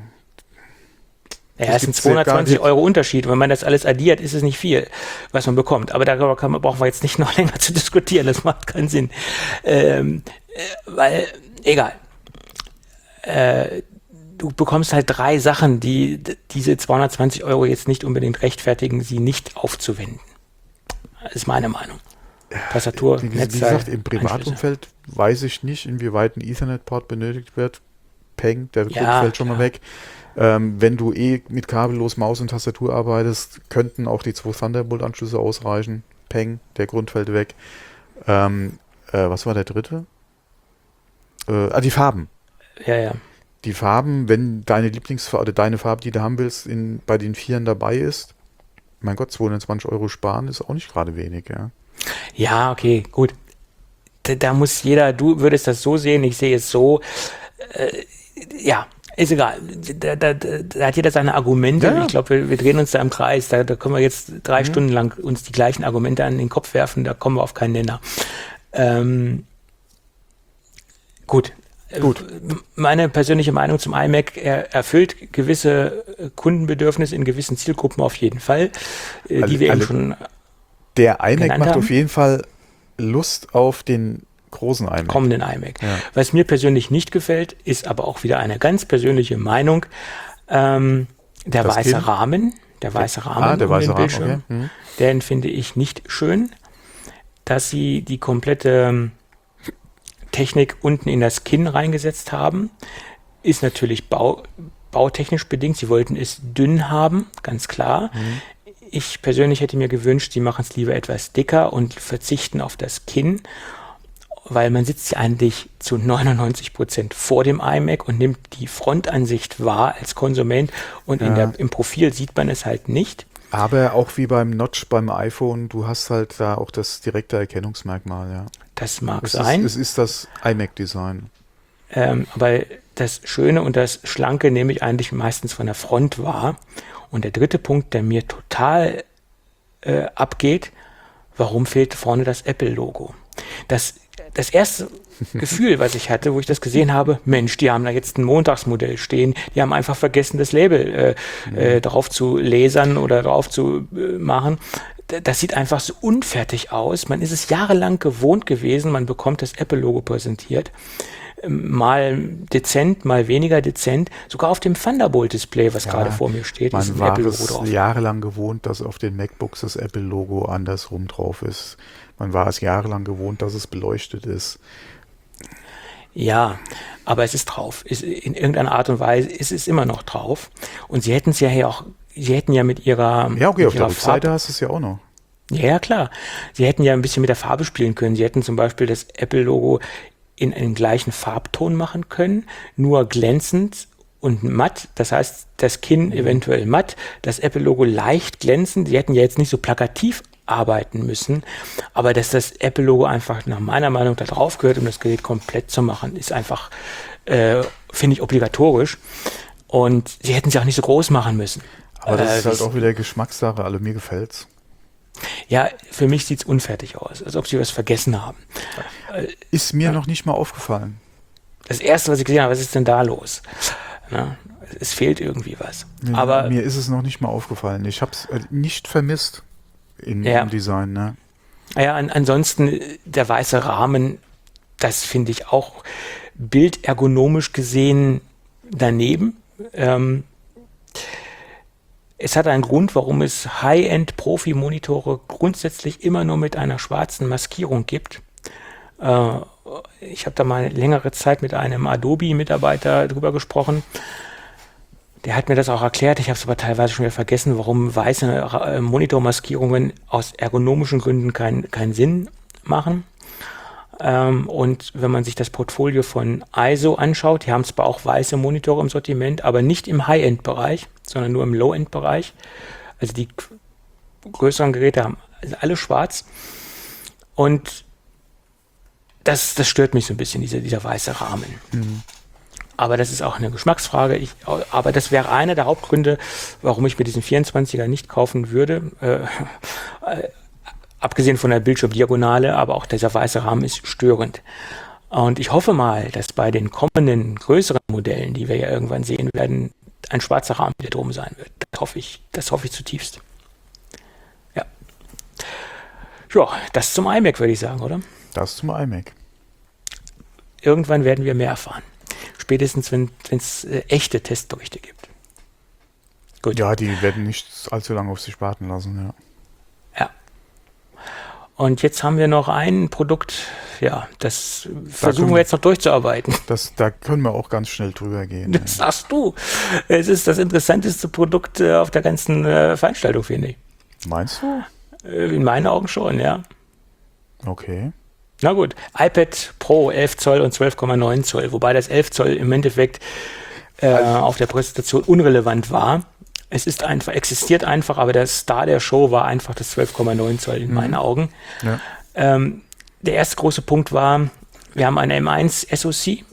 ja, es sind 220 Euro Unterschied. Wenn man das alles addiert, ist es nicht viel, was man bekommt. Aber darüber brauchen wir jetzt nicht noch länger zu diskutieren. Das macht keinen Sinn. Weil, egal. Du bekommst halt 3 Sachen, die diese 220 Euro jetzt nicht unbedingt rechtfertigen, sie nicht aufzuwenden. Das ist meine Meinung. Tastatur, wie gesagt, im Privatumfeld weiß ich nicht, inwieweit ein Ethernet-Port benötigt wird. Peng, der Druck fällt schon mal weg. Wenn du mit kabellos Maus und Tastatur arbeitest, könnten auch die 2 Thunderbolt-Anschlüsse ausreichen. Peng, der Grund fällt weg. Was war der dritte? Die Farben. Ja. Die Farben, wenn deine Lieblingsfarbe oder deine Farbe, die du haben willst, bei den 4 dabei ist, mein Gott, 220 Euro sparen ist auch nicht gerade wenig, ja. Ja, okay, gut. Da muss jeder, du würdest das so sehen, ich sehe es so. Ja, ist egal. Da hat jeder seine Argumente. Ja. Ich glaube, wir drehen uns da im Kreis. Da können wir jetzt 3 Stunden lang uns die gleichen Argumente an den Kopf werfen. Da kommen wir auf keinen Nenner. Gut. Meine persönliche Meinung zum iMac, er erfüllt gewisse Kundenbedürfnisse in gewissen Zielgruppen auf jeden Fall, die wir eben schon der iMac macht auf jeden Fall Lust auf den großen iMac. Kommenden iMac. Ja. Was mir persönlich nicht gefällt, ist aber auch wieder eine ganz persönliche Meinung, der weiße Rahmen um den Bildschirm, okay. Den finde ich nicht schön, dass sie die komplette Technik unten in das Kinn reingesetzt haben, ist natürlich bautechnisch bedingt. Sie wollten es dünn haben, ganz klar. Ich persönlich hätte mir gewünscht, sie machen es lieber etwas dicker und verzichten auf das Kinn, weil man sitzt ja eigentlich zu 99% vor dem iMac und nimmt die Frontansicht wahr als Konsument und im Profil sieht man es halt nicht. Aber auch wie beim Notch beim iPhone, du hast halt da auch das direkte Erkennungsmerkmal, ja. Das mag sein. Es ist das iMac-Design. Aber das Schöne und das Schlanke nehme ich eigentlich meistens von der Front wahr. Und der dritte Punkt, der mir total abgeht, warum fehlt vorne das Apple-Logo? Das erste Gefühl, was ich hatte, wo ich das gesehen habe, Mensch, die haben da jetzt ein Montagsmodell stehen, die haben einfach vergessen, das Label drauf zu lasern oder drauf zu machen. Das sieht einfach so unfertig aus. Man ist es jahrelang gewohnt gewesen, man bekommt das Apple-Logo präsentiert. Mal dezent, mal weniger dezent, sogar auf dem Thunderbolt-Display, was gerade vor mir steht, ist ein Apple-Logo drauf. Man war es jahrelang gewohnt, dass auf den MacBooks das Apple-Logo andersrum drauf ist. Man war es jahrelang gewohnt, dass es beleuchtet ist. Ja, aber es ist drauf. In irgendeiner Art und Weise ist es immer noch drauf. Und sie hätten es ja auch, sie hätten ja mit ihrer auf der Rückseite hast du es ja auch noch. Ja, klar. Sie hätten ja ein bisschen mit der Farbe spielen können. Sie hätten zum Beispiel das Apple-Logo in einen gleichen Farbton machen können, nur glänzend und matt. Das heißt, das Kinn eventuell matt, das Apple-Logo leicht glänzend. Sie hätten ja jetzt nicht so plakativ arbeiten müssen, aber dass das Apple-Logo einfach nach meiner Meinung da drauf gehört, um das Gerät komplett zu machen, ist einfach, finde ich, obligatorisch. Und sie hätten es ja auch nicht so groß machen müssen. Aber das ist halt auch wieder Geschmackssache, also mir gefällt's. Ja, für mich sieht es unfertig aus, als ob sie was vergessen haben. Ist mir noch nicht mal aufgefallen. Das Erste, was ich gesehen habe, was ist denn da los? Na, es fehlt irgendwie was. Ja, aber mir ist es noch nicht mal aufgefallen. Ich habe es nicht vermisst im Design. Ne? Ja, ansonsten der weiße Rahmen, das finde ich auch bildergonomisch gesehen daneben. es hat einen Grund, warum es High-End-Profi-Monitore grundsätzlich immer nur mit einer schwarzen Maskierung gibt. Ich habe da mal längere Zeit mit einem Adobe-Mitarbeiter drüber gesprochen. Der hat mir das auch erklärt. Ich habe es aber teilweise schon wieder vergessen, warum weiße Monitormaskierungen aus ergonomischen Gründen keinen Sinn machen. Und wenn man sich das Portfolio von ISO anschaut, die haben zwar auch weiße Monitore im Sortiment, aber nicht im High-End-Bereich, sondern nur im Low-End-Bereich. Also die größeren Geräte haben alle schwarz. Und das stört mich so ein bisschen, dieser weiße Rahmen. Mhm. Aber das ist auch eine Geschmacksfrage. Aber das wäre einer der Hauptgründe, warum ich mir diesen 24er nicht kaufen würde. Abgesehen von der Bildschirmdiagonale, aber auch dieser weiße Rahmen ist störend. Und ich hoffe mal, dass bei den kommenden größeren Modellen, die wir ja irgendwann sehen werden, ein schwarzer Rahmen wieder drum sein wird. Das hoffe ich zutiefst. Ja. Ja, das zum iMac, würde ich sagen, oder? Das zum iMac. Irgendwann werden wir mehr erfahren. Spätestens, wenn es echte Testberichte gibt. Gut. Ja, die werden nicht allzu lange auf sich warten lassen, ja. Ja. Und jetzt haben wir noch ein Produkt, ja, das versuchen wir jetzt noch durchzuarbeiten. Da können wir auch ganz schnell drüber gehen. Das sagst du. Es ist das interessanteste Produkt auf der ganzen Veranstaltung, finde ich. Meinst du? In meinen Augen schon, ja. Okay. Na gut, iPad Pro 11 Zoll und 12,9 Zoll, wobei das 11 Zoll im Endeffekt auf der Präsentation unrelevant war. Es existiert einfach, aber der Star der Show war einfach das 12,9 Zoll in meinen Augen. Ja. Der erste große Punkt war, wir haben eine M1 SoC.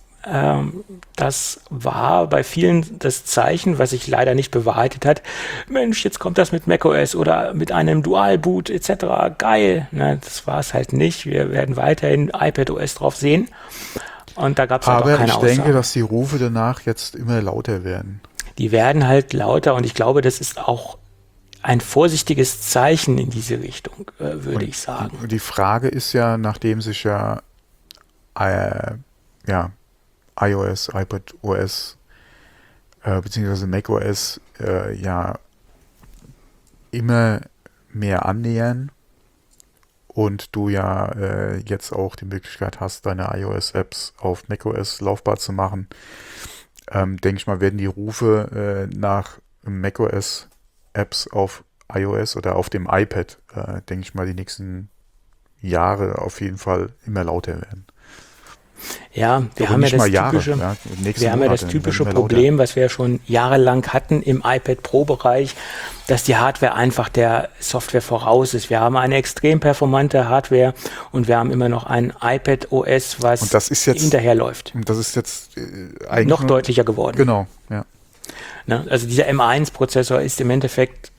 Das war bei vielen das Zeichen, was sich leider nicht bewahrheitet hat. Mensch, jetzt kommt das mit macOS oder mit einem Dual-Boot etc. Geil. Na, das war es halt nicht. Wir werden weiterhin iPadOS drauf sehen. Und da gab es halt auch keine Aussage. Aber ich denke, dass die Rufe danach jetzt immer lauter werden. Die werden halt lauter und ich glaube, das ist auch ein vorsichtiges Zeichen in diese Richtung, würde ich sagen. Die Frage ist ja, nachdem sich iOS, iPadOS beziehungsweise macOS immer mehr annähern und du jetzt auch die Möglichkeit hast, deine iOS-Apps auf macOS laufbar zu machen, denke ich mal, werden die Rufe nach macOS-Apps auf iOS oder auf dem iPad, denke ich mal, die nächsten Jahre auf jeden Fall immer lauter werden. Ja, wir haben ja das typische Problem, was wir schon jahrelang hatten im iPad Pro-Bereich, dass die Hardware einfach der Software voraus ist. Wir haben eine extrem performante Hardware und wir haben immer noch ein iPad OS, was hinterherläuft. Und das ist jetzt eigentlich noch deutlicher geworden. Genau, ja. Also dieser M1-Prozessor ist im Endeffekt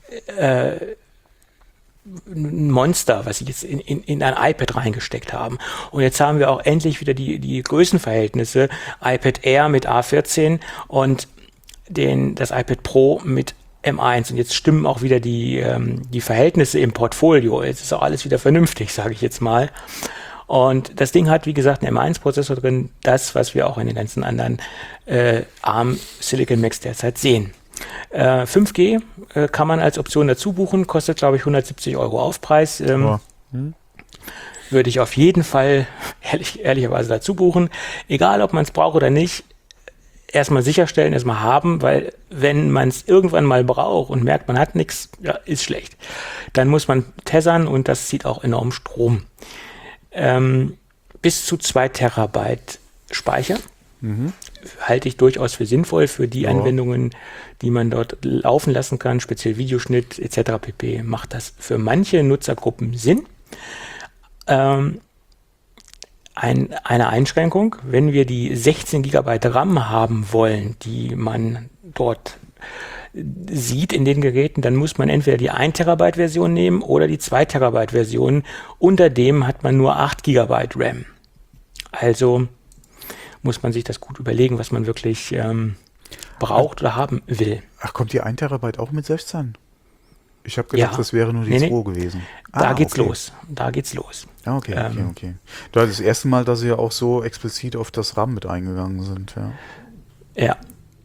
ein Monster, was sie jetzt in ein iPad reingesteckt haben. Und jetzt haben wir auch endlich wieder die Größenverhältnisse. iPad Air mit A14 und das iPad Pro mit M1. Und jetzt stimmen auch wieder die Verhältnisse im Portfolio. Jetzt ist auch alles wieder vernünftig, sage ich jetzt mal. Und das Ding hat, wie gesagt, einen M1-Prozessor drin. Das, was wir auch in den ganzen anderen ARM Silicon Macs derzeit sehen. 5G kann man als Option dazu buchen, kostet, glaube ich, 170 € Aufpreis. Würde ich auf jeden Fall ehrlicherweise dazu buchen. Egal, ob man es braucht oder nicht, erstmal sicherstellen, erstmal haben, weil wenn man es irgendwann mal braucht und merkt, man hat nichts, ja, ist schlecht. Dann muss man tethern und das zieht auch enorm Strom. Bis zu 2 Terabyte Speicher. Halte ich durchaus für sinnvoll für die Anwendungen, die man dort laufen lassen kann, speziell Videoschnitt etc. pp. Macht das für manche Nutzergruppen Sinn. Eine Einschränkung, wenn wir die 16 GB RAM haben wollen, die man dort sieht in den Geräten, dann muss man entweder die 1 Terabyte Version nehmen oder die 2 Terabyte Version. Unter dem hat man nur 8 GB RAM. Also muss man sich das gut überlegen, was man wirklich braucht oder haben will. Ach, kommt die 1 Terabyte auch mit 16? Ich habe gedacht, das wäre nur die 2 gewesen. Da geht's los. Da geht's los. Ah, okay. Das ist das erste Mal, dass sie ja auch so explizit auf das RAM mit eingegangen sind.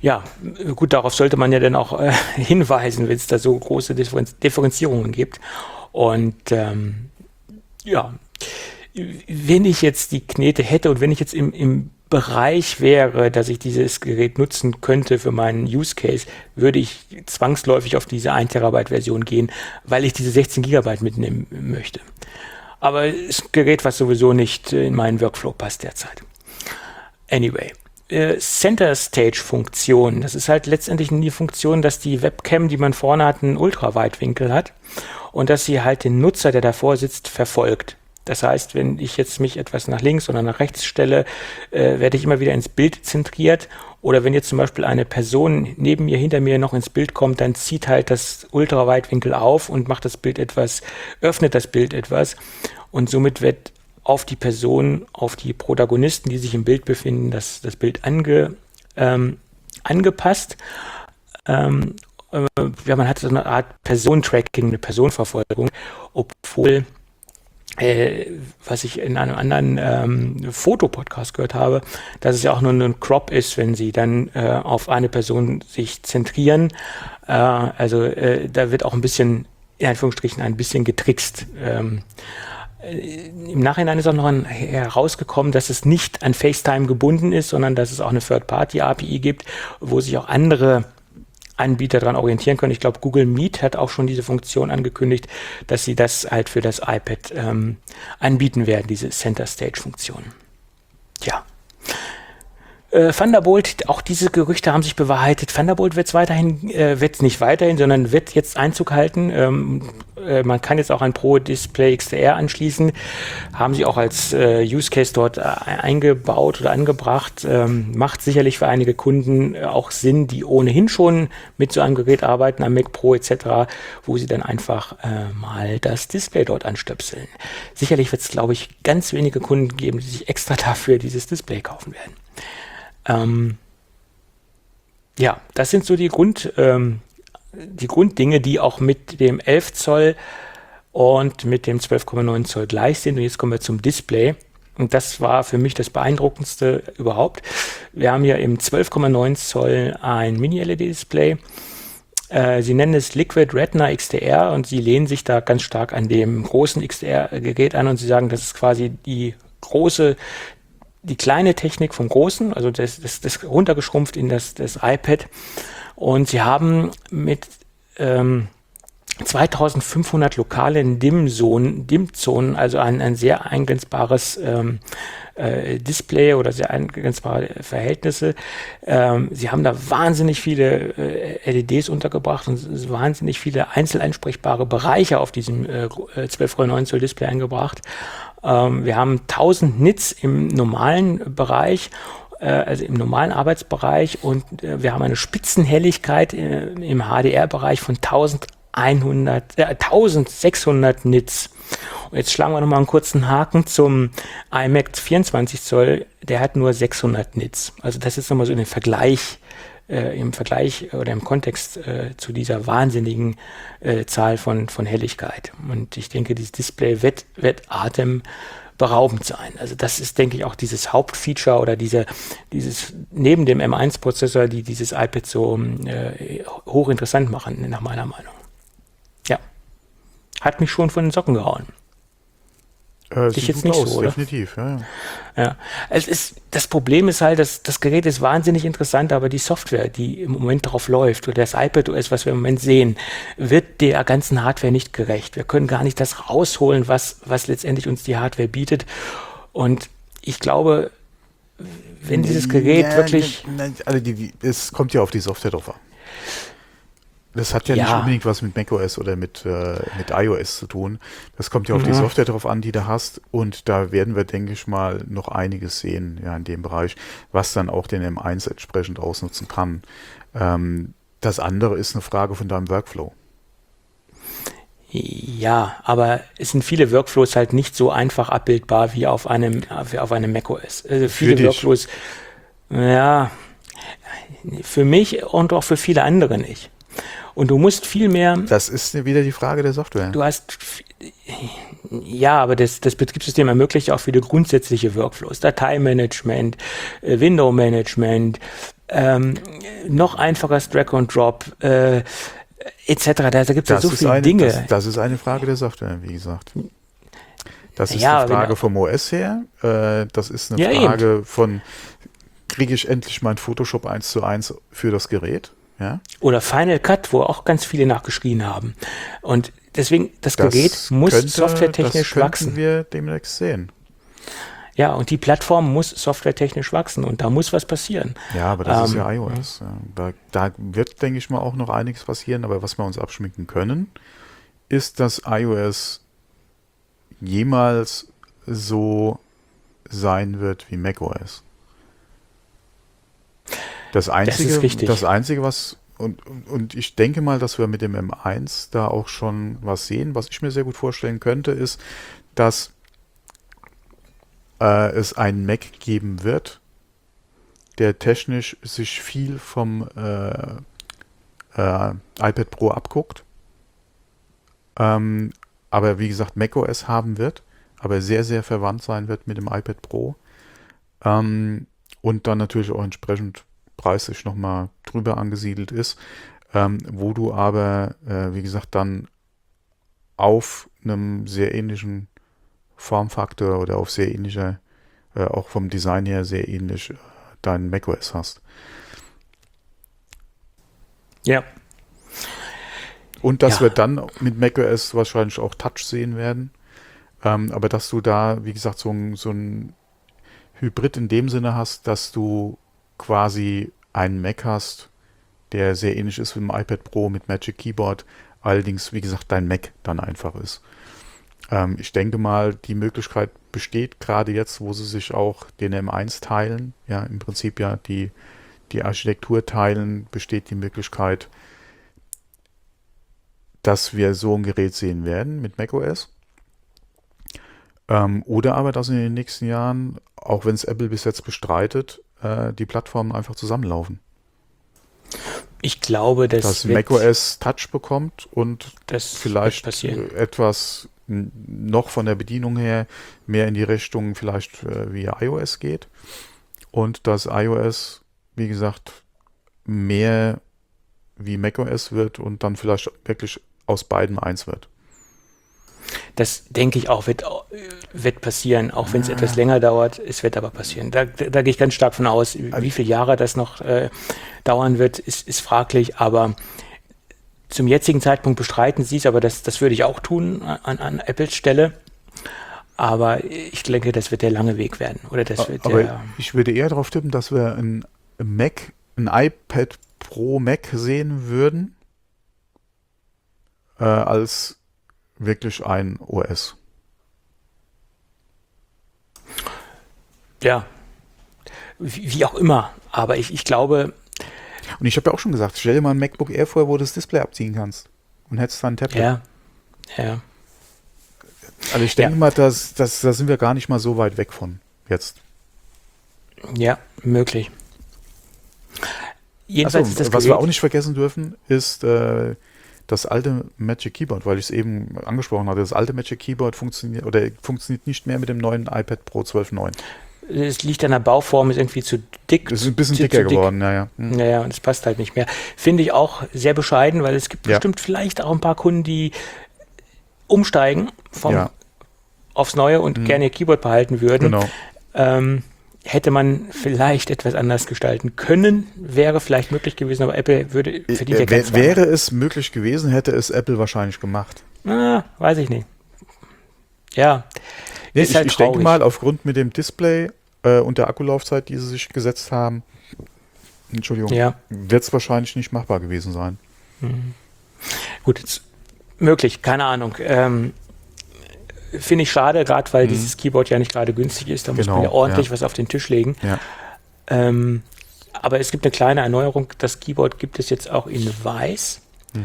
Ja, gut, darauf sollte man ja dann auch hinweisen, wenn es da so große Differenzierungen gibt. Und ja, wenn ich jetzt die Knete hätte und wenn ich jetzt im Bereich wäre, dass ich dieses Gerät nutzen könnte für meinen Use Case, würde ich zwangsläufig auf diese 1 Terabyte Version gehen, weil ich diese 16 Gigabyte mitnehmen möchte. Aber es ist ein Gerät, was sowieso nicht in meinen Workflow passt derzeit. Anyway. Center Stage Funktion. Das ist halt letztendlich die Funktion, dass die Webcam, die man vorne hat, einen Ultraweitwinkel hat und dass sie halt den Nutzer, der davor sitzt, verfolgt. Das heißt, wenn ich jetzt mich etwas nach links oder nach rechts stelle, werde ich immer wieder ins Bild zentriert. Oder wenn jetzt zum Beispiel eine Person neben mir, hinter mir noch ins Bild kommt, dann zieht halt das Ultraweitwinkel auf und macht das Bild etwas, öffnet das Bild etwas. Und somit wird auf die Person, auf die Protagonisten, die sich im Bild befinden, das Bild angepasst. Ja, man hat so eine Art Personentracking, eine Personenverfolgung, obwohl was ich in einem anderen Fotopodcast gehört habe, dass es ja auch nur ein Crop ist, wenn sie dann auf eine Person sich zentrieren. Da wird auch ein bisschen, in Anführungsstrichen, ein bisschen getrickst. Im Nachhinein ist auch noch herausgekommen, dass es nicht an FaceTime gebunden ist, sondern dass es auch eine Third-Party-API gibt, wo sich auch andere Anbieter daran orientieren können. Ich glaube, Google Meet hat auch schon diese Funktion angekündigt, dass sie das halt für das iPad anbieten werden, diese Center-Stage-Funktion. Ja. Thunderbolt, auch diese Gerüchte haben sich bewahrheitet. Thunderbolt wird nicht weiterhin, sondern wird jetzt Einzug halten. Man kann jetzt auch ein Pro Display XDR anschließen. Haben sie auch als Use Case dort eingebaut oder angebracht. Macht sicherlich für einige Kunden auch Sinn, die ohnehin schon mit so einem Gerät arbeiten, am Mac Pro etc., wo sie dann einfach mal das Display dort anstöpseln. Sicherlich wird es, glaube ich, ganz wenige Kunden geben, die sich extra dafür dieses Display kaufen werden. Ja, das sind so die Grunddinge, die auch mit dem 11 Zoll und mit dem 12,9 Zoll gleich sind. Und jetzt kommen wir zum Display. Und das war für mich das Beeindruckendste überhaupt. Wir haben hier im 12,9 Zoll ein Mini-LED-Display. Sie nennen es Liquid Retina XDR und sie lehnen sich da ganz stark an dem großen XDR-Gerät an und sie sagen, das ist quasi die kleine Technik vom Großen, also das runtergeschrumpft in das iPad. Und sie haben mit 2500 lokalen DIMM-Zonen, also ein sehr eingrenzbares Display oder sehr eingrenzbare Verhältnisse. Sie haben da wahnsinnig viele LEDs untergebracht und wahnsinnig viele einzelansprechbare Bereiche auf diesem 12,9 Zoll Display eingebracht. Wir haben 1000 Nits im normalen Bereich, also im normalen Arbeitsbereich, und wir haben eine Spitzenhelligkeit im HDR-Bereich von 1600 Nits. Und jetzt schlagen wir nochmal einen kurzen Haken zum iMac 24 Zoll, der hat nur 600 Nits. Also das ist nochmal so im Vergleich oder im Kontext zu dieser wahnsinnigen Zahl von Helligkeit. Und ich denke, dieses Display wird atemberaubend sein. Also das ist, denke ich, auch dieses Hauptfeature oder dieses neben dem M1-Prozessor, die dieses iPad so hochinteressant machen, nach meiner Meinung. Ja. Hat mich schon von den Socken gehauen. Sieht jetzt nicht aus, so, oder? Definitiv, ja. Das Problem ist halt, dass das Gerät ist wahnsinnig interessant, aber die Software, die im Moment drauf läuft, oder das iPadOS, was wir im Moment sehen, wird der ganzen Hardware nicht gerecht. Wir können gar nicht das rausholen, was letztendlich uns die Hardware bietet. Und ich glaube, wenn dieses Gerät wirklich... Also es kommt ja auf die Software drauf an. Das hat ja nicht unbedingt was mit macOS oder mit iOS zu tun. Das kommt ja auf die Software drauf an, die du hast. Und da werden wir, denke ich mal, noch einiges sehen, ja, in dem Bereich, was dann auch den M1 entsprechend ausnutzen kann. Das andere ist eine Frage von deinem Workflow. Ja, aber es sind viele Workflows halt nicht so einfach abbildbar wie auf einem macOS. Also viele Workflows, ja, für mich und auch für viele andere nicht. Und du musst viel mehr... Das ist wieder die Frage der Software. Du hast... Ja, aber das Betriebssystem ermöglicht auch viele grundsätzliche Workflows. Dateimanagement, Window-Management, noch einfaches Drag and Drop, etc. Da gibt es ja so viele Dinge. Das ist eine Frage der Software, wie gesagt. Das ist Ja, eine Frage vom OS her. Das ist eine Ja, Frage von, kriege ich endlich mein Photoshop 1:1 für das Gerät? Ja? Oder Final Cut, wo auch ganz viele nachgeschrien haben. Und deswegen, das Gerät muss softwaretechnisch wachsen. Das wir demnächst sehen. Ja, und die Plattform muss softwaretechnisch wachsen und da muss was passieren. Ja, aber das ist ja iOS. Ja. Da wird, denke ich mal, auch noch einiges passieren. Aber was wir uns abschminken können, ist, dass iOS jemals so sein wird wie macOS. Das Einzige, was, und ich denke mal, dass wir mit dem M1 da auch schon was sehen. Was ich mir sehr gut vorstellen könnte, ist, dass es einen Mac geben wird, der technisch sich viel vom iPad Pro abguckt. Aber wie gesagt, macOS haben wird, aber sehr, sehr verwandt sein wird mit dem iPad Pro. Und dann natürlich auch entsprechend preislich nochmal drüber angesiedelt ist, wo du aber, wie gesagt, dann auf einem sehr ähnlichen Formfaktor oder auf sehr ähnlicher, auch vom Design her sehr ähnlich deinen macOS hast. Ja. Und dass wir dann mit macOS wahrscheinlich auch Touch sehen werden. Aber dass du da, wie gesagt, so ein Hybrid in dem Sinne hast, dass du quasi einen Mac hast, der sehr ähnlich ist wie im iPad Pro mit Magic Keyboard, allerdings, wie gesagt, dein Mac dann einfach ist. Ich denke mal, die Möglichkeit besteht gerade jetzt, wo sie sich auch den M1 teilen, ja, im Prinzip ja die Architektur teilen, besteht die Möglichkeit, dass wir so ein Gerät sehen werden mit macOS. Oder aber, dass in den nächsten Jahren, auch wenn es Apple bis jetzt bestreitet, die Plattformen einfach zusammenlaufen. Ich glaube, dass macOS Touch bekommt und das vielleicht etwas noch von der Bedienung her mehr in die Richtung vielleicht wie iOS geht und dass iOS, wie gesagt, mehr wie macOS wird und dann vielleicht wirklich aus beiden eins wird. Das denke ich auch, wird passieren, auch wenn es etwas länger dauert. Es wird aber passieren. Da gehe ich ganz stark von aus. Wie viele Jahre das noch dauern wird, ist fraglich. Aber zum jetzigen Zeitpunkt bestreiten sie es, aber das würde ich auch tun an Apples Stelle. Aber ich denke, das wird der lange Weg werden. Oder das wird ich würde eher darauf tippen, dass wir ein iPad Pro Mac sehen würden, als wirklich ein OS. Ja, wie auch immer. Aber ich glaube... Und ich habe ja auch schon gesagt, stell dir mal ein MacBook Air vor, wo du das Display abziehen kannst und hättest dann ein Tablet. Ja. Also ich denke mal, da sind wir gar nicht mal so weit weg von jetzt. Ja, möglich. Jedenfalls ist das was wir auch nicht vergessen dürfen, ist das alte Magic Keyboard, weil ich es eben angesprochen hatte. Das alte Magic Keyboard funktioniert nicht mehr mit dem neuen iPad Pro 12.9. Es liegt an der Bauform, ist irgendwie zu dick. Es ist ein bisschen dicker geworden, ja. Naja, und es passt halt nicht mehr. Finde ich auch sehr bescheiden, weil es gibt bestimmt vielleicht auch ein paar Kunden, die umsteigen aufs Neue und gerne ihr Keyboard behalten würden. Genau. Hätte man vielleicht etwas anders gestalten können, wäre vielleicht möglich gewesen, aber Apple verdient ja ganz Wäre es möglich gewesen, hätte es Apple wahrscheinlich gemacht. Weiß ich nicht. Ja. Nee, ich denke mal, aufgrund mit dem Display und der Akkulaufzeit, die sie sich gesetzt haben, wird es wahrscheinlich nicht machbar gewesen sein. Gut, möglich, keine Ahnung. Finde ich schade, gerade weil dieses Keyboard ja nicht gerade günstig ist. Da muss man ja ordentlich was auf den Tisch legen. Ja. Aber es gibt eine kleine Erneuerung. Das Keyboard gibt es jetzt auch in weiß.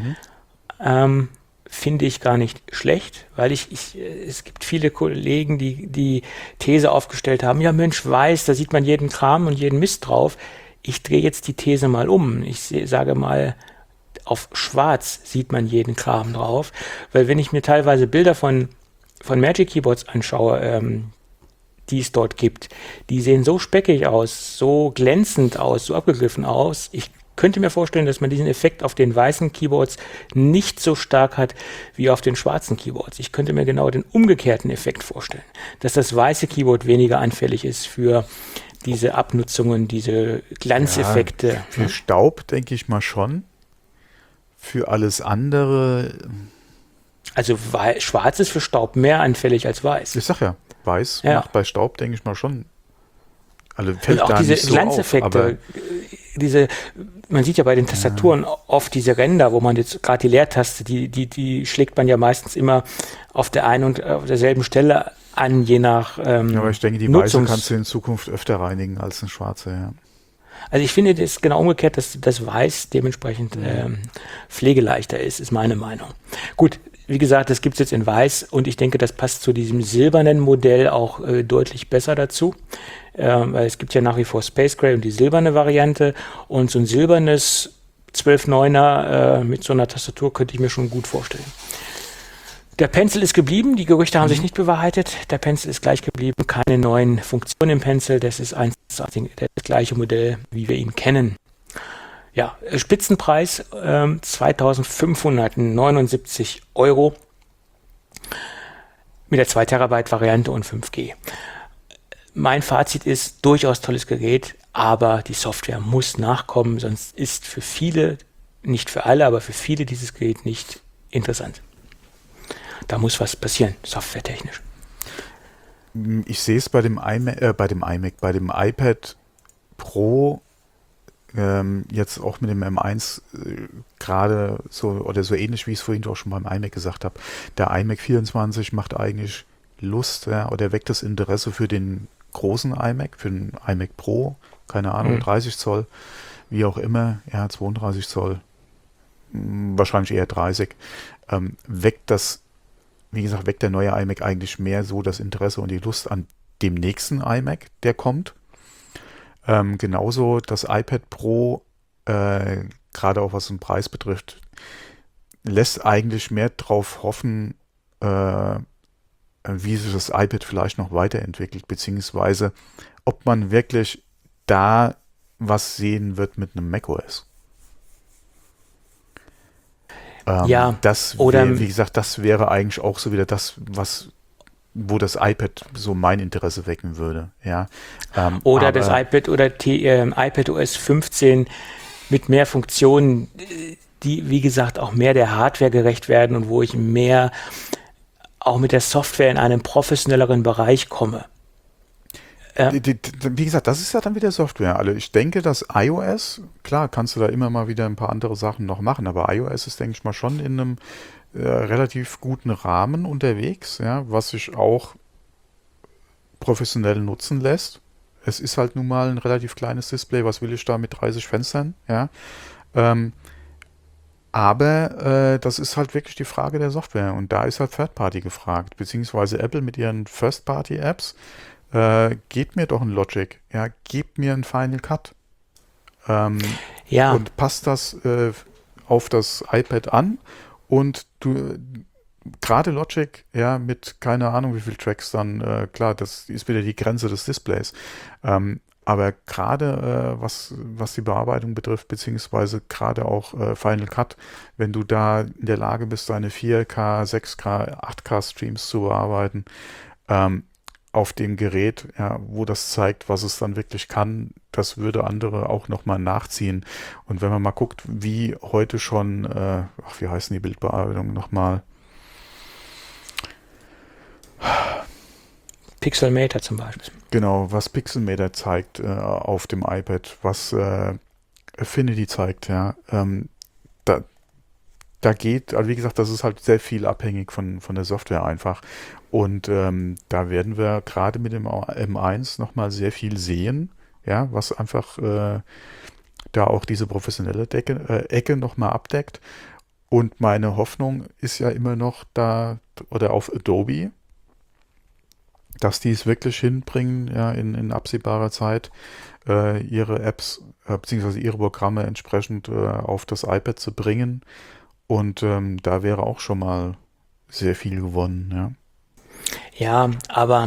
Finde ich gar nicht schlecht, weil es gibt viele Kollegen, die These aufgestellt haben, ja Mensch, weiß, da sieht man jeden Kram und jeden Mist drauf. Ich drehe jetzt die These mal um. Ich sage mal, auf schwarz sieht man jeden Kram drauf. Weil wenn ich mir teilweise Bilder von Magic Keyboards anschaue, die es dort gibt, die sehen so speckig aus, so glänzend aus, so abgegriffen aus. Ich könnte mir vorstellen, dass man diesen Effekt auf den weißen Keyboards nicht so stark hat wie auf den schwarzen Keyboards. Ich könnte mir genau den umgekehrten Effekt vorstellen, dass das weiße Keyboard weniger anfällig ist für diese Abnutzungen, diese Glanzeffekte. Ja, für Staub denke ich mal schon. Für alles andere. Also schwarz ist für Staub mehr anfällig als weiß. Ich sag ja, weiß macht bei Staub, denke ich mal, schon. Also fällt und auch diese Glanzeffekte, man sieht ja bei den Tastaturen oft diese Ränder, wo man jetzt gerade die Leertaste, die schlägt man ja meistens immer auf der einen und auf derselben Stelle an, je nach aber ich denke, die weiße kannst du in Zukunft öfter reinigen als eine schwarze, ja. Also ich finde das genau umgekehrt, dass das Weiß dementsprechend pflegeleichter ist meine Meinung. Gut, wie gesagt, das gibt es jetzt in Weiß und ich denke, das passt zu diesem silbernen Modell auch deutlich besser dazu. Weil es gibt ja nach wie vor Space Gray und die silberne Variante und so ein silbernes 12.9er mit so einer Tastatur könnte ich mir schon gut vorstellen. Der Pencil ist geblieben, die Gerüchte haben sich nicht bewahrheitet. Der Pencil ist gleich geblieben, keine neuen Funktionen im Pencil. Das ist das gleiche Modell, wie wir ihn kennen. Ja, Spitzenpreis 2.579 € mit der 2 Terabyte Variante und 5G. Mein Fazit ist, durchaus tolles Gerät, aber die Software muss nachkommen, sonst ist für viele, nicht für alle, aber für viele dieses Gerät nicht interessant. Da muss was passieren, softwaretechnisch. Ich sehe es bei dem iPad Pro jetzt auch mit dem M1 gerade so oder so ähnlich, wie ich es vorhin auch schon beim iMac gesagt habe. Der iMac 24 macht eigentlich Lust, ja, oder weckt das Interesse für den großen iMac, für den iMac Pro, keine Ahnung, 30 Zoll, wie auch immer, ja, 32 Zoll, wahrscheinlich eher 30, weckt der neue iMac eigentlich mehr so das Interesse und die Lust an dem nächsten iMac, der kommt. Genauso das iPad Pro, gerade auch was den Preis betrifft, lässt eigentlich mehr drauf hoffen, wie sich das iPad vielleicht noch weiterentwickelt, beziehungsweise ob man wirklich da was sehen wird mit einem macOS. Wie gesagt, das wäre eigentlich auch so wieder das, wo das iPad so mein Interesse wecken würde. Ja. Oder das iPad oder iPadOS 15 mit mehr Funktionen, die, wie gesagt, auch mehr der Hardware gerecht werden und wo ich mehr auch mit der Software in einen professionelleren Bereich komme. Wie gesagt, das ist ja dann wieder Software. Also ich denke, dass iOS, klar, kannst du da immer mal wieder ein paar andere Sachen noch machen, aber iOS ist, denke ich mal, schon in einem relativ guten Rahmen unterwegs, ja, was sich auch professionell nutzen lässt. Es ist halt nun mal ein relativ kleines Display, was will ich da mit 30 Fenstern, ja. Aber das ist halt wirklich die Frage der Software und da ist halt Third-Party gefragt, beziehungsweise Apple mit ihren First-Party-Apps. Gebt mir doch ein Logic, ja, gebt mir ein Final Cut und passt das auf das iPad an und du gerade Logic, ja, mit keine Ahnung wie viel Tracks dann, klar, das ist wieder die Grenze des Displays, aber gerade was die Bearbeitung betrifft, beziehungsweise gerade auch Final Cut, wenn du da in der Lage bist, deine 4K, 6K, 8K Streams zu bearbeiten, auf dem Gerät, ja, wo das zeigt, was es dann wirklich kann, das würde andere auch nochmal nachziehen. Und wenn man mal guckt, wie heute schon, wie heißen die Bildbearbeitungen nochmal? Pixelmator zum Beispiel. Genau, was Pixelmator zeigt auf dem iPad, was Affinity zeigt, ja, da geht, also wie gesagt, das ist halt sehr viel abhängig von der Software einfach. Und da werden wir gerade mit dem M1 nochmal sehr viel sehen, ja, was einfach da auch diese professionelle Ecke nochmal abdeckt. Und meine Hoffnung ist ja immer noch da, oder auf Adobe, dass die es wirklich hinbringen, ja, in absehbarer Zeit, ihre Apps beziehungsweise ihre Programme entsprechend auf das iPad zu bringen. Und da wäre auch schon mal sehr viel gewonnen, ja. Ja, aber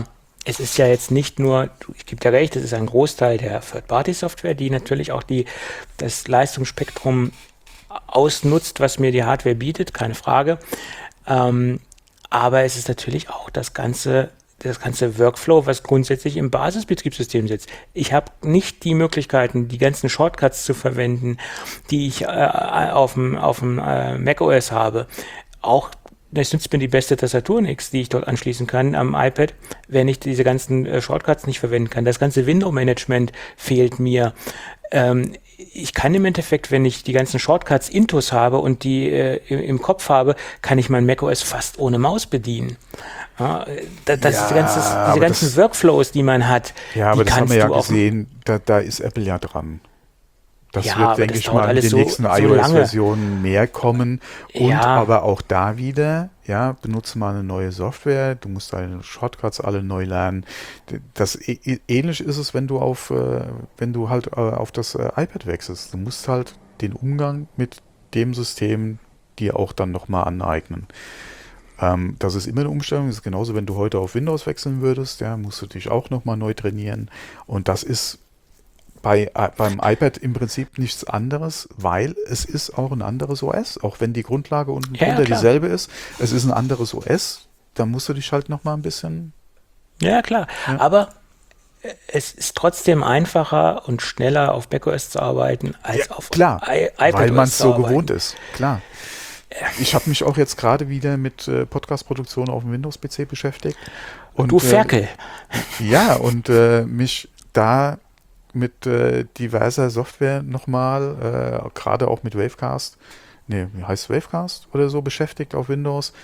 es ist ja jetzt nicht nur, ich gebe dir recht, es ist ein Großteil der Third-Party-Software, die natürlich auch das Leistungsspektrum ausnutzt, was mir die Hardware bietet, keine Frage. Aber es ist natürlich auch das ganze Workflow, was grundsätzlich im Basisbetriebssystem sitzt. Ich habe nicht die Möglichkeiten, die ganzen Shortcuts zu verwenden, die ich auf dem macOS habe. Auch es nützt mir die beste Tastatur nichts, die ich dort anschließen kann am iPad, wenn ich diese ganzen Shortcuts nicht verwenden kann. Das ganze Window-Management fehlt mir. Ich kann im Endeffekt, wenn ich die ganzen Shortcuts intus habe und die im Kopf habe, kann ich mein macOS fast ohne Maus bedienen. Ja, diese ganzen Workflows, die man hat, ja, aber die das haben kannst wir ja du auch. gesehen, da ist Apple ja dran. Das Ja, wird, aber denke das ich dauert mal, in alles den nächsten so lange. iOS-Versionen mehr kommen. Und Ja. aber auch da wieder, ja, benutze mal eine neue Software, du musst deine Shortcuts alle neu lernen. Ähnlich ist es, wenn du halt auf das iPad wechselst. Du musst halt den Umgang mit dem System dir auch dann nochmal aneignen. Das ist immer eine Umstellung. Das ist genauso, wenn du heute auf Windows wechseln würdest, ja, musst du dich auch nochmal neu trainieren. Und das ist beim iPad im Prinzip nichts anderes, weil es ist auch ein anderes OS, auch wenn die Grundlage unten Ja, drunter klar. dieselbe ist. Es ist ein anderes OS, da musst du dich halt nochmal ein bisschen... Ja, klar. Ja. Aber es ist trotzdem einfacher und schneller auf macOS zu arbeiten, als auf Klar, iPadOS weil man es zu so arbeiten. gewohnt ist, klar. Ich habe mich auch jetzt gerade wieder mit Podcast-Produktion auf dem Windows-PC beschäftigt. Und, Du Ferkel. ja, und mich da mit diverser Software nochmal, gerade auch mit Wavecast, wie heißt Wavecast oder so, beschäftigt auf Windows.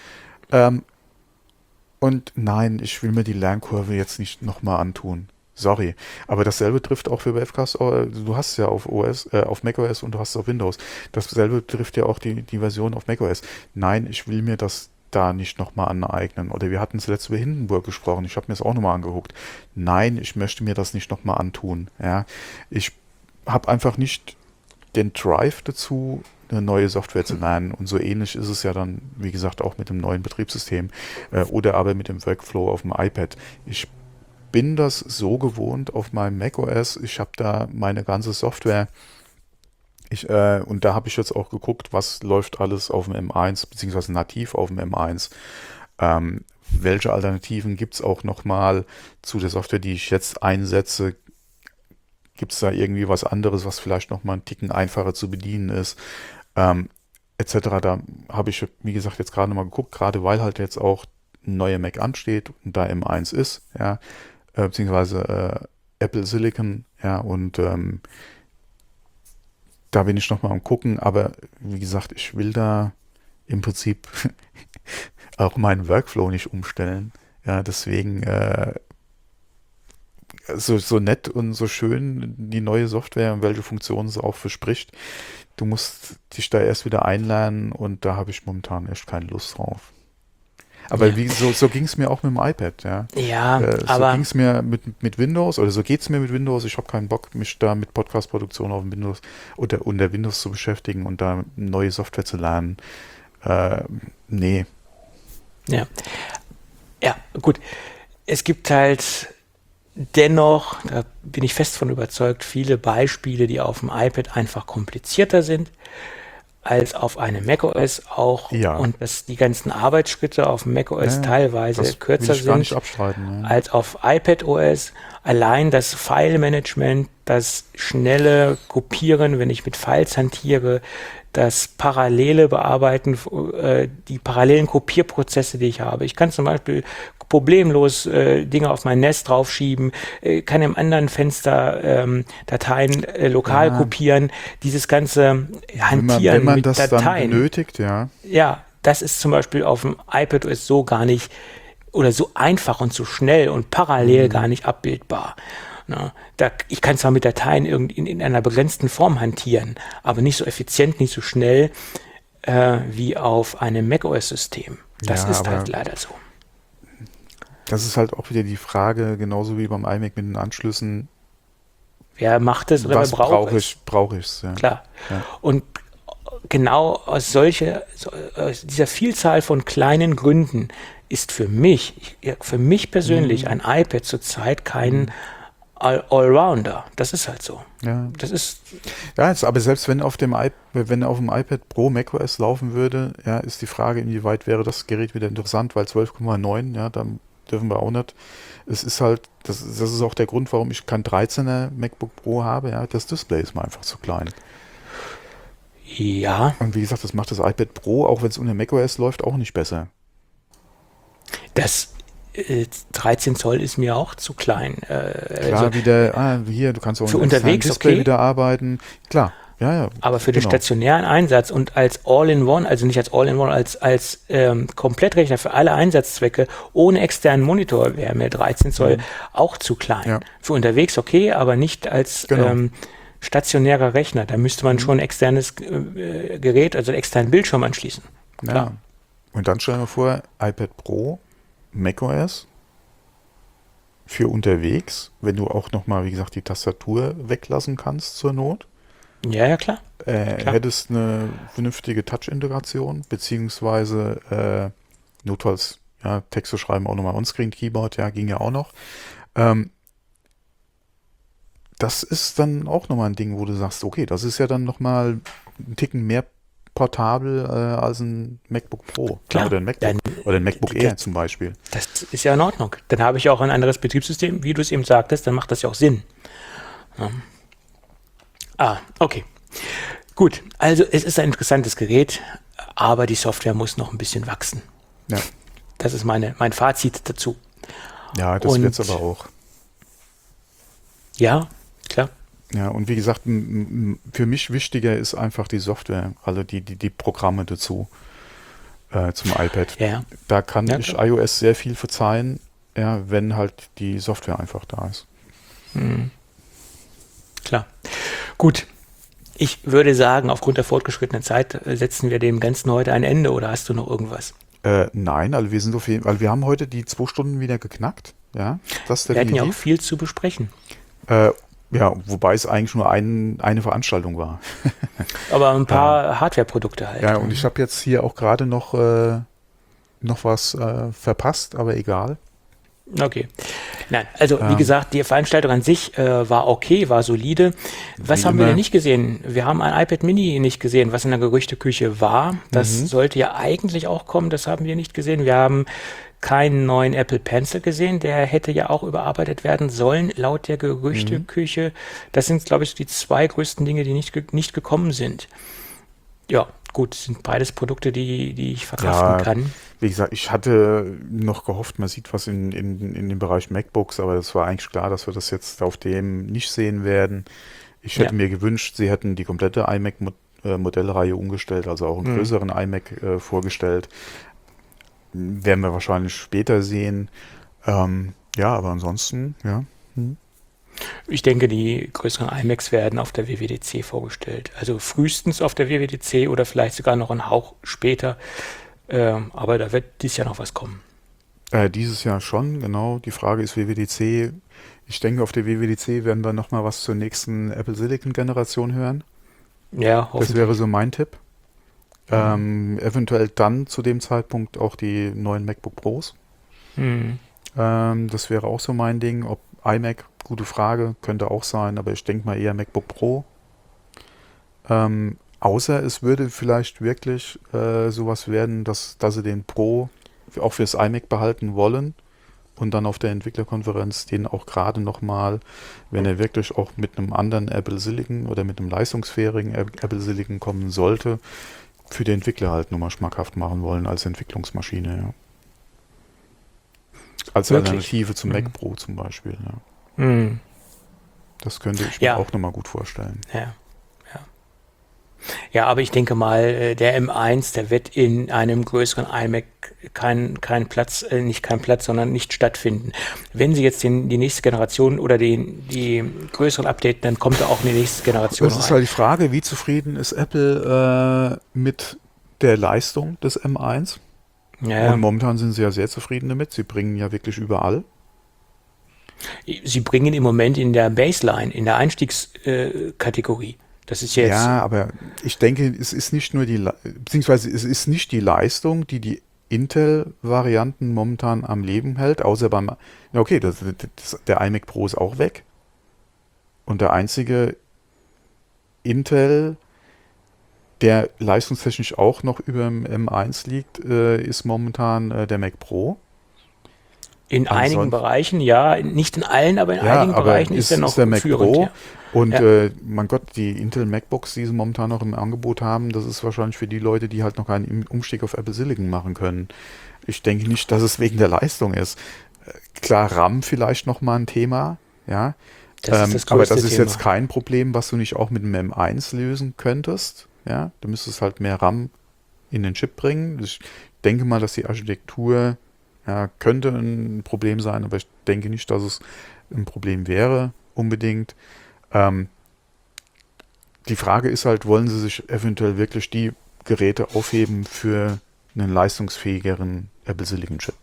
Und nein, ich will mir die Lernkurve jetzt nicht nochmal antun. Sorry. Aber dasselbe trifft auch für Wavecast. Du hast es ja auf macOS und du hast es auf Windows. Dasselbe trifft ja auch die Version auf macOS. Nein, ich will mir das da nicht nochmal aneignen. Oder wir hatten zuletzt über Hindenburg gesprochen. Ich habe mir das auch nochmal angeguckt. Nein, ich möchte mir das nicht nochmal antun. Ja, ich habe einfach nicht den Drive dazu, eine neue Software zu lernen. Und so ähnlich ist es ja dann, wie gesagt, auch mit dem neuen Betriebssystem oder aber mit dem Workflow auf dem iPad. Ich bin das so gewohnt auf meinem macOS. Ich habe da meine ganze Software. Und da habe ich jetzt auch geguckt, was läuft alles auf dem M1, beziehungsweise nativ auf dem M1. Welche Alternativen gibt es auch nochmal zu der Software, die ich jetzt einsetze? Gibt es da irgendwie was anderes, was vielleicht nochmal einen Ticken einfacher zu bedienen ist? Etc. Da habe ich, wie gesagt, jetzt gerade mal geguckt, gerade weil halt jetzt auch ein neuer Mac ansteht und da M1 ist, ja, beziehungsweise Apple Silicon, ja, und da bin ich nochmal am gucken, aber wie gesagt, ich will da im Prinzip auch meinen Workflow nicht umstellen. Ja, deswegen so nett und so schön die neue Software und welche Funktionen sie auch verspricht. Du musst dich da erst wieder einlernen und da habe ich momentan echt keine Lust drauf. Aber Ja. so ging es mir auch mit dem iPad, ja. Ja, So aber ging es mir mit Windows, oder so geht es mir mit Windows. Ich habe keinen Bock, mich da mit Podcast-Produktion auf dem Windows oder unter Windows zu beschäftigen und da neue Software zu lernen. Nee. ja. Ja, gut. Es gibt halt dennoch, da bin ich fest von überzeugt, viele Beispiele, die auf dem iPad einfach komplizierter sind als auf einem macOS auch, Ja. und dass die ganzen Arbeitsschritte auf dem macOS Ja, teilweise das kürzer will ich gar nicht sind abstreiten. Ja. als auf iPadOS. Allein das File-Management, das schnelle Kopieren, wenn ich mit Files hantiere, das parallele Bearbeiten, die parallelen Kopierprozesse, die ich habe. Ich kann zum Beispiel problemlos Dinge auf mein Nest draufschieben, kann im anderen Fenster Dateien lokal kopieren. Dieses ganze Hantieren wenn man mit das Dateien. dann benötigt, ja. Ja, das ist zum Beispiel auf dem iPadOS so gar nicht oder so einfach und so schnell und parallel gar nicht abbildbar. Na, ich kann zwar mit Dateien in einer begrenzten Form hantieren, aber nicht so effizient, nicht so schnell wie auf einem macOS-System. Das Ja, ist aber halt leider so. das ist halt auch wieder die Frage, genauso wie beim iMac mit den Anschlüssen, Wer macht es oder was wer braucht brauche es? ich? Brauche ich es, ja. Klar. Ja. Und genau aus dieser Vielzahl von kleinen Gründen ist für mich persönlich ein iPad zurzeit kein Allrounder. Das ist halt so. Ja. Das ist Ja, aber selbst wenn auf dem iPad Pro macOS laufen würde, ja, ist die Frage, inwieweit wäre das Gerät wieder interessant, weil 12,9, ja, dann dürfen wir auch nicht. Es ist halt, das ist auch der Grund, warum ich kein 13er MacBook Pro habe, ja, das Display ist mir einfach zu klein. ja, Und wie gesagt, das macht das iPad Pro, auch wenn es unter macOS läuft, auch nicht besser. das 13 Zoll ist mir auch zu klein. Klar, hier, du kannst auch für mit einem unterwegs Display okay. wieder arbeiten. Klar, ja. Aber für den genau. stationären Einsatz und als All-in-One, also nicht als All-in-One, als Komplettrechner für alle Einsatzzwecke ohne externen Monitor wäre mir 13 Zoll auch zu klein. Ja. Für unterwegs okay, aber nicht als Genau. stationärer Rechner. Da müsste man schon ein externes Gerät, also einen externen Bildschirm anschließen. Ja. Klar. Und dann stellen wir vor, iPad Pro, macOS für unterwegs, wenn du auch nochmal, wie gesagt, die Tastatur weglassen kannst zur Not. Ja, klar. Klar. Hättest eine vernünftige Touch-Integration, beziehungsweise notfalls Texte schreiben auch nochmal On-Screen-Keyboard, ja, ging ja auch noch. Das ist dann auch nochmal ein Ding, wo du sagst, okay, das ist ja dann nochmal einen Ticken mehr portabel als ein MacBook Pro. Klar. Oder ein MacBook Air zum Beispiel. Das ist ja in Ordnung. Dann habe ich auch ein anderes Betriebssystem, wie du es eben sagtest, dann macht das ja auch Sinn. Ja. Okay. Gut, also es ist ein interessantes Gerät, aber die Software muss noch ein bisschen wachsen. Ja, Das ist mein Fazit dazu. ja, das Und- wird es aber auch. Ja, klar. Ja, und wie gesagt, für mich wichtiger ist einfach die Software, also die Programme dazu zum iPad. Ja. Da kann Ja, ich klar. iOS sehr viel verzeihen, ja, wenn halt die Software einfach da ist. Klar. Gut. Ich würde sagen, aufgrund der fortgeschrittenen Zeit setzen wir dem Ganzen heute ein Ende, oder hast du noch irgendwas? Nein, also wir sind auf jeden Fall, wir haben heute die 2 Stunden wieder geknackt, ja, das Wir hatten ja auch definitiv. viel zu besprechen. Ja, wobei es eigentlich nur eine Veranstaltung war. Aber ein paar Hardware-Produkte halt. Ja, und ich habe jetzt hier auch gerade noch was verpasst, aber egal. Okay. Nein, also wie Ähm. gesagt, die Veranstaltung an sich war okay, war solide. Was Wie haben wir immer. denn nicht gesehen? Wir haben ein iPad Mini nicht gesehen, was in der Gerüchteküche war. Das sollte ja eigentlich auch kommen, das haben wir nicht gesehen. Wir haben keinen neuen Apple Pencil gesehen, der hätte ja auch überarbeitet werden sollen, laut der Gerüchteküche. Das sind, glaube ich, die 2 größten Dinge, die nicht gekommen sind. Ja, gut, sind beides Produkte, die ich verkraften kann. Wie gesagt, ich hatte noch gehofft, man sieht was in dem Bereich MacBooks, aber das war eigentlich klar, dass wir das jetzt auf dem nicht sehen werden. Ich hätte mir gewünscht, sie hätten die komplette iMac-Modellreihe umgestellt, also auch einen größeren iMac vorgestellt. Werden wir wahrscheinlich später sehen. Ja, aber ansonsten, ja. Ich denke, die größeren iMacs werden auf der WWDC vorgestellt. Also frühestens auf der WWDC oder vielleicht sogar noch einen Hauch später. Aber da wird dieses Jahr noch was kommen. Dieses Jahr schon, genau. Die Frage ist WWDC. Ich denke, auf der WWDC werden wir nochmal was zur nächsten Apple Silicon-Generation hören. Ja, Das hoffentlich. wäre so mein Tipp. Eventuell dann zu dem Zeitpunkt auch die neuen MacBook Pros. Das wäre auch so mein Ding. Ob iMac, gute Frage, könnte auch sein, aber ich denke mal eher MacBook Pro. Außer es würde vielleicht wirklich sowas werden, dass sie den Pro auch fürs iMac behalten wollen und dann auf der Entwicklerkonferenz den auch gerade nochmal, wenn er wirklich auch mit einem anderen Apple Silicon oder mit einem leistungsfähigen Apple Silicon kommen sollte, für die Entwickler halt nochmal schmackhaft machen wollen als Entwicklungsmaschine. Ja. Als Wirklich? Alternative zum Mac Pro zum Beispiel. Ja. Hm. Das könnte ich mir Ja. auch nochmal gut vorstellen. Ja, aber ich denke mal, der M1, der wird in einem größeren iMac sondern nicht stattfinden. Wenn sie jetzt die nächste Generation oder die größeren updaten, dann kommt er auch in die nächste Generation Das ist rein. halt die Frage, wie zufrieden ist Apple mit der Leistung des M1? Ja, Und momentan sind sie ja sehr zufrieden damit. Sie bringen ja wirklich überall. sie bringen im Moment in der Baseline, in der Einstiegskategorie, Das ist jetzt. Ja, aber ich denke, es ist nicht nur beziehungsweise es ist nicht die Leistung, die Intel-Varianten momentan am Leben hält, außer okay, der iMac Pro ist auch weg. Und der einzige Intel, der leistungstechnisch auch noch über dem M1 liegt, ist momentan der Mac Pro. In einigen Bereichen, ja, nicht in allen, aber in einigen Bereichen ist er noch der Mac führend. Pro. Ja. Und mein Gott, die Intel MacBooks, die sie momentan noch im Angebot haben, das ist wahrscheinlich für die Leute, die halt noch keinen Umstieg auf Apple Silicon machen können. Ich denke nicht, dass es wegen der Leistung ist. Klar, RAM vielleicht nochmal ein Thema, ja. Das ist das aber das größte ist Thema. jetzt kein Problem, was du nicht auch mit dem M1 lösen könntest. Ja, du müsstest halt mehr RAM in den Chip bringen. Ich denke mal, dass die Architektur könnte ein Problem sein, aber ich denke nicht, dass es ein Problem wäre unbedingt. Die Frage ist halt, wollen sie sich eventuell wirklich die Geräte aufheben für einen leistungsfähigeren Apple Silicon Chip?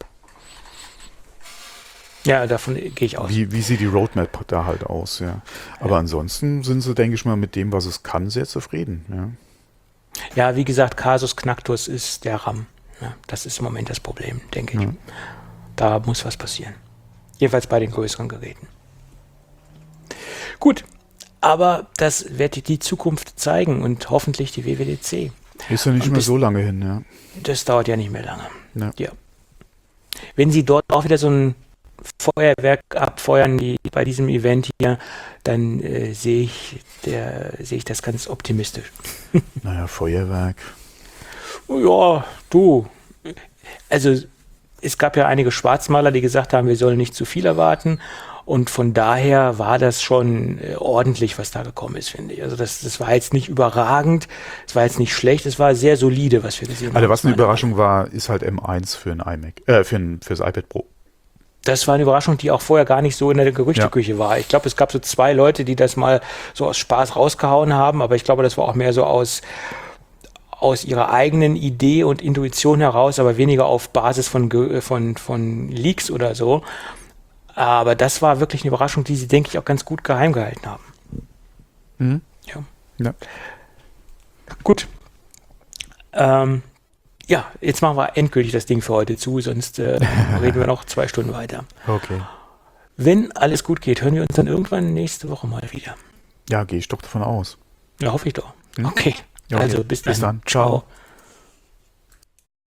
Ja, davon gehe ich aus. Wie sieht die Roadmap da halt aus? Ja. Aber ansonsten sind sie, denke ich mal, mit dem, was es kann, sehr zufrieden. Ja, wie gesagt, Kasus Knacktus ist der RAM. Ja, das ist im Moment das Problem, denke ich. Da muss was passieren. Jedenfalls bei den größeren Geräten. Gut, aber das wird die Zukunft zeigen und hoffentlich die WWDC. Ist ja nicht mehr so lange hin, ja. Das dauert ja nicht mehr lange. Ja. Wenn Sie dort auch wieder so ein Feuerwerk abfeuern wie bei diesem Event hier, dann sehe ich das ganz optimistisch. Naja, Feuerwerk. Ja, du. Also es gab ja einige Schwarzmaler, die gesagt haben, wir sollen nicht zu viel erwarten. Und von daher war das schon ordentlich, was da gekommen ist, finde ich. Also das war jetzt nicht überragend, es war jetzt nicht schlecht, es war sehr solide, was wir gesehen haben. Also was eine Überraschung war, ist halt M1 für ein iMac, fürs iPad Pro. Das war eine Überraschung, die auch vorher gar nicht so in der Gerüchteküche war. Ich glaube, es gab so 2 Leute, die das mal so aus Spaß rausgehauen haben, aber ich glaube, das war auch mehr so aus ihrer eigenen Idee und Intuition heraus, aber weniger auf Basis von Leaks oder so. Aber das war wirklich eine Überraschung, die sie, denke ich, auch ganz gut geheim gehalten haben. Mhm. Ja. Gut. Jetzt machen wir endgültig das Ding für heute zu, sonst reden wir noch 2 Stunden weiter. Okay. Wenn alles gut geht, hören wir uns dann irgendwann nächste Woche mal wieder. Ja, gehe ich doch davon aus. Ja, hoffe ich doch. Okay. Okay. Also bis dann. Ciao.